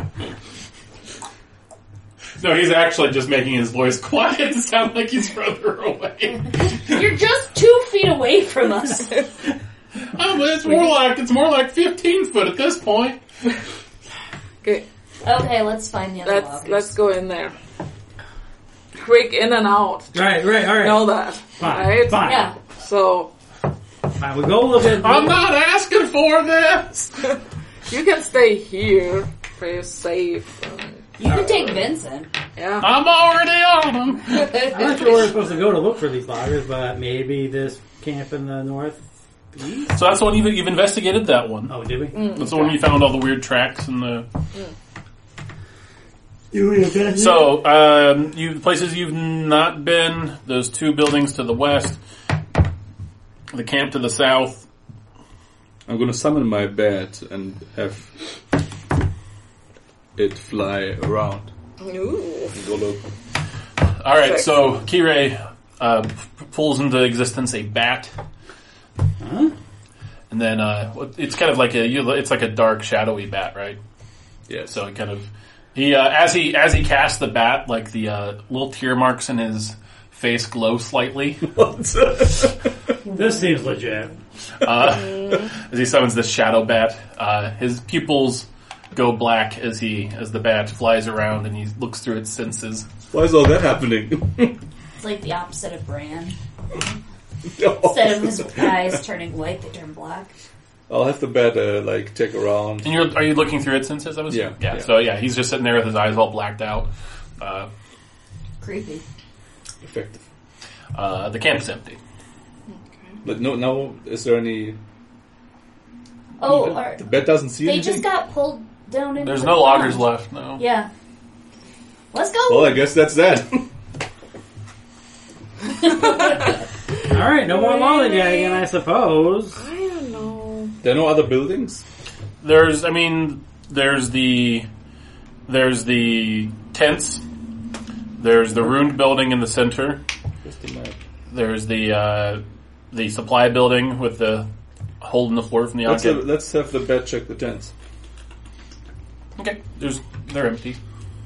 Speaker 1: No, he's actually just making his voice quiet to sound like he's further away.
Speaker 2: You're just 2 feet away from us.
Speaker 1: Oh, but it's more like 15 foot at this point.
Speaker 4: Okay,
Speaker 2: Okay, let's find the other loggers.
Speaker 4: let's go in there. Quick in and out.
Speaker 3: Right, all right.
Speaker 4: Know that,
Speaker 3: Fine,
Speaker 4: right?
Speaker 3: fine.
Speaker 2: Yeah.
Speaker 4: So
Speaker 3: Fine, we go look at...
Speaker 1: I'm not asking for this.
Speaker 4: you can stay here. Play safe.
Speaker 2: You can take Vincent.
Speaker 4: Yeah.
Speaker 1: I'm already on them.
Speaker 3: I'm not sure where we're supposed to go to look for these loggers, but maybe this camp in the northeast?
Speaker 1: So that's the one you've investigated. That one.
Speaker 3: Oh, did we?
Speaker 1: That's the one you found all the weird tracks and the.
Speaker 3: So,
Speaker 1: So you places you've not been. Those 2 buildings to the west. The camp to the south.
Speaker 5: I'm gonna summon my bat and have it fly around.
Speaker 4: Ooh.
Speaker 5: And go look.
Speaker 1: All right.
Speaker 4: Sick.
Speaker 1: So Kirei pulls into existence a bat.
Speaker 3: huh?
Speaker 1: And then it's kind of like it's like a dark, shadowy bat, right?
Speaker 5: Yes.
Speaker 1: So it kind of as he casts the bat, like the little tear marks in his face glow slightly
Speaker 3: This seems legit.
Speaker 1: as he summons this shadow bat. His pupils go black as the bat flies around and he looks through its senses.
Speaker 5: Why is all that happening?
Speaker 2: It's like the opposite of Bran. Instead of his eyes turning white, they turn black.
Speaker 5: I'll have the bat check around.
Speaker 1: And are you looking through its senses?
Speaker 5: Yeah.
Speaker 1: So he's just sitting there with his eyes all blacked out.
Speaker 2: Creepy.
Speaker 5: Effective.
Speaker 1: The camp's empty.
Speaker 5: But no, is there any?
Speaker 2: Oh,
Speaker 5: The bat doesn't see
Speaker 2: they
Speaker 5: anything.
Speaker 2: just got pulled down into
Speaker 1: There's
Speaker 2: the
Speaker 1: no loggers
Speaker 2: pond.
Speaker 1: left. No.
Speaker 2: Yeah. Let's go.
Speaker 5: Well, I guess that's that.
Speaker 3: All right, no more lollygagging, I suppose.
Speaker 4: I don't know.
Speaker 5: There are no other buildings.
Speaker 1: There's the tents. There's the ruined building in the center.
Speaker 5: Where's the map?
Speaker 1: There's the supply building with the hole in the floor from the outget.
Speaker 5: Let's have the bat check the tents.
Speaker 1: Okay, they're empty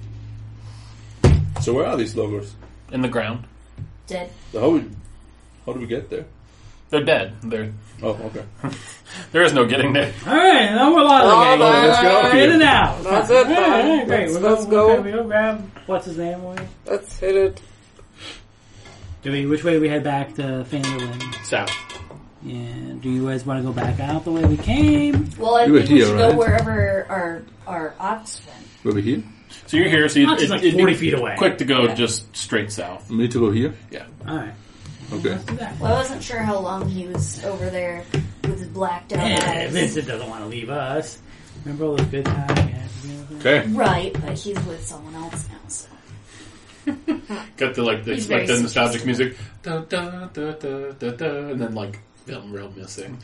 Speaker 5: So where are these loggers?
Speaker 1: in the ground.
Speaker 2: Dead.
Speaker 5: So how do we get there?
Speaker 1: They're dead.
Speaker 5: Oh, okay.
Speaker 1: There is no getting there.
Speaker 3: All right, no more lollygagging.
Speaker 5: Let's go.
Speaker 3: In and out.
Speaker 4: That's it,
Speaker 3: All right,
Speaker 4: then.
Speaker 3: great.
Speaker 4: Let's go.
Speaker 3: We go grab what's his name.
Speaker 4: Let's hit it.
Speaker 3: Which way do we head back to Phandalin?
Speaker 1: South.
Speaker 3: And do you guys want to go back out the way we came?
Speaker 2: Well, I
Speaker 5: You were
Speaker 2: think we
Speaker 5: here,
Speaker 2: should
Speaker 5: right?
Speaker 2: go wherever our ox went.
Speaker 5: Over here?
Speaker 1: So you're here. So
Speaker 3: Not just like
Speaker 1: it'd be
Speaker 3: 40 feet away.
Speaker 1: Quick to go,
Speaker 2: Yeah.
Speaker 1: just straight south.
Speaker 5: We need to go here?
Speaker 1: Yeah.
Speaker 3: All right.
Speaker 5: Okay.
Speaker 3: Let's do that.
Speaker 2: Well, I wasn't sure how long he was over there with his blacked out
Speaker 3: Yeah,
Speaker 2: eyes.
Speaker 3: Vincent doesn't want to leave us. Remember all those good times we had together?
Speaker 5: Okay.
Speaker 2: Right, but he's with someone else now, so.
Speaker 1: Got the
Speaker 2: He's very
Speaker 1: the nostalgic music, da, da, da, da, da, da, and then film real missing.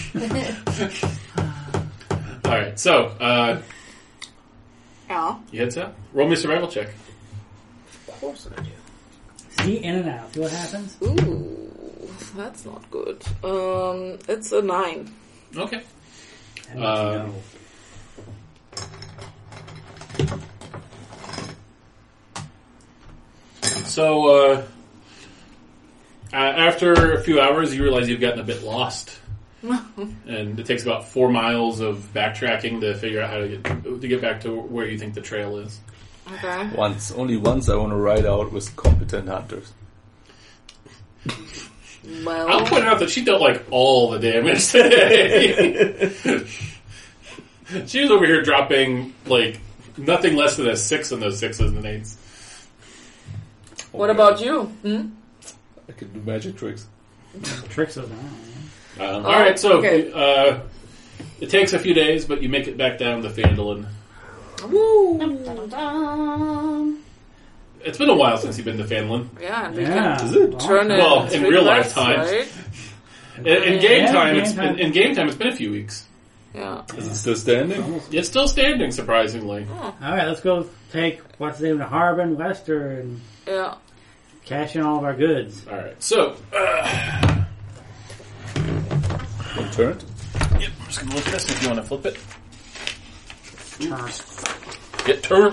Speaker 1: All right, so
Speaker 4: Yeah.
Speaker 1: you head south. Roll me a survival check.
Speaker 4: Of course I do.
Speaker 3: See, in and out. See what happens?
Speaker 4: Ooh, that's not good. It's a 9.
Speaker 1: Okay.
Speaker 3: And no.
Speaker 1: So, after a few hours, you realize you've gotten a bit lost. And it takes about 4 miles of backtracking to figure out how to get back to where you think the trail is.
Speaker 4: Okay.
Speaker 5: Only once I want to ride out with competent hunters.
Speaker 4: Well,
Speaker 1: I'll point out that she dealt like all the damage today. She was over here dropping like nothing less than a 6 on those 6s and 8s.
Speaker 4: what about you?
Speaker 5: I can do magic tricks.
Speaker 3: Tricks of that.
Speaker 1: All right, so
Speaker 4: okay.
Speaker 1: it takes a few days, but you make it back down to Phandalin.
Speaker 4: Woo!
Speaker 2: Dun-dun-dun.
Speaker 1: It's been a while since you've been to Phandalin.
Speaker 4: Yeah, and we
Speaker 3: Yeah.
Speaker 4: can turn it.
Speaker 1: Well, in real life
Speaker 4: times,
Speaker 1: times.
Speaker 4: right?
Speaker 1: In game
Speaker 3: Yeah,
Speaker 1: time,
Speaker 3: game time.
Speaker 1: it's been a few weeks.
Speaker 4: Yeah.
Speaker 5: Is it still standing?
Speaker 1: It's still standing, surprisingly.
Speaker 3: All right, let's go take what's the name of Harbin, Wester, and
Speaker 4: Yeah.
Speaker 3: cash in all of our goods.
Speaker 1: All right, so
Speaker 5: One turn?
Speaker 1: yep, I'm just gonna look at this if you want to flip it. Get turn.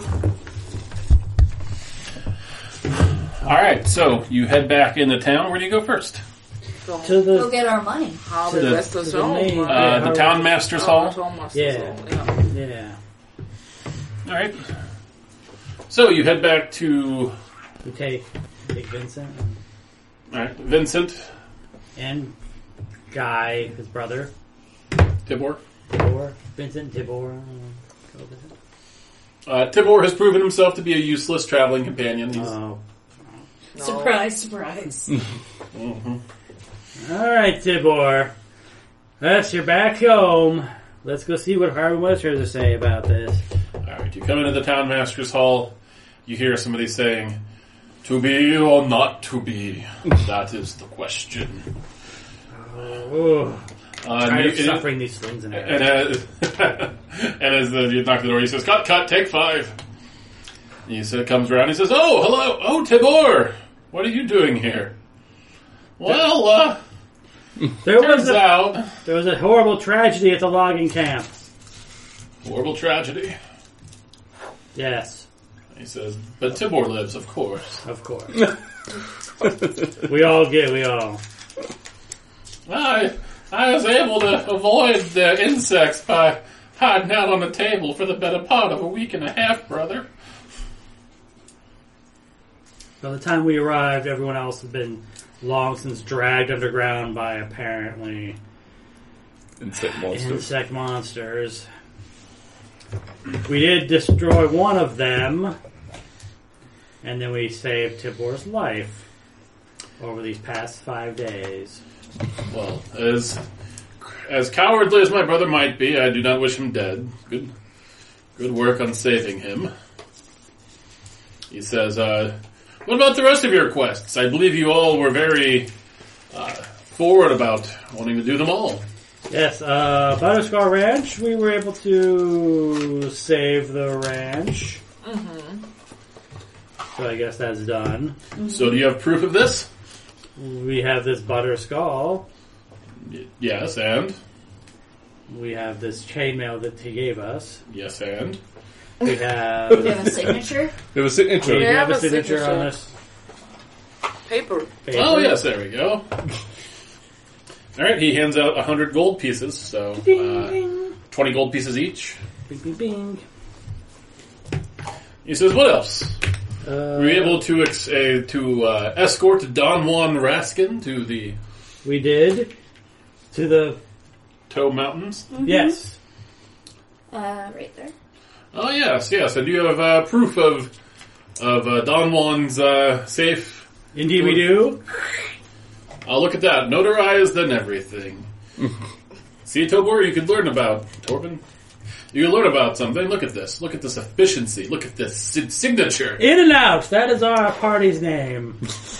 Speaker 1: All right, so you head back into town. Where do you go first?
Speaker 4: So,
Speaker 3: To
Speaker 2: Go
Speaker 3: the
Speaker 2: get our money.
Speaker 4: how
Speaker 3: to
Speaker 4: the
Speaker 3: the-
Speaker 4: rest
Speaker 3: to
Speaker 4: is
Speaker 3: the
Speaker 4: home.
Speaker 3: main-
Speaker 4: right?
Speaker 1: The town master's hall.
Speaker 3: Yeah.
Speaker 4: Yeah.
Speaker 1: All right. So you head back to
Speaker 3: we take Vincent
Speaker 1: all right, Vincent
Speaker 3: and Guy, his brother,
Speaker 1: Tibor.
Speaker 3: Tibor, Vincent, Tibor. Go Vincent.
Speaker 1: Tibor has proven himself to be a useless traveling companion. He's,
Speaker 3: Oh.
Speaker 4: No.
Speaker 2: Surprise, surprise.
Speaker 1: Mhm.
Speaker 3: All right, Tibor. Yes, you're back home. Let's go see what Harbin Wester has to say about this.
Speaker 1: All right, you come into the town master's hall. You hear somebody saying, "To be or not to be? That is the question."
Speaker 3: Oh, tired of
Speaker 1: you-
Speaker 3: suffering these slings and arrows.
Speaker 1: and as you knock the door, he says, "Cut, take 5." He comes around. He says, "Oh, hello, oh Tibor, what are you doing here?" Well,
Speaker 3: There
Speaker 1: turns out,
Speaker 3: there was a horrible tragedy at the logging camp.
Speaker 1: horrible tragedy.
Speaker 3: Yes,
Speaker 1: He says, "But Tibor lives, of course."
Speaker 3: of course. we all.
Speaker 1: I was able to avoid the insects by hiding out on the table for the better part of a week and a half, brother.
Speaker 3: By the time we arrived, everyone else had been long since dragged underground by apparently
Speaker 5: Insect monsters.
Speaker 3: insect monsters. We did destroy one of them, and then we saved Tibor's life over these past 5 days.
Speaker 1: Well, as cowardly as my brother might be, I do not wish him dead. Good work on saving him. He says, what about the rest of your quests? I believe you all were very forward about wanting to do them all.
Speaker 3: Yes, Butterscar Ranch, we were able to save the ranch. Mm-hmm. So I guess that's done.
Speaker 1: So do you have proof of this?
Speaker 3: We have this butter skull.
Speaker 1: Yes, and?
Speaker 3: We have this chainmail that he gave us.
Speaker 1: Yes, and?
Speaker 3: We have...
Speaker 2: Do you have a signature?
Speaker 5: We have a signature.
Speaker 3: we
Speaker 4: Yeah.
Speaker 3: have a
Speaker 4: have a
Speaker 3: signature
Speaker 4: signature.
Speaker 3: on this
Speaker 4: Paper.
Speaker 3: paper.
Speaker 1: Oh, yes, there we go. Alright, he hands out 100 gold pieces, so
Speaker 3: Ding,
Speaker 1: 20 gold pieces each.
Speaker 3: bing, bing, bing.
Speaker 1: He says, what else? Were you able to escort Don Juan Raskin to the
Speaker 3: We did. To the...
Speaker 1: Toe Mountains?
Speaker 3: Yes.
Speaker 2: Right there.
Speaker 1: Oh, yes. And do you have proof of Don Juan's safe?
Speaker 3: Indeed we do.
Speaker 1: I'll look at that. Notarized and everything. See, Tobor, you could learn about Torben. You can learn about something. Look at this. Look at this efficiency. Look at this signature.
Speaker 3: In and Out. That is our party's name.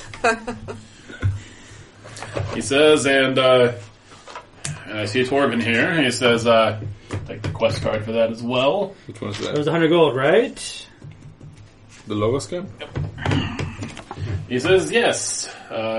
Speaker 1: He says, and I see Torben here. He says, take the quest card for that as well.
Speaker 5: Which one's
Speaker 3: It
Speaker 5: that?
Speaker 3: was 100 gold, right?
Speaker 5: The Logos camp?
Speaker 1: He says, yes.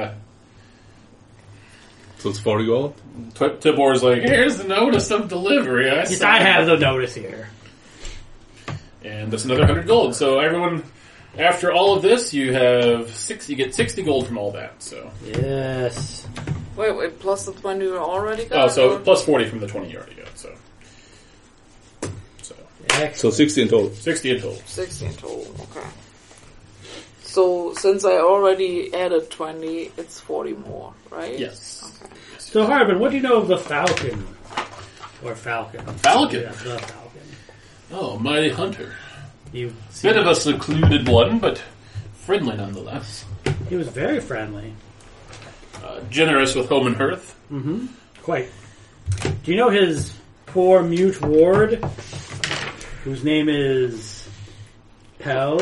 Speaker 5: So it's 40 gold?
Speaker 1: Tibor's like, here's the notice of delivery.
Speaker 3: Yes, I have the notice here.
Speaker 1: And that's another 100 gold. So everyone After all of this, you have you get 60 gold from all that. So,
Speaker 3: Yes.
Speaker 4: Wait, plus the 20 you already got?
Speaker 1: oh, so
Speaker 4: or-
Speaker 1: plus 40 from the 20 you already got. So
Speaker 3: Excellent.
Speaker 5: So 60 in total.
Speaker 1: 60 in total.
Speaker 4: 16 total, okay. So, since I already added 20, it's 40 more, right?
Speaker 1: Yes.
Speaker 4: Okay.
Speaker 3: So, Harbin, what do you know of the Falcon? Or Falcon?
Speaker 1: Falcon?
Speaker 3: Yeah, the Falcon.
Speaker 1: Oh, mighty hunter.
Speaker 3: You
Speaker 1: Bit of a secluded one, but friendly nonetheless.
Speaker 3: He was very friendly.
Speaker 1: Generous with home and hearth.
Speaker 3: Mm-hmm. Quite. Do you know his poor mute ward, whose name is Pell?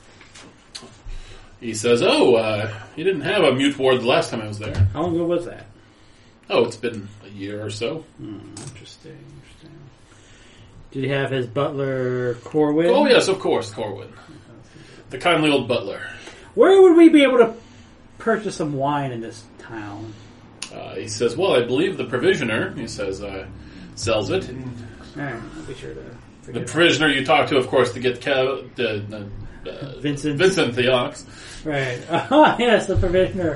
Speaker 1: He says, you didn't have a mute ward the last time I was there.
Speaker 3: How long ago was that?
Speaker 1: Oh, it's been a year or so.
Speaker 3: Interesting. Did he have his butler Corwin?
Speaker 1: Oh, yes, of course, Corwin. The kindly old butler.
Speaker 3: Where would we be able to purchase some wine in this town?
Speaker 1: He says, well, I believe the provisioner, he says, sells it. And
Speaker 3: Alright, I'll be sure to
Speaker 1: the
Speaker 3: forget.
Speaker 1: provisioner you talk to, of course, to get
Speaker 3: Vincent
Speaker 1: the ox.
Speaker 3: Right. Oh, yes, the provisioner.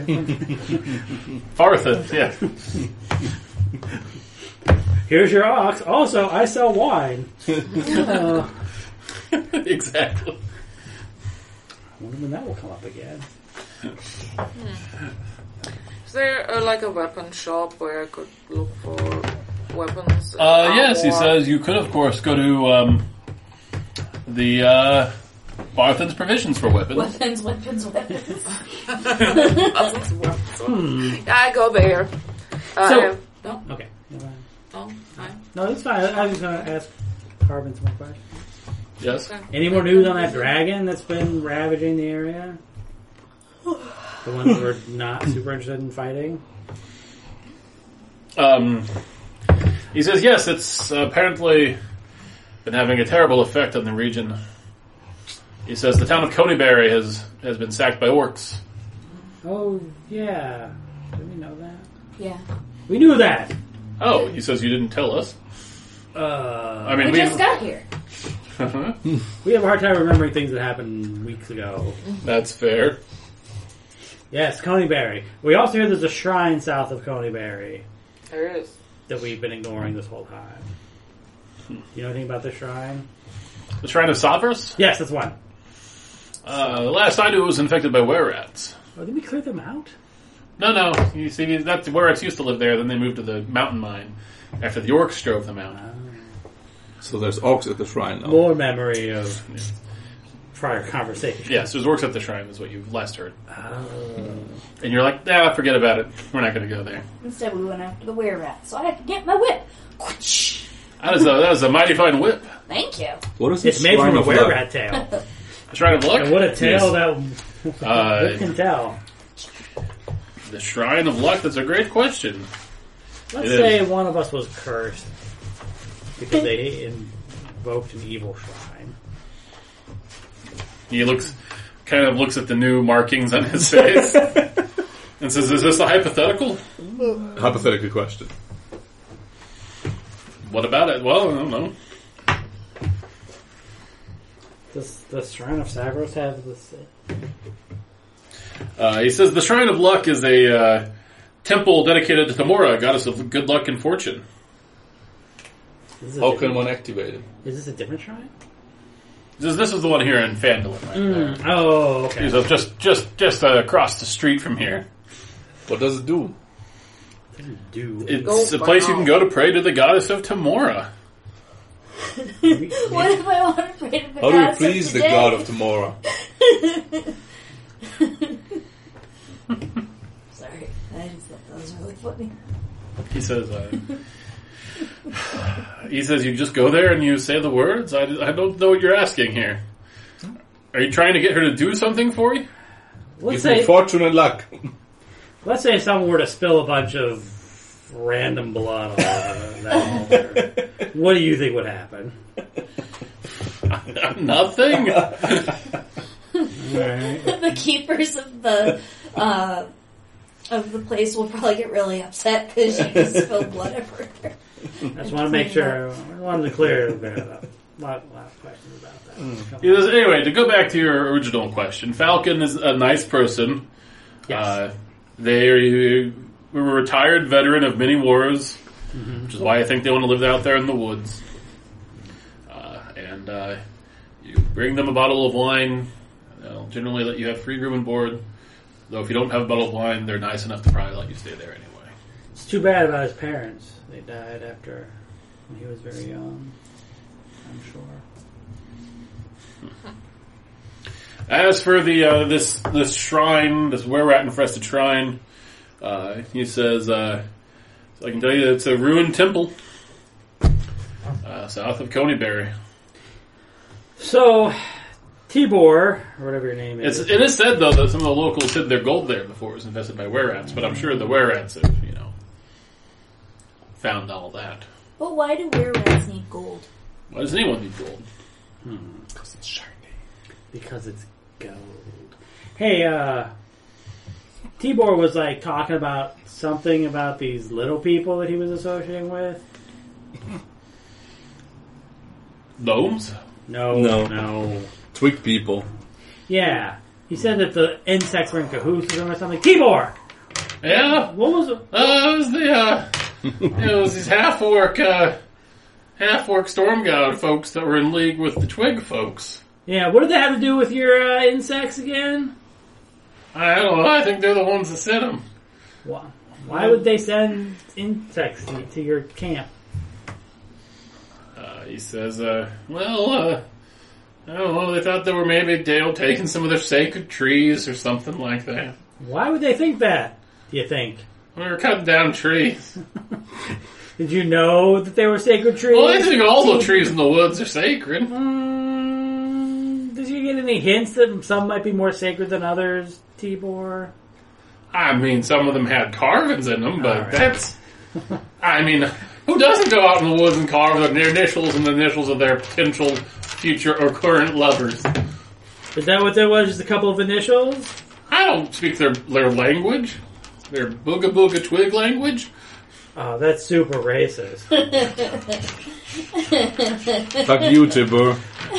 Speaker 1: Fartheth, yeah.
Speaker 3: Here's your ox. Also, I sell wine.
Speaker 1: Exactly.
Speaker 3: I wonder when that will come up again.
Speaker 4: Is there like a weapon shop where I could look for weapons? and
Speaker 1: Yes, he
Speaker 4: armor?
Speaker 1: says you could, of course, go to the Barthen's Provisions for weapons.
Speaker 2: Weapons.
Speaker 4: Yeah, I go there.
Speaker 3: So-
Speaker 4: No,
Speaker 3: Okay. Never mind.
Speaker 4: no, fine.
Speaker 3: No, that's fine. I was going to ask Harbin some more questions.
Speaker 1: Yes.
Speaker 3: Any more news on that dragon that's been ravaging the area? The ones that we're not super interested in fighting?
Speaker 1: He says, yes, it's apparently been having a terrible effect on the region. He says the town of Conyberry has been sacked by orcs.
Speaker 3: Oh, yeah. Did we know that?
Speaker 2: Yeah.
Speaker 3: We knew that!
Speaker 1: Oh, he says you didn't tell us. I mean,
Speaker 2: We just got here.
Speaker 3: We have a hard time remembering things that happened weeks ago.
Speaker 1: That's fair.
Speaker 3: Yes, Conyberry. We also hear there's a shrine south of Conyberry
Speaker 4: There is.
Speaker 3: that we've been ignoring this whole time. You know anything about this shrine?
Speaker 1: The Shrine of Savras?
Speaker 3: Yes, that's one.
Speaker 1: Last I knew, it was infected by were-rats.
Speaker 3: Oh, did we clear them out?
Speaker 1: No. You see, that's were-rats used to live there. Then they moved to the mountain mine after the orcs drove them out.
Speaker 5: So there's orcs at the shrine now.
Speaker 3: More memory of prior conversation.
Speaker 1: Yes, there's orcs at the shrine, is what you last heard. And you're like, forget about it. We're not going to go there.
Speaker 2: Instead, we went after the were-rat, so I had to get my whip.
Speaker 1: That was a mighty fine whip.
Speaker 2: Thank you.
Speaker 5: What is the
Speaker 3: It's made
Speaker 5: shrine
Speaker 3: from a
Speaker 5: of
Speaker 3: were-rat tail.
Speaker 1: The Shrine of Luck?
Speaker 3: And what a tail
Speaker 1: Yes.
Speaker 3: that... Who can tell?
Speaker 1: The Shrine of Luck, that's a great question.
Speaker 3: Let's
Speaker 1: It
Speaker 3: say
Speaker 1: is.
Speaker 3: one of us was cursed because they invoked an evil shrine.
Speaker 1: He kind of looks at the new markings on his face and says, is this a hypothetical?
Speaker 5: Hypothetical question.
Speaker 1: What about it? Well, I don't know.
Speaker 3: Does the Shrine of Savros have this?
Speaker 1: He says the Shrine of Luck is a temple dedicated to Tamora, goddess of good luck and fortune.
Speaker 5: How can one activate it?
Speaker 3: Is this a different shrine?
Speaker 1: This is the one here in Phandalin, right there.
Speaker 3: Oh, okay.
Speaker 1: So just across the street from here.
Speaker 5: What does it do?
Speaker 3: Do
Speaker 1: It's a place you can go to pray to the goddess of Tamora.
Speaker 2: What if I want to pray to the
Speaker 5: How do you
Speaker 2: gods
Speaker 5: please
Speaker 2: of
Speaker 5: the
Speaker 2: today?
Speaker 5: god of Tamora?
Speaker 2: Sorry, I just thought that was really funny.
Speaker 1: He says you just go there and you say the words. I don't know what you're asking here. Are you trying to get her to do something for you?
Speaker 3: let's
Speaker 5: Give me
Speaker 3: say
Speaker 5: fortune and luck.
Speaker 3: let's say someone were to spill a bunch of random blood all over that altar. What do you think would happen?
Speaker 1: Nothing.
Speaker 2: The keepers of the place will probably get really upset because you just spilled blood everywhere.
Speaker 3: I just want to make sure. I wanted to clear that up. lot of questions about that.
Speaker 1: He says, anyway, to go back to your original question, Falcon is a nice person.
Speaker 3: Yes.
Speaker 1: They were a retired veteran of many wars, which is why I think they want to live out there in the woods. And you bring them a bottle of wine. They'll generally let you have free room and board. Though if you don't have a bottle of wine, they're nice enough to probably let you stay there anyway.
Speaker 3: It's too bad about his parents. They died after when he was very young, I'm sure.
Speaker 1: As for the this shrine, this were-rat-infested shrine, he says, I can tell you that it's a ruined temple south of Coneyberry.
Speaker 3: So, Tibor, or whatever your name is.
Speaker 1: It is said, though, that some of the locals hid their gold there before it was infested by were-rats, but I'm sure the were-rats have, found all that.
Speaker 2: But why do were-rats need gold?
Speaker 1: Why does anyone need gold?
Speaker 5: Because it's shiny.
Speaker 3: Because it's gold. Hey, Tibor was talking about something about these little people that he was associating with.
Speaker 1: Gnomes?
Speaker 3: No.
Speaker 5: Twig people.
Speaker 3: Yeah. He said that the insects were in cahoots with him or something. Tibor!
Speaker 1: Yeah?
Speaker 3: What was it?
Speaker 1: It was it was these half-orc storm god folks that were in league with the twig folks.
Speaker 3: Yeah, what did that have to do with your insects again?
Speaker 1: I don't know. I think they're the ones that sent them.
Speaker 3: Why would they send insects to your camp?
Speaker 1: He says, I don't know. They thought they were maybe taking some of their sacred trees or something like that.
Speaker 3: Why would they think that, do you think?
Speaker 1: We were cutting down trees.
Speaker 3: Did you know that they were sacred trees?
Speaker 1: Well, I think all the trees in the woods are sacred.
Speaker 3: Did you get any hints that some might be more sacred than others, Tibor?
Speaker 1: I mean, some of them had carvings in them, but
Speaker 3: right.
Speaker 1: that's... I mean, who doesn't go out in the woods and carve their initials and the initials of their potential future or current lovers?
Speaker 3: Is that what there was, just a couple of initials?
Speaker 1: I don't speak their language. Their booga booga twig language.
Speaker 3: Oh, that's super racist.
Speaker 5: Fuck you, Tibor.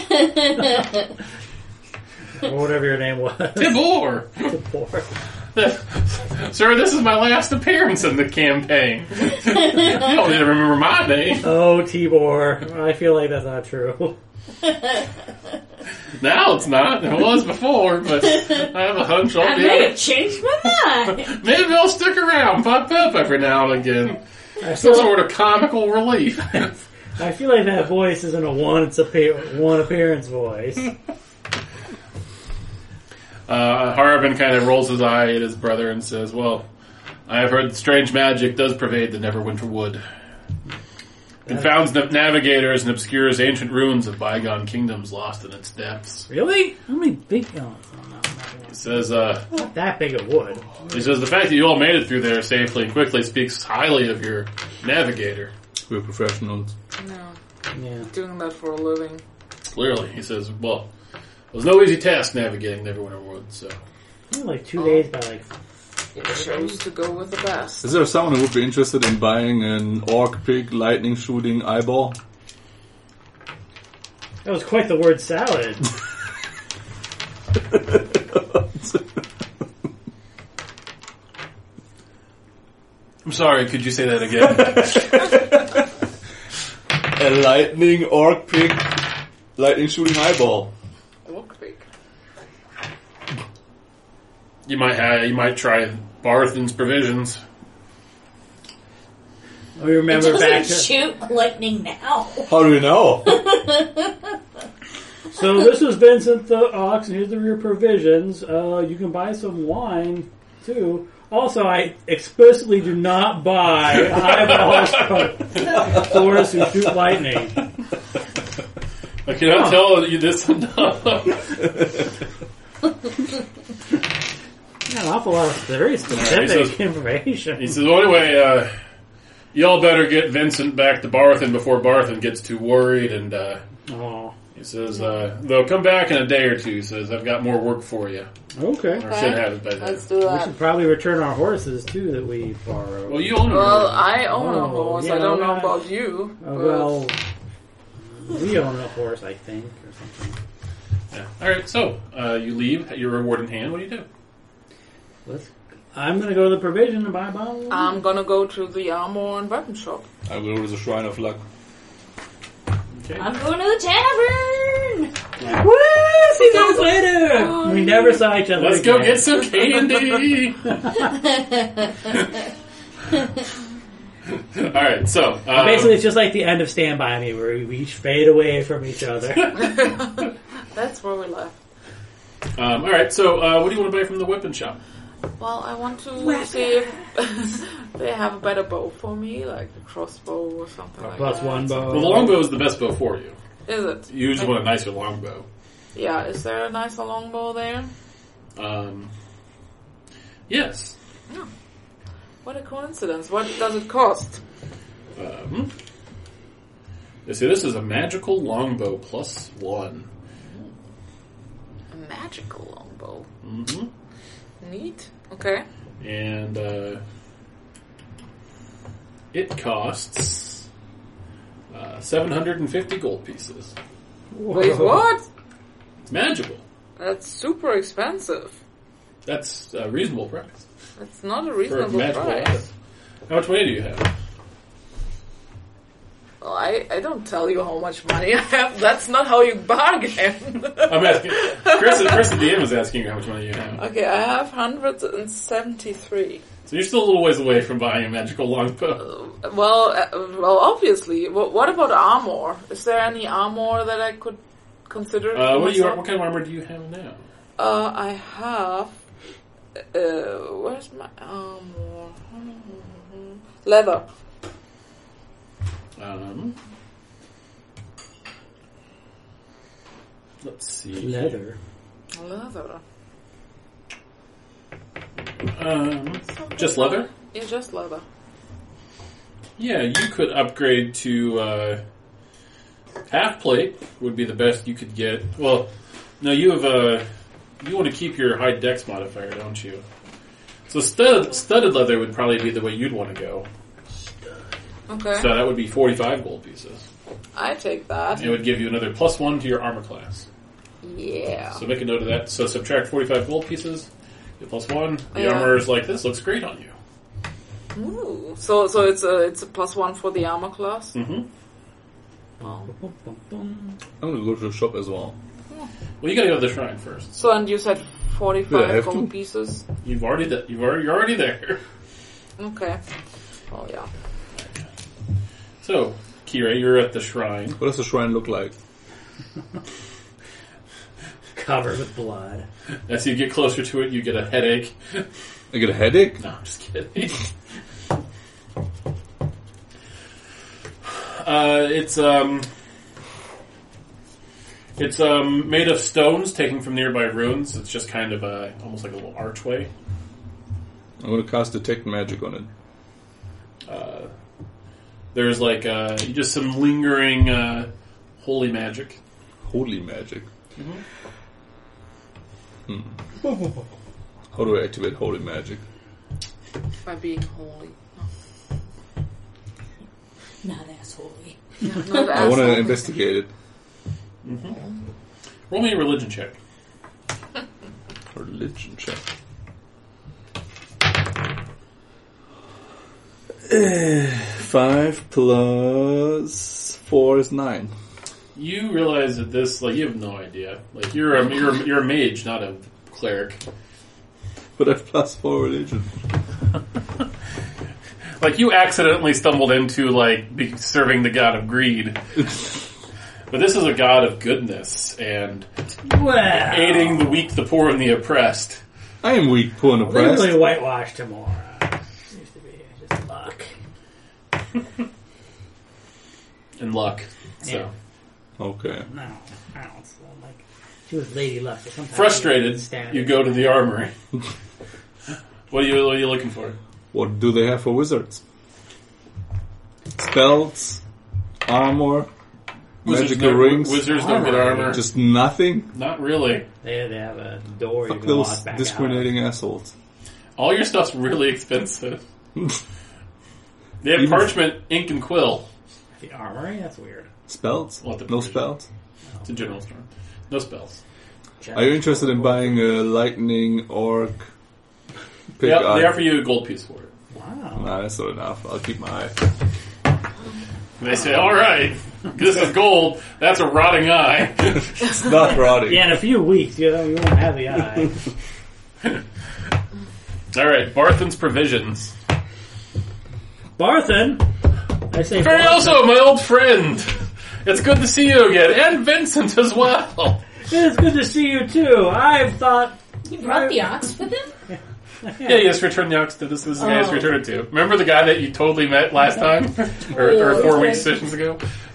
Speaker 3: Or whatever your name was.
Speaker 1: Tibor!
Speaker 3: Tibor.
Speaker 1: Sir, this is my last appearance in the campaign. You don't need to remember my name.
Speaker 3: Oh, Tibor. I feel like that's not true.
Speaker 1: Now it's not. It was before, but I have a hunch I'll
Speaker 2: I
Speaker 1: be
Speaker 2: may have changed my mind.
Speaker 1: Maybe I'll stick around, pop up every now and again. Some sort of comical relief.
Speaker 3: I feel like that voice isn't a one appearance voice.
Speaker 1: Harbin kind of rolls his eye at his brother and says, well, I have heard strange magic does pervade the Neverwinter Wood. Confounds navigators and obscures ancient ruins of bygone kingdoms lost in its depths.
Speaker 3: Really? How many big... Oh,
Speaker 1: He says,
Speaker 3: not that big of wood.
Speaker 1: He says, the fact that you all made it through there safely and quickly speaks highly of your navigator.
Speaker 5: We're professionals.
Speaker 4: No,
Speaker 3: Yeah.
Speaker 4: doing that for a living.
Speaker 1: Clearly. He says, well, it was no easy task navigating Neverwinter Wood, so...
Speaker 3: Only 2 days by
Speaker 4: You chose to go with the best.
Speaker 5: Is there someone who would be interested in buying an orc pig lightning shooting eyeball?
Speaker 3: That was quite the word salad.
Speaker 1: I'm sorry, could you say that again?
Speaker 5: A lightning orc pig lightning shooting eyeball.
Speaker 4: Okay.
Speaker 1: You might try Barthen's provisions.
Speaker 3: We remember
Speaker 2: It
Speaker 3: back
Speaker 2: doesn't
Speaker 3: to...
Speaker 2: shoot lightning now.
Speaker 5: How do you know?
Speaker 3: So this was Vincent the Ox, and here's your provisions. You can buy some wine, too. Also, I explicitly do not buy eyeballs from Thor's who shoot lightning.
Speaker 1: I cannot tell you this enough.
Speaker 3: An awful lot of very specific information.
Speaker 1: He says, well, anyway, y'all better get Vincent back to Barthen before Barthen gets too worried, and he says, they'll come back in a day or two. He says, I've got more work for you.
Speaker 3: Okay.
Speaker 1: Or should have it by then.
Speaker 4: Let's do
Speaker 3: We
Speaker 4: that.
Speaker 3: should probably return our horses, too, that we borrowed.
Speaker 1: Well, you own
Speaker 4: Well,
Speaker 1: it.
Speaker 4: I own a
Speaker 3: Oh,
Speaker 4: horse.
Speaker 3: yeah,
Speaker 4: I don't know
Speaker 3: okay.
Speaker 4: about you. but
Speaker 3: Well, We own a horse, I think, or something.
Speaker 1: Yeah. All right. So you leave your reward in hand. What do you do?
Speaker 3: I'm going to go to the provision and buy a bottle.
Speaker 4: I'm gonna go to the armor and weapon shop.
Speaker 5: I will go to the Shrine of Luck.
Speaker 1: Okay.
Speaker 2: I'm going to the tavern!
Speaker 3: Woo! See you guys later! We never saw each other
Speaker 1: Let's go
Speaker 3: again.
Speaker 1: get some candy. All right. So
Speaker 3: Basically, it's just like the end of Stand By Me, where we each fade away from each other.
Speaker 4: That's where we left.
Speaker 1: all right. So what do you want to buy from the weapon shop?
Speaker 4: Well, I want to see if they have a better bow for me, like a crossbow or something like
Speaker 3: Plus
Speaker 4: that.
Speaker 3: one bow.
Speaker 1: Well, the longbow is the best bow for you.
Speaker 4: Is it?
Speaker 1: You usually want a nicer longbow.
Speaker 4: Yeah, is there a nicer longbow there?
Speaker 1: Yes.
Speaker 4: What a coincidence. What does it cost?
Speaker 1: They say this is a magical longbow plus 1.
Speaker 4: A magical longbow.
Speaker 1: Mm-hmm.
Speaker 4: Neat. Okay.
Speaker 1: And it costs 750 gold pieces.
Speaker 4: Wait, what?
Speaker 1: It's magical.
Speaker 4: That's super expensive.
Speaker 1: That's a reasonable price
Speaker 4: That's not a
Speaker 1: for a
Speaker 4: reasonable
Speaker 1: magical
Speaker 4: price.
Speaker 1: item. How much money do you have?
Speaker 4: Well, I don't tell you how much money I have. That's not how you bargain.
Speaker 1: I'm asking. Chris the DM is asking you how much money you have.
Speaker 4: Okay, I have 173.
Speaker 1: So you're still a little ways away from buying a magical longbow.
Speaker 4: Well, obviously. What about armor? Is there any armor that I could consider?
Speaker 1: What kind of armor do you have now?
Speaker 4: I have. Where's my armor? Leather.
Speaker 1: Let's see.
Speaker 3: Leather.
Speaker 4: Leather.
Speaker 1: Just leather?
Speaker 4: Yeah, just leather.
Speaker 1: Yeah, you could upgrade to half plate. Would be the best you could get. Well, no, you have you want to keep your high dex modifier, don't you? So studded leather would probably be the way you'd want to go.
Speaker 4: Okay.
Speaker 1: So that would be 45 gold pieces.
Speaker 4: I take that.
Speaker 1: It would give you another +1 to your armor class.
Speaker 4: Yeah.
Speaker 1: So make a note of that. So subtract 45 gold pieces, get +1. The
Speaker 4: Yeah.
Speaker 1: armor is like, this looks great on you.
Speaker 4: Ooh. So it's a +1 for the armor class.
Speaker 1: Mm-hmm.
Speaker 4: Oh.
Speaker 5: I'm gonna go to the shop as well.
Speaker 1: Well, you gotta go to the shrine first.
Speaker 4: So and you said
Speaker 5: Yeah, I
Speaker 4: 45
Speaker 5: have
Speaker 4: gold
Speaker 5: to.
Speaker 4: pieces.
Speaker 1: You're already there.
Speaker 4: Okay. Oh yeah.
Speaker 1: So, Kira, you're at the shrine.
Speaker 5: What does the shrine look like?
Speaker 3: Covered with blood.
Speaker 1: As you get closer to it, you get a headache.
Speaker 5: I get a headache?
Speaker 1: No, I'm just kidding. It's made of stones taken from nearby ruins. It's just kind of almost like a little archway.
Speaker 5: I'm gonna cast Detect Magic on it.
Speaker 1: There's like just some lingering holy magic.
Speaker 5: Holy magic. How do I activate holy magic?
Speaker 4: By being holy.
Speaker 2: Not as holy.
Speaker 4: Not
Speaker 5: I
Speaker 4: as
Speaker 5: want to
Speaker 4: holy.
Speaker 5: investigate it.
Speaker 1: Roll me a religion check.
Speaker 5: Religion check. 5 plus 4 is 9.
Speaker 1: You realize that this, like, you have no idea. Like, you're a mage, not a cleric.
Speaker 5: But I have plus 4 religion.
Speaker 1: Like, you accidentally stumbled into, like, serving the god of greed. But this is a god of goodness and
Speaker 3: Well,
Speaker 1: aiding the weak, the poor, and the oppressed.
Speaker 5: I am weak, poor, and oppressed.
Speaker 3: literally whitewashed tomorrow. Used to be just luck.
Speaker 1: And luck. So,
Speaker 3: Yeah.
Speaker 5: Okay.
Speaker 3: No, I don't. So like, she was Lady Luck. So sometimes
Speaker 1: frustrated,
Speaker 3: stand
Speaker 1: you go to the armory. What are you looking for?
Speaker 5: What do they have for wizards? Spells? Armor? Magical rings?
Speaker 1: Wizards don't get armor.
Speaker 5: Just nothing?
Speaker 1: Not really.
Speaker 3: They have a door you
Speaker 5: Fuck
Speaker 3: can
Speaker 5: those
Speaker 3: walk back
Speaker 5: discriminating assholes.
Speaker 1: All your stuff's really expensive. They have
Speaker 5: Even-
Speaker 1: parchment, ink, and quill.
Speaker 3: The armory? That's weird.
Speaker 5: Spells?
Speaker 1: What the
Speaker 5: No
Speaker 1: provision?
Speaker 5: spells?
Speaker 1: It's a general store. No spells.
Speaker 5: Are you interested in buying a lightning orc?
Speaker 1: They offer you a gold piece for it.
Speaker 3: Wow.
Speaker 5: Nah, that's not enough. I'll keep my eye.
Speaker 1: They say, all right, this is gold. That's a rotting eye.
Speaker 5: It's not rotting.
Speaker 3: Yeah, in a few weeks, you won't have the eye.
Speaker 1: All right, Barthen's provisions.
Speaker 3: Barthen? I say
Speaker 1: Very
Speaker 3: Barthen.
Speaker 1: also, my old friend. It's good to see you again, and Vincent as well.
Speaker 3: It's good to see you too. I've thought...
Speaker 2: You brought the ox with him?
Speaker 1: Yeah, you just returned the ox to this. This is the guy you just returned it to. Remember the guy that you totally met last time? or 4 weeks sessions ago?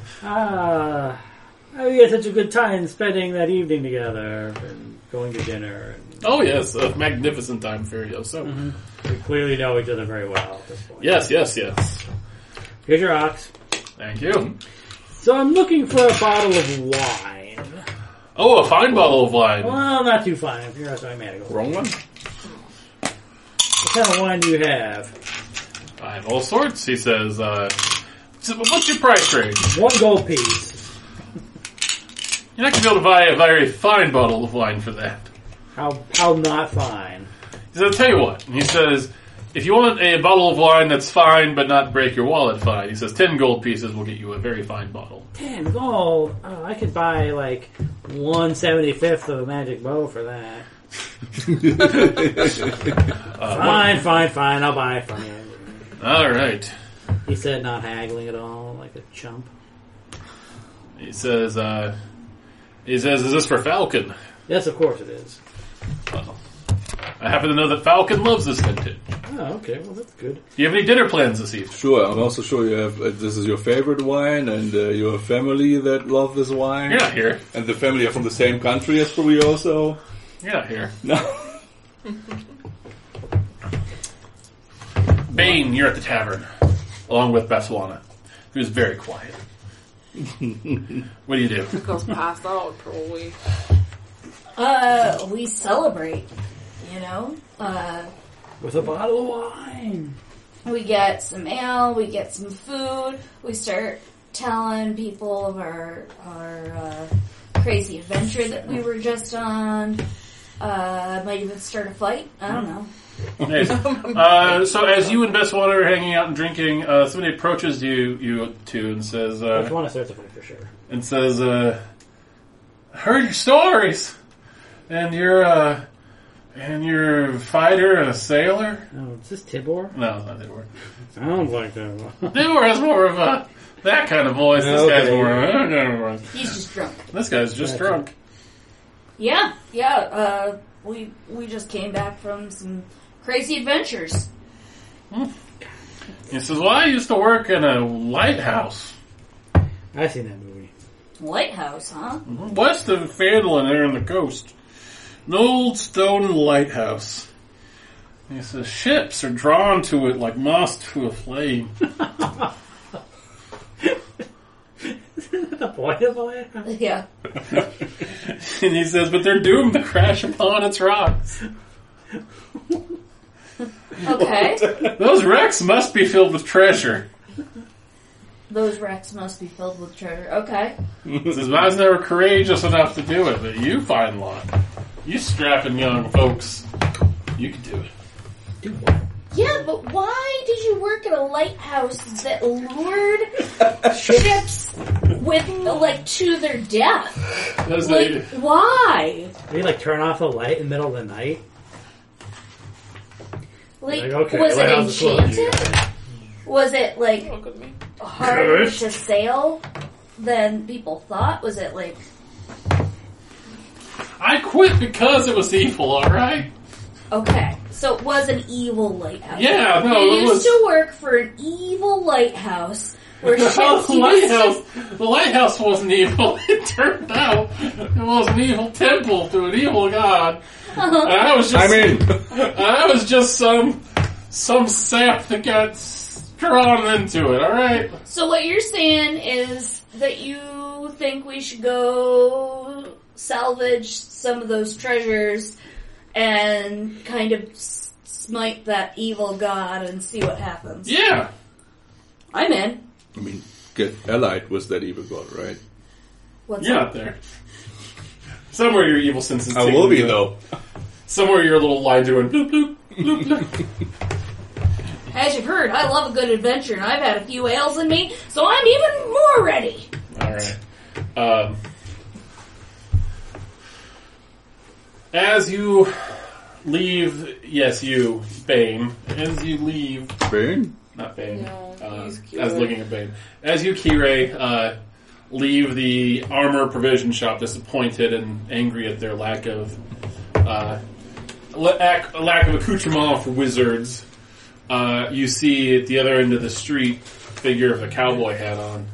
Speaker 3: We had such a good time spending that evening together and going to dinner. And
Speaker 1: Oh, yes, a magnificent time, Furioso.
Speaker 3: we clearly know each other very well at this point.
Speaker 1: Yes.
Speaker 3: Here's your ox.
Speaker 1: Thank you.
Speaker 3: So I'm looking for a bottle of wine.
Speaker 1: Oh, a fine bottle of wine.
Speaker 3: Well, not too fine. If you're outside medical.
Speaker 5: Wrong one?
Speaker 3: What kind of wine do you have?
Speaker 1: I have all sorts, he says. So what's your price range?
Speaker 3: 1 gold piece.
Speaker 1: You're not going to be able to buy a very fine bottle of wine for that.
Speaker 3: How not fine?
Speaker 1: He says, I'll tell you what. He says, if you want a bottle of wine that's fine but not break your wallet fine, he says 10 gold pieces will get you a very fine bottle.
Speaker 3: 10 gold? Oh, I could buy like 1/75 of a magic bow for that. Fine. I'll buy it from you.
Speaker 1: All right.
Speaker 3: He said, not haggling at all, like a chump.
Speaker 1: He says, is this for Falcon?
Speaker 3: Yes, of course it is.
Speaker 1: Well, I happen to know that Falcon loves this vintage.
Speaker 3: Oh, okay. Well, that's good.
Speaker 1: Do you have any dinner plans this evening?
Speaker 5: Sure, I'm also sure you have. This is your favorite wine, and you have family that love this wine.
Speaker 1: You're not here.
Speaker 5: And the family are from the same country as Furioso.
Speaker 1: You're not here.
Speaker 5: No.
Speaker 1: Bane, you're at the tavern, along with Botswana, who's very quiet. What do you do?
Speaker 4: Because passed out, probably.
Speaker 2: We celebrate, you know?
Speaker 3: With a bottle of wine.
Speaker 2: We get some ale, we get some food, we start telling people of our crazy adventure that we were just on. Might even start a fight. I don't know.
Speaker 1: Nice. So as you and Botswana are hanging out and drinking, somebody approaches you two and says,
Speaker 3: I want to start the fight for sure.
Speaker 1: and says, I heard your stories, and you're a fighter and a sailor.
Speaker 3: Oh, is this Tibor?
Speaker 1: No, it's not Tibor.
Speaker 3: Sounds like Tibor.
Speaker 1: Tibor has more of a that kind of voice. This guy's more of a that kind of voice.
Speaker 2: He's just drunk.
Speaker 1: This guy's just drunk.
Speaker 2: Yeah. We just came back from some crazy adventures.
Speaker 1: He says, well, I used to work in a lighthouse
Speaker 3: I've seen that movie.
Speaker 2: Lighthouse, huh?
Speaker 1: west of Fandolin there on the coast. An old stone lighthouse. He says, ships are drawn to it like moss to a flame.
Speaker 3: Isn't that the point of the lighthouse?
Speaker 2: Yeah.
Speaker 1: And he says, but they're doomed to crash upon its rocks.
Speaker 2: Okay.
Speaker 1: Those wrecks must be filled with treasure.
Speaker 2: Those wrecks must be filled with treasure. Okay.
Speaker 1: He says, I was never courageous enough to do it, but you fine lot. You strapping young folks. You can do it.
Speaker 3: Do what?
Speaker 2: Yeah, but why did you work at a lighthouse that lured ships with, like, to their death?
Speaker 1: That's
Speaker 2: Like, why?
Speaker 3: Did he like turn off a light in the middle of the night?
Speaker 2: Like,
Speaker 3: okay,
Speaker 2: was it
Speaker 3: lighthouse is closed.
Speaker 2: enchanted? Was it, like,
Speaker 4: Look at me.
Speaker 2: harder
Speaker 3: Cursed?
Speaker 2: to sail than people thought? Was it, like...
Speaker 1: I quit because it was evil, alright?
Speaker 2: Okay, so it was an evil lighthouse.
Speaker 1: Yeah, no,
Speaker 2: You
Speaker 1: it
Speaker 2: used
Speaker 1: was...
Speaker 2: to work for an evil lighthouse where ships
Speaker 1: the lighthouse wasn't evil. It turned out it was an evil temple to an evil god. And I was just some sap that got drawn into it. All right.
Speaker 2: So what you're saying is that you think we should go salvage some of those treasures and kind of smite that evil god and see what happens.
Speaker 1: Yeah.
Speaker 2: I'm in.
Speaker 5: I mean, get allied with that evil god, right?
Speaker 2: What's
Speaker 1: You're
Speaker 2: up?
Speaker 1: not there. Somewhere your evil senses.
Speaker 5: I will be, though.
Speaker 1: Somewhere your little line doing bloop bloop bloop bloop.
Speaker 2: As you've heard, I love a good adventure, and I've had a few ales in me, so I'm even more ready.
Speaker 1: All right. As you leave, yes, you, Bane. As you leave,
Speaker 5: Bane?
Speaker 1: not Bane.
Speaker 4: No, he's
Speaker 1: I was looking at Bane. As you, Kirei, leave the armor provision shop, disappointed and angry at their lack of accoutrement for wizards, you see at the other end of the street figure of a cowboy hat on.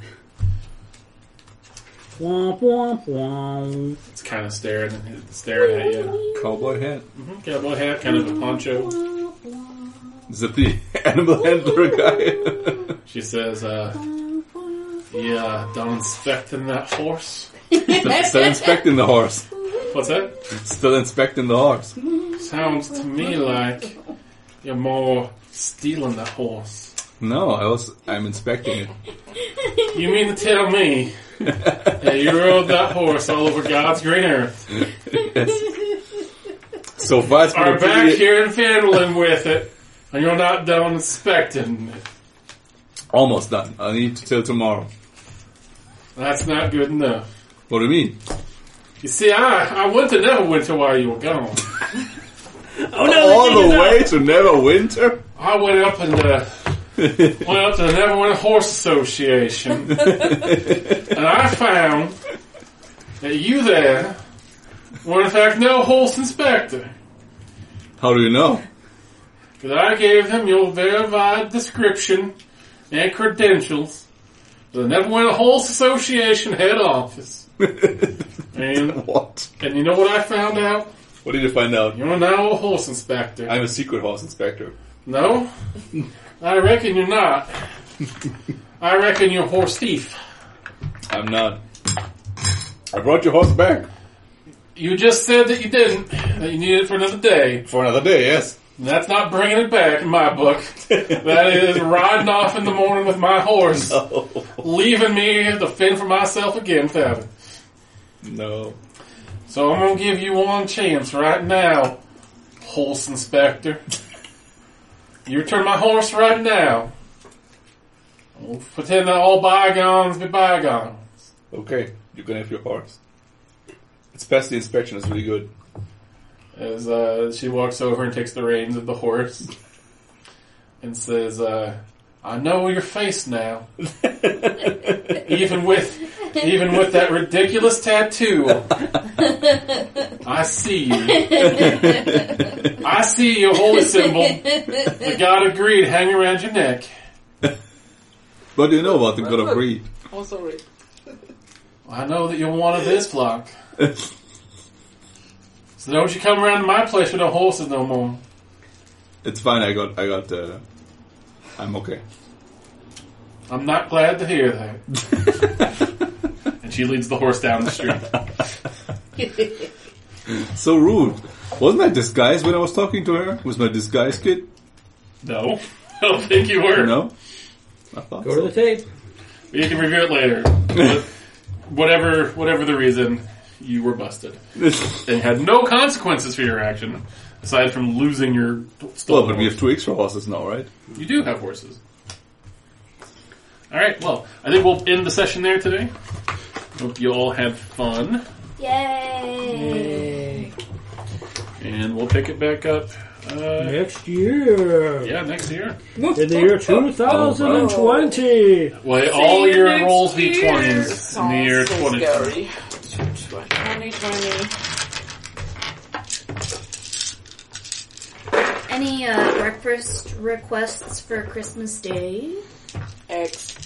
Speaker 3: Womp, womp, womp.
Speaker 1: It's kind of staring at you.
Speaker 5: Cowboy hat?
Speaker 1: Cowboy hat, kind of a poncho.
Speaker 5: Is that the animal handler guy?
Speaker 1: She says, yeah, done inspecting that horse.
Speaker 5: Still inspecting the horse.
Speaker 1: What's that?
Speaker 5: Still inspecting the horse.
Speaker 1: Sounds to me like you're more stealing the horse.
Speaker 5: No, I'm inspecting it.
Speaker 1: You mean to tell me that you rode that horse all over God's green earth?
Speaker 5: Yes. So far it's been
Speaker 1: Are
Speaker 5: a
Speaker 1: back
Speaker 5: pretty...
Speaker 1: here and fiddling with it, and you're not done inspecting it.
Speaker 5: Almost done. I need to till tomorrow.
Speaker 1: That's not good enough.
Speaker 5: What do you mean?
Speaker 1: You see, I went to Neverwinter while you were gone.
Speaker 5: All the way to Neverwinter?
Speaker 1: I went up and went up to the Neverwinter Horse Association, and I found that you there were in fact no horse inspector.
Speaker 5: How do you know?
Speaker 1: Because I gave them your verified description and credentials to the Neverwinter Horse Association head office. And
Speaker 5: What?
Speaker 1: and you know what I found out?
Speaker 5: What did you find out?
Speaker 1: You're now a horse inspector.
Speaker 5: I'm a secret horse inspector.
Speaker 1: No? I reckon you're not. I reckon you're a horse thief.
Speaker 5: I'm not. I brought your horse back.
Speaker 1: You just said that you didn't. That you needed it for another day.
Speaker 5: For another day, yes.
Speaker 1: And that's not bringing it back in my book. That is riding off in the morning with my horse.
Speaker 5: No.
Speaker 1: Leaving me to fend for myself again without it.
Speaker 5: No.
Speaker 1: So I'm going to give you one chance right now, horse inspector. You return my horse right now. We'll pretend that all bygones be bygones.
Speaker 5: Okay, you can have your horse. It's past the inspection, it's really good.
Speaker 1: As she walks over and takes the reins of the horse and says, I know your face now. even with that ridiculous tattoo. I see you. I see your holy symbol, the God of Greed, hanging around your neck.
Speaker 5: What do you know about the God of Greed?
Speaker 4: Oh, sorry.
Speaker 1: I know that you're one of his flock. So don't you come around to my place with no horses no more.
Speaker 5: It's fine, I'm okay.
Speaker 1: I'm not glad to hear that. And she leads the horse down the street.
Speaker 5: So rude. Wasn't I disguised when I was talking to her? Was my disguise kit?
Speaker 1: No, I don't think you were.
Speaker 5: No? I thought
Speaker 3: Go to the tape.
Speaker 1: You can review it later. But whatever the reason, you were busted. And had no consequences for your action, aside from losing your stolen
Speaker 5: Well, but we have
Speaker 1: horse.
Speaker 5: 2 extra horses now, right?
Speaker 1: You do have horses. Alright, well, I think we'll end the session there today. Hope you all had fun.
Speaker 2: Yay!
Speaker 1: And we'll pick it back up,
Speaker 3: Next year.
Speaker 1: yeah, next year.
Speaker 3: In the year 2020.
Speaker 1: Well, all your
Speaker 4: next
Speaker 1: rolls be
Speaker 4: year.
Speaker 1: 20s in the year
Speaker 4: Sounds so
Speaker 1: 2020.
Speaker 4: scary. 2020.
Speaker 2: Any breakfast requests for Christmas Day?
Speaker 4: Eggs.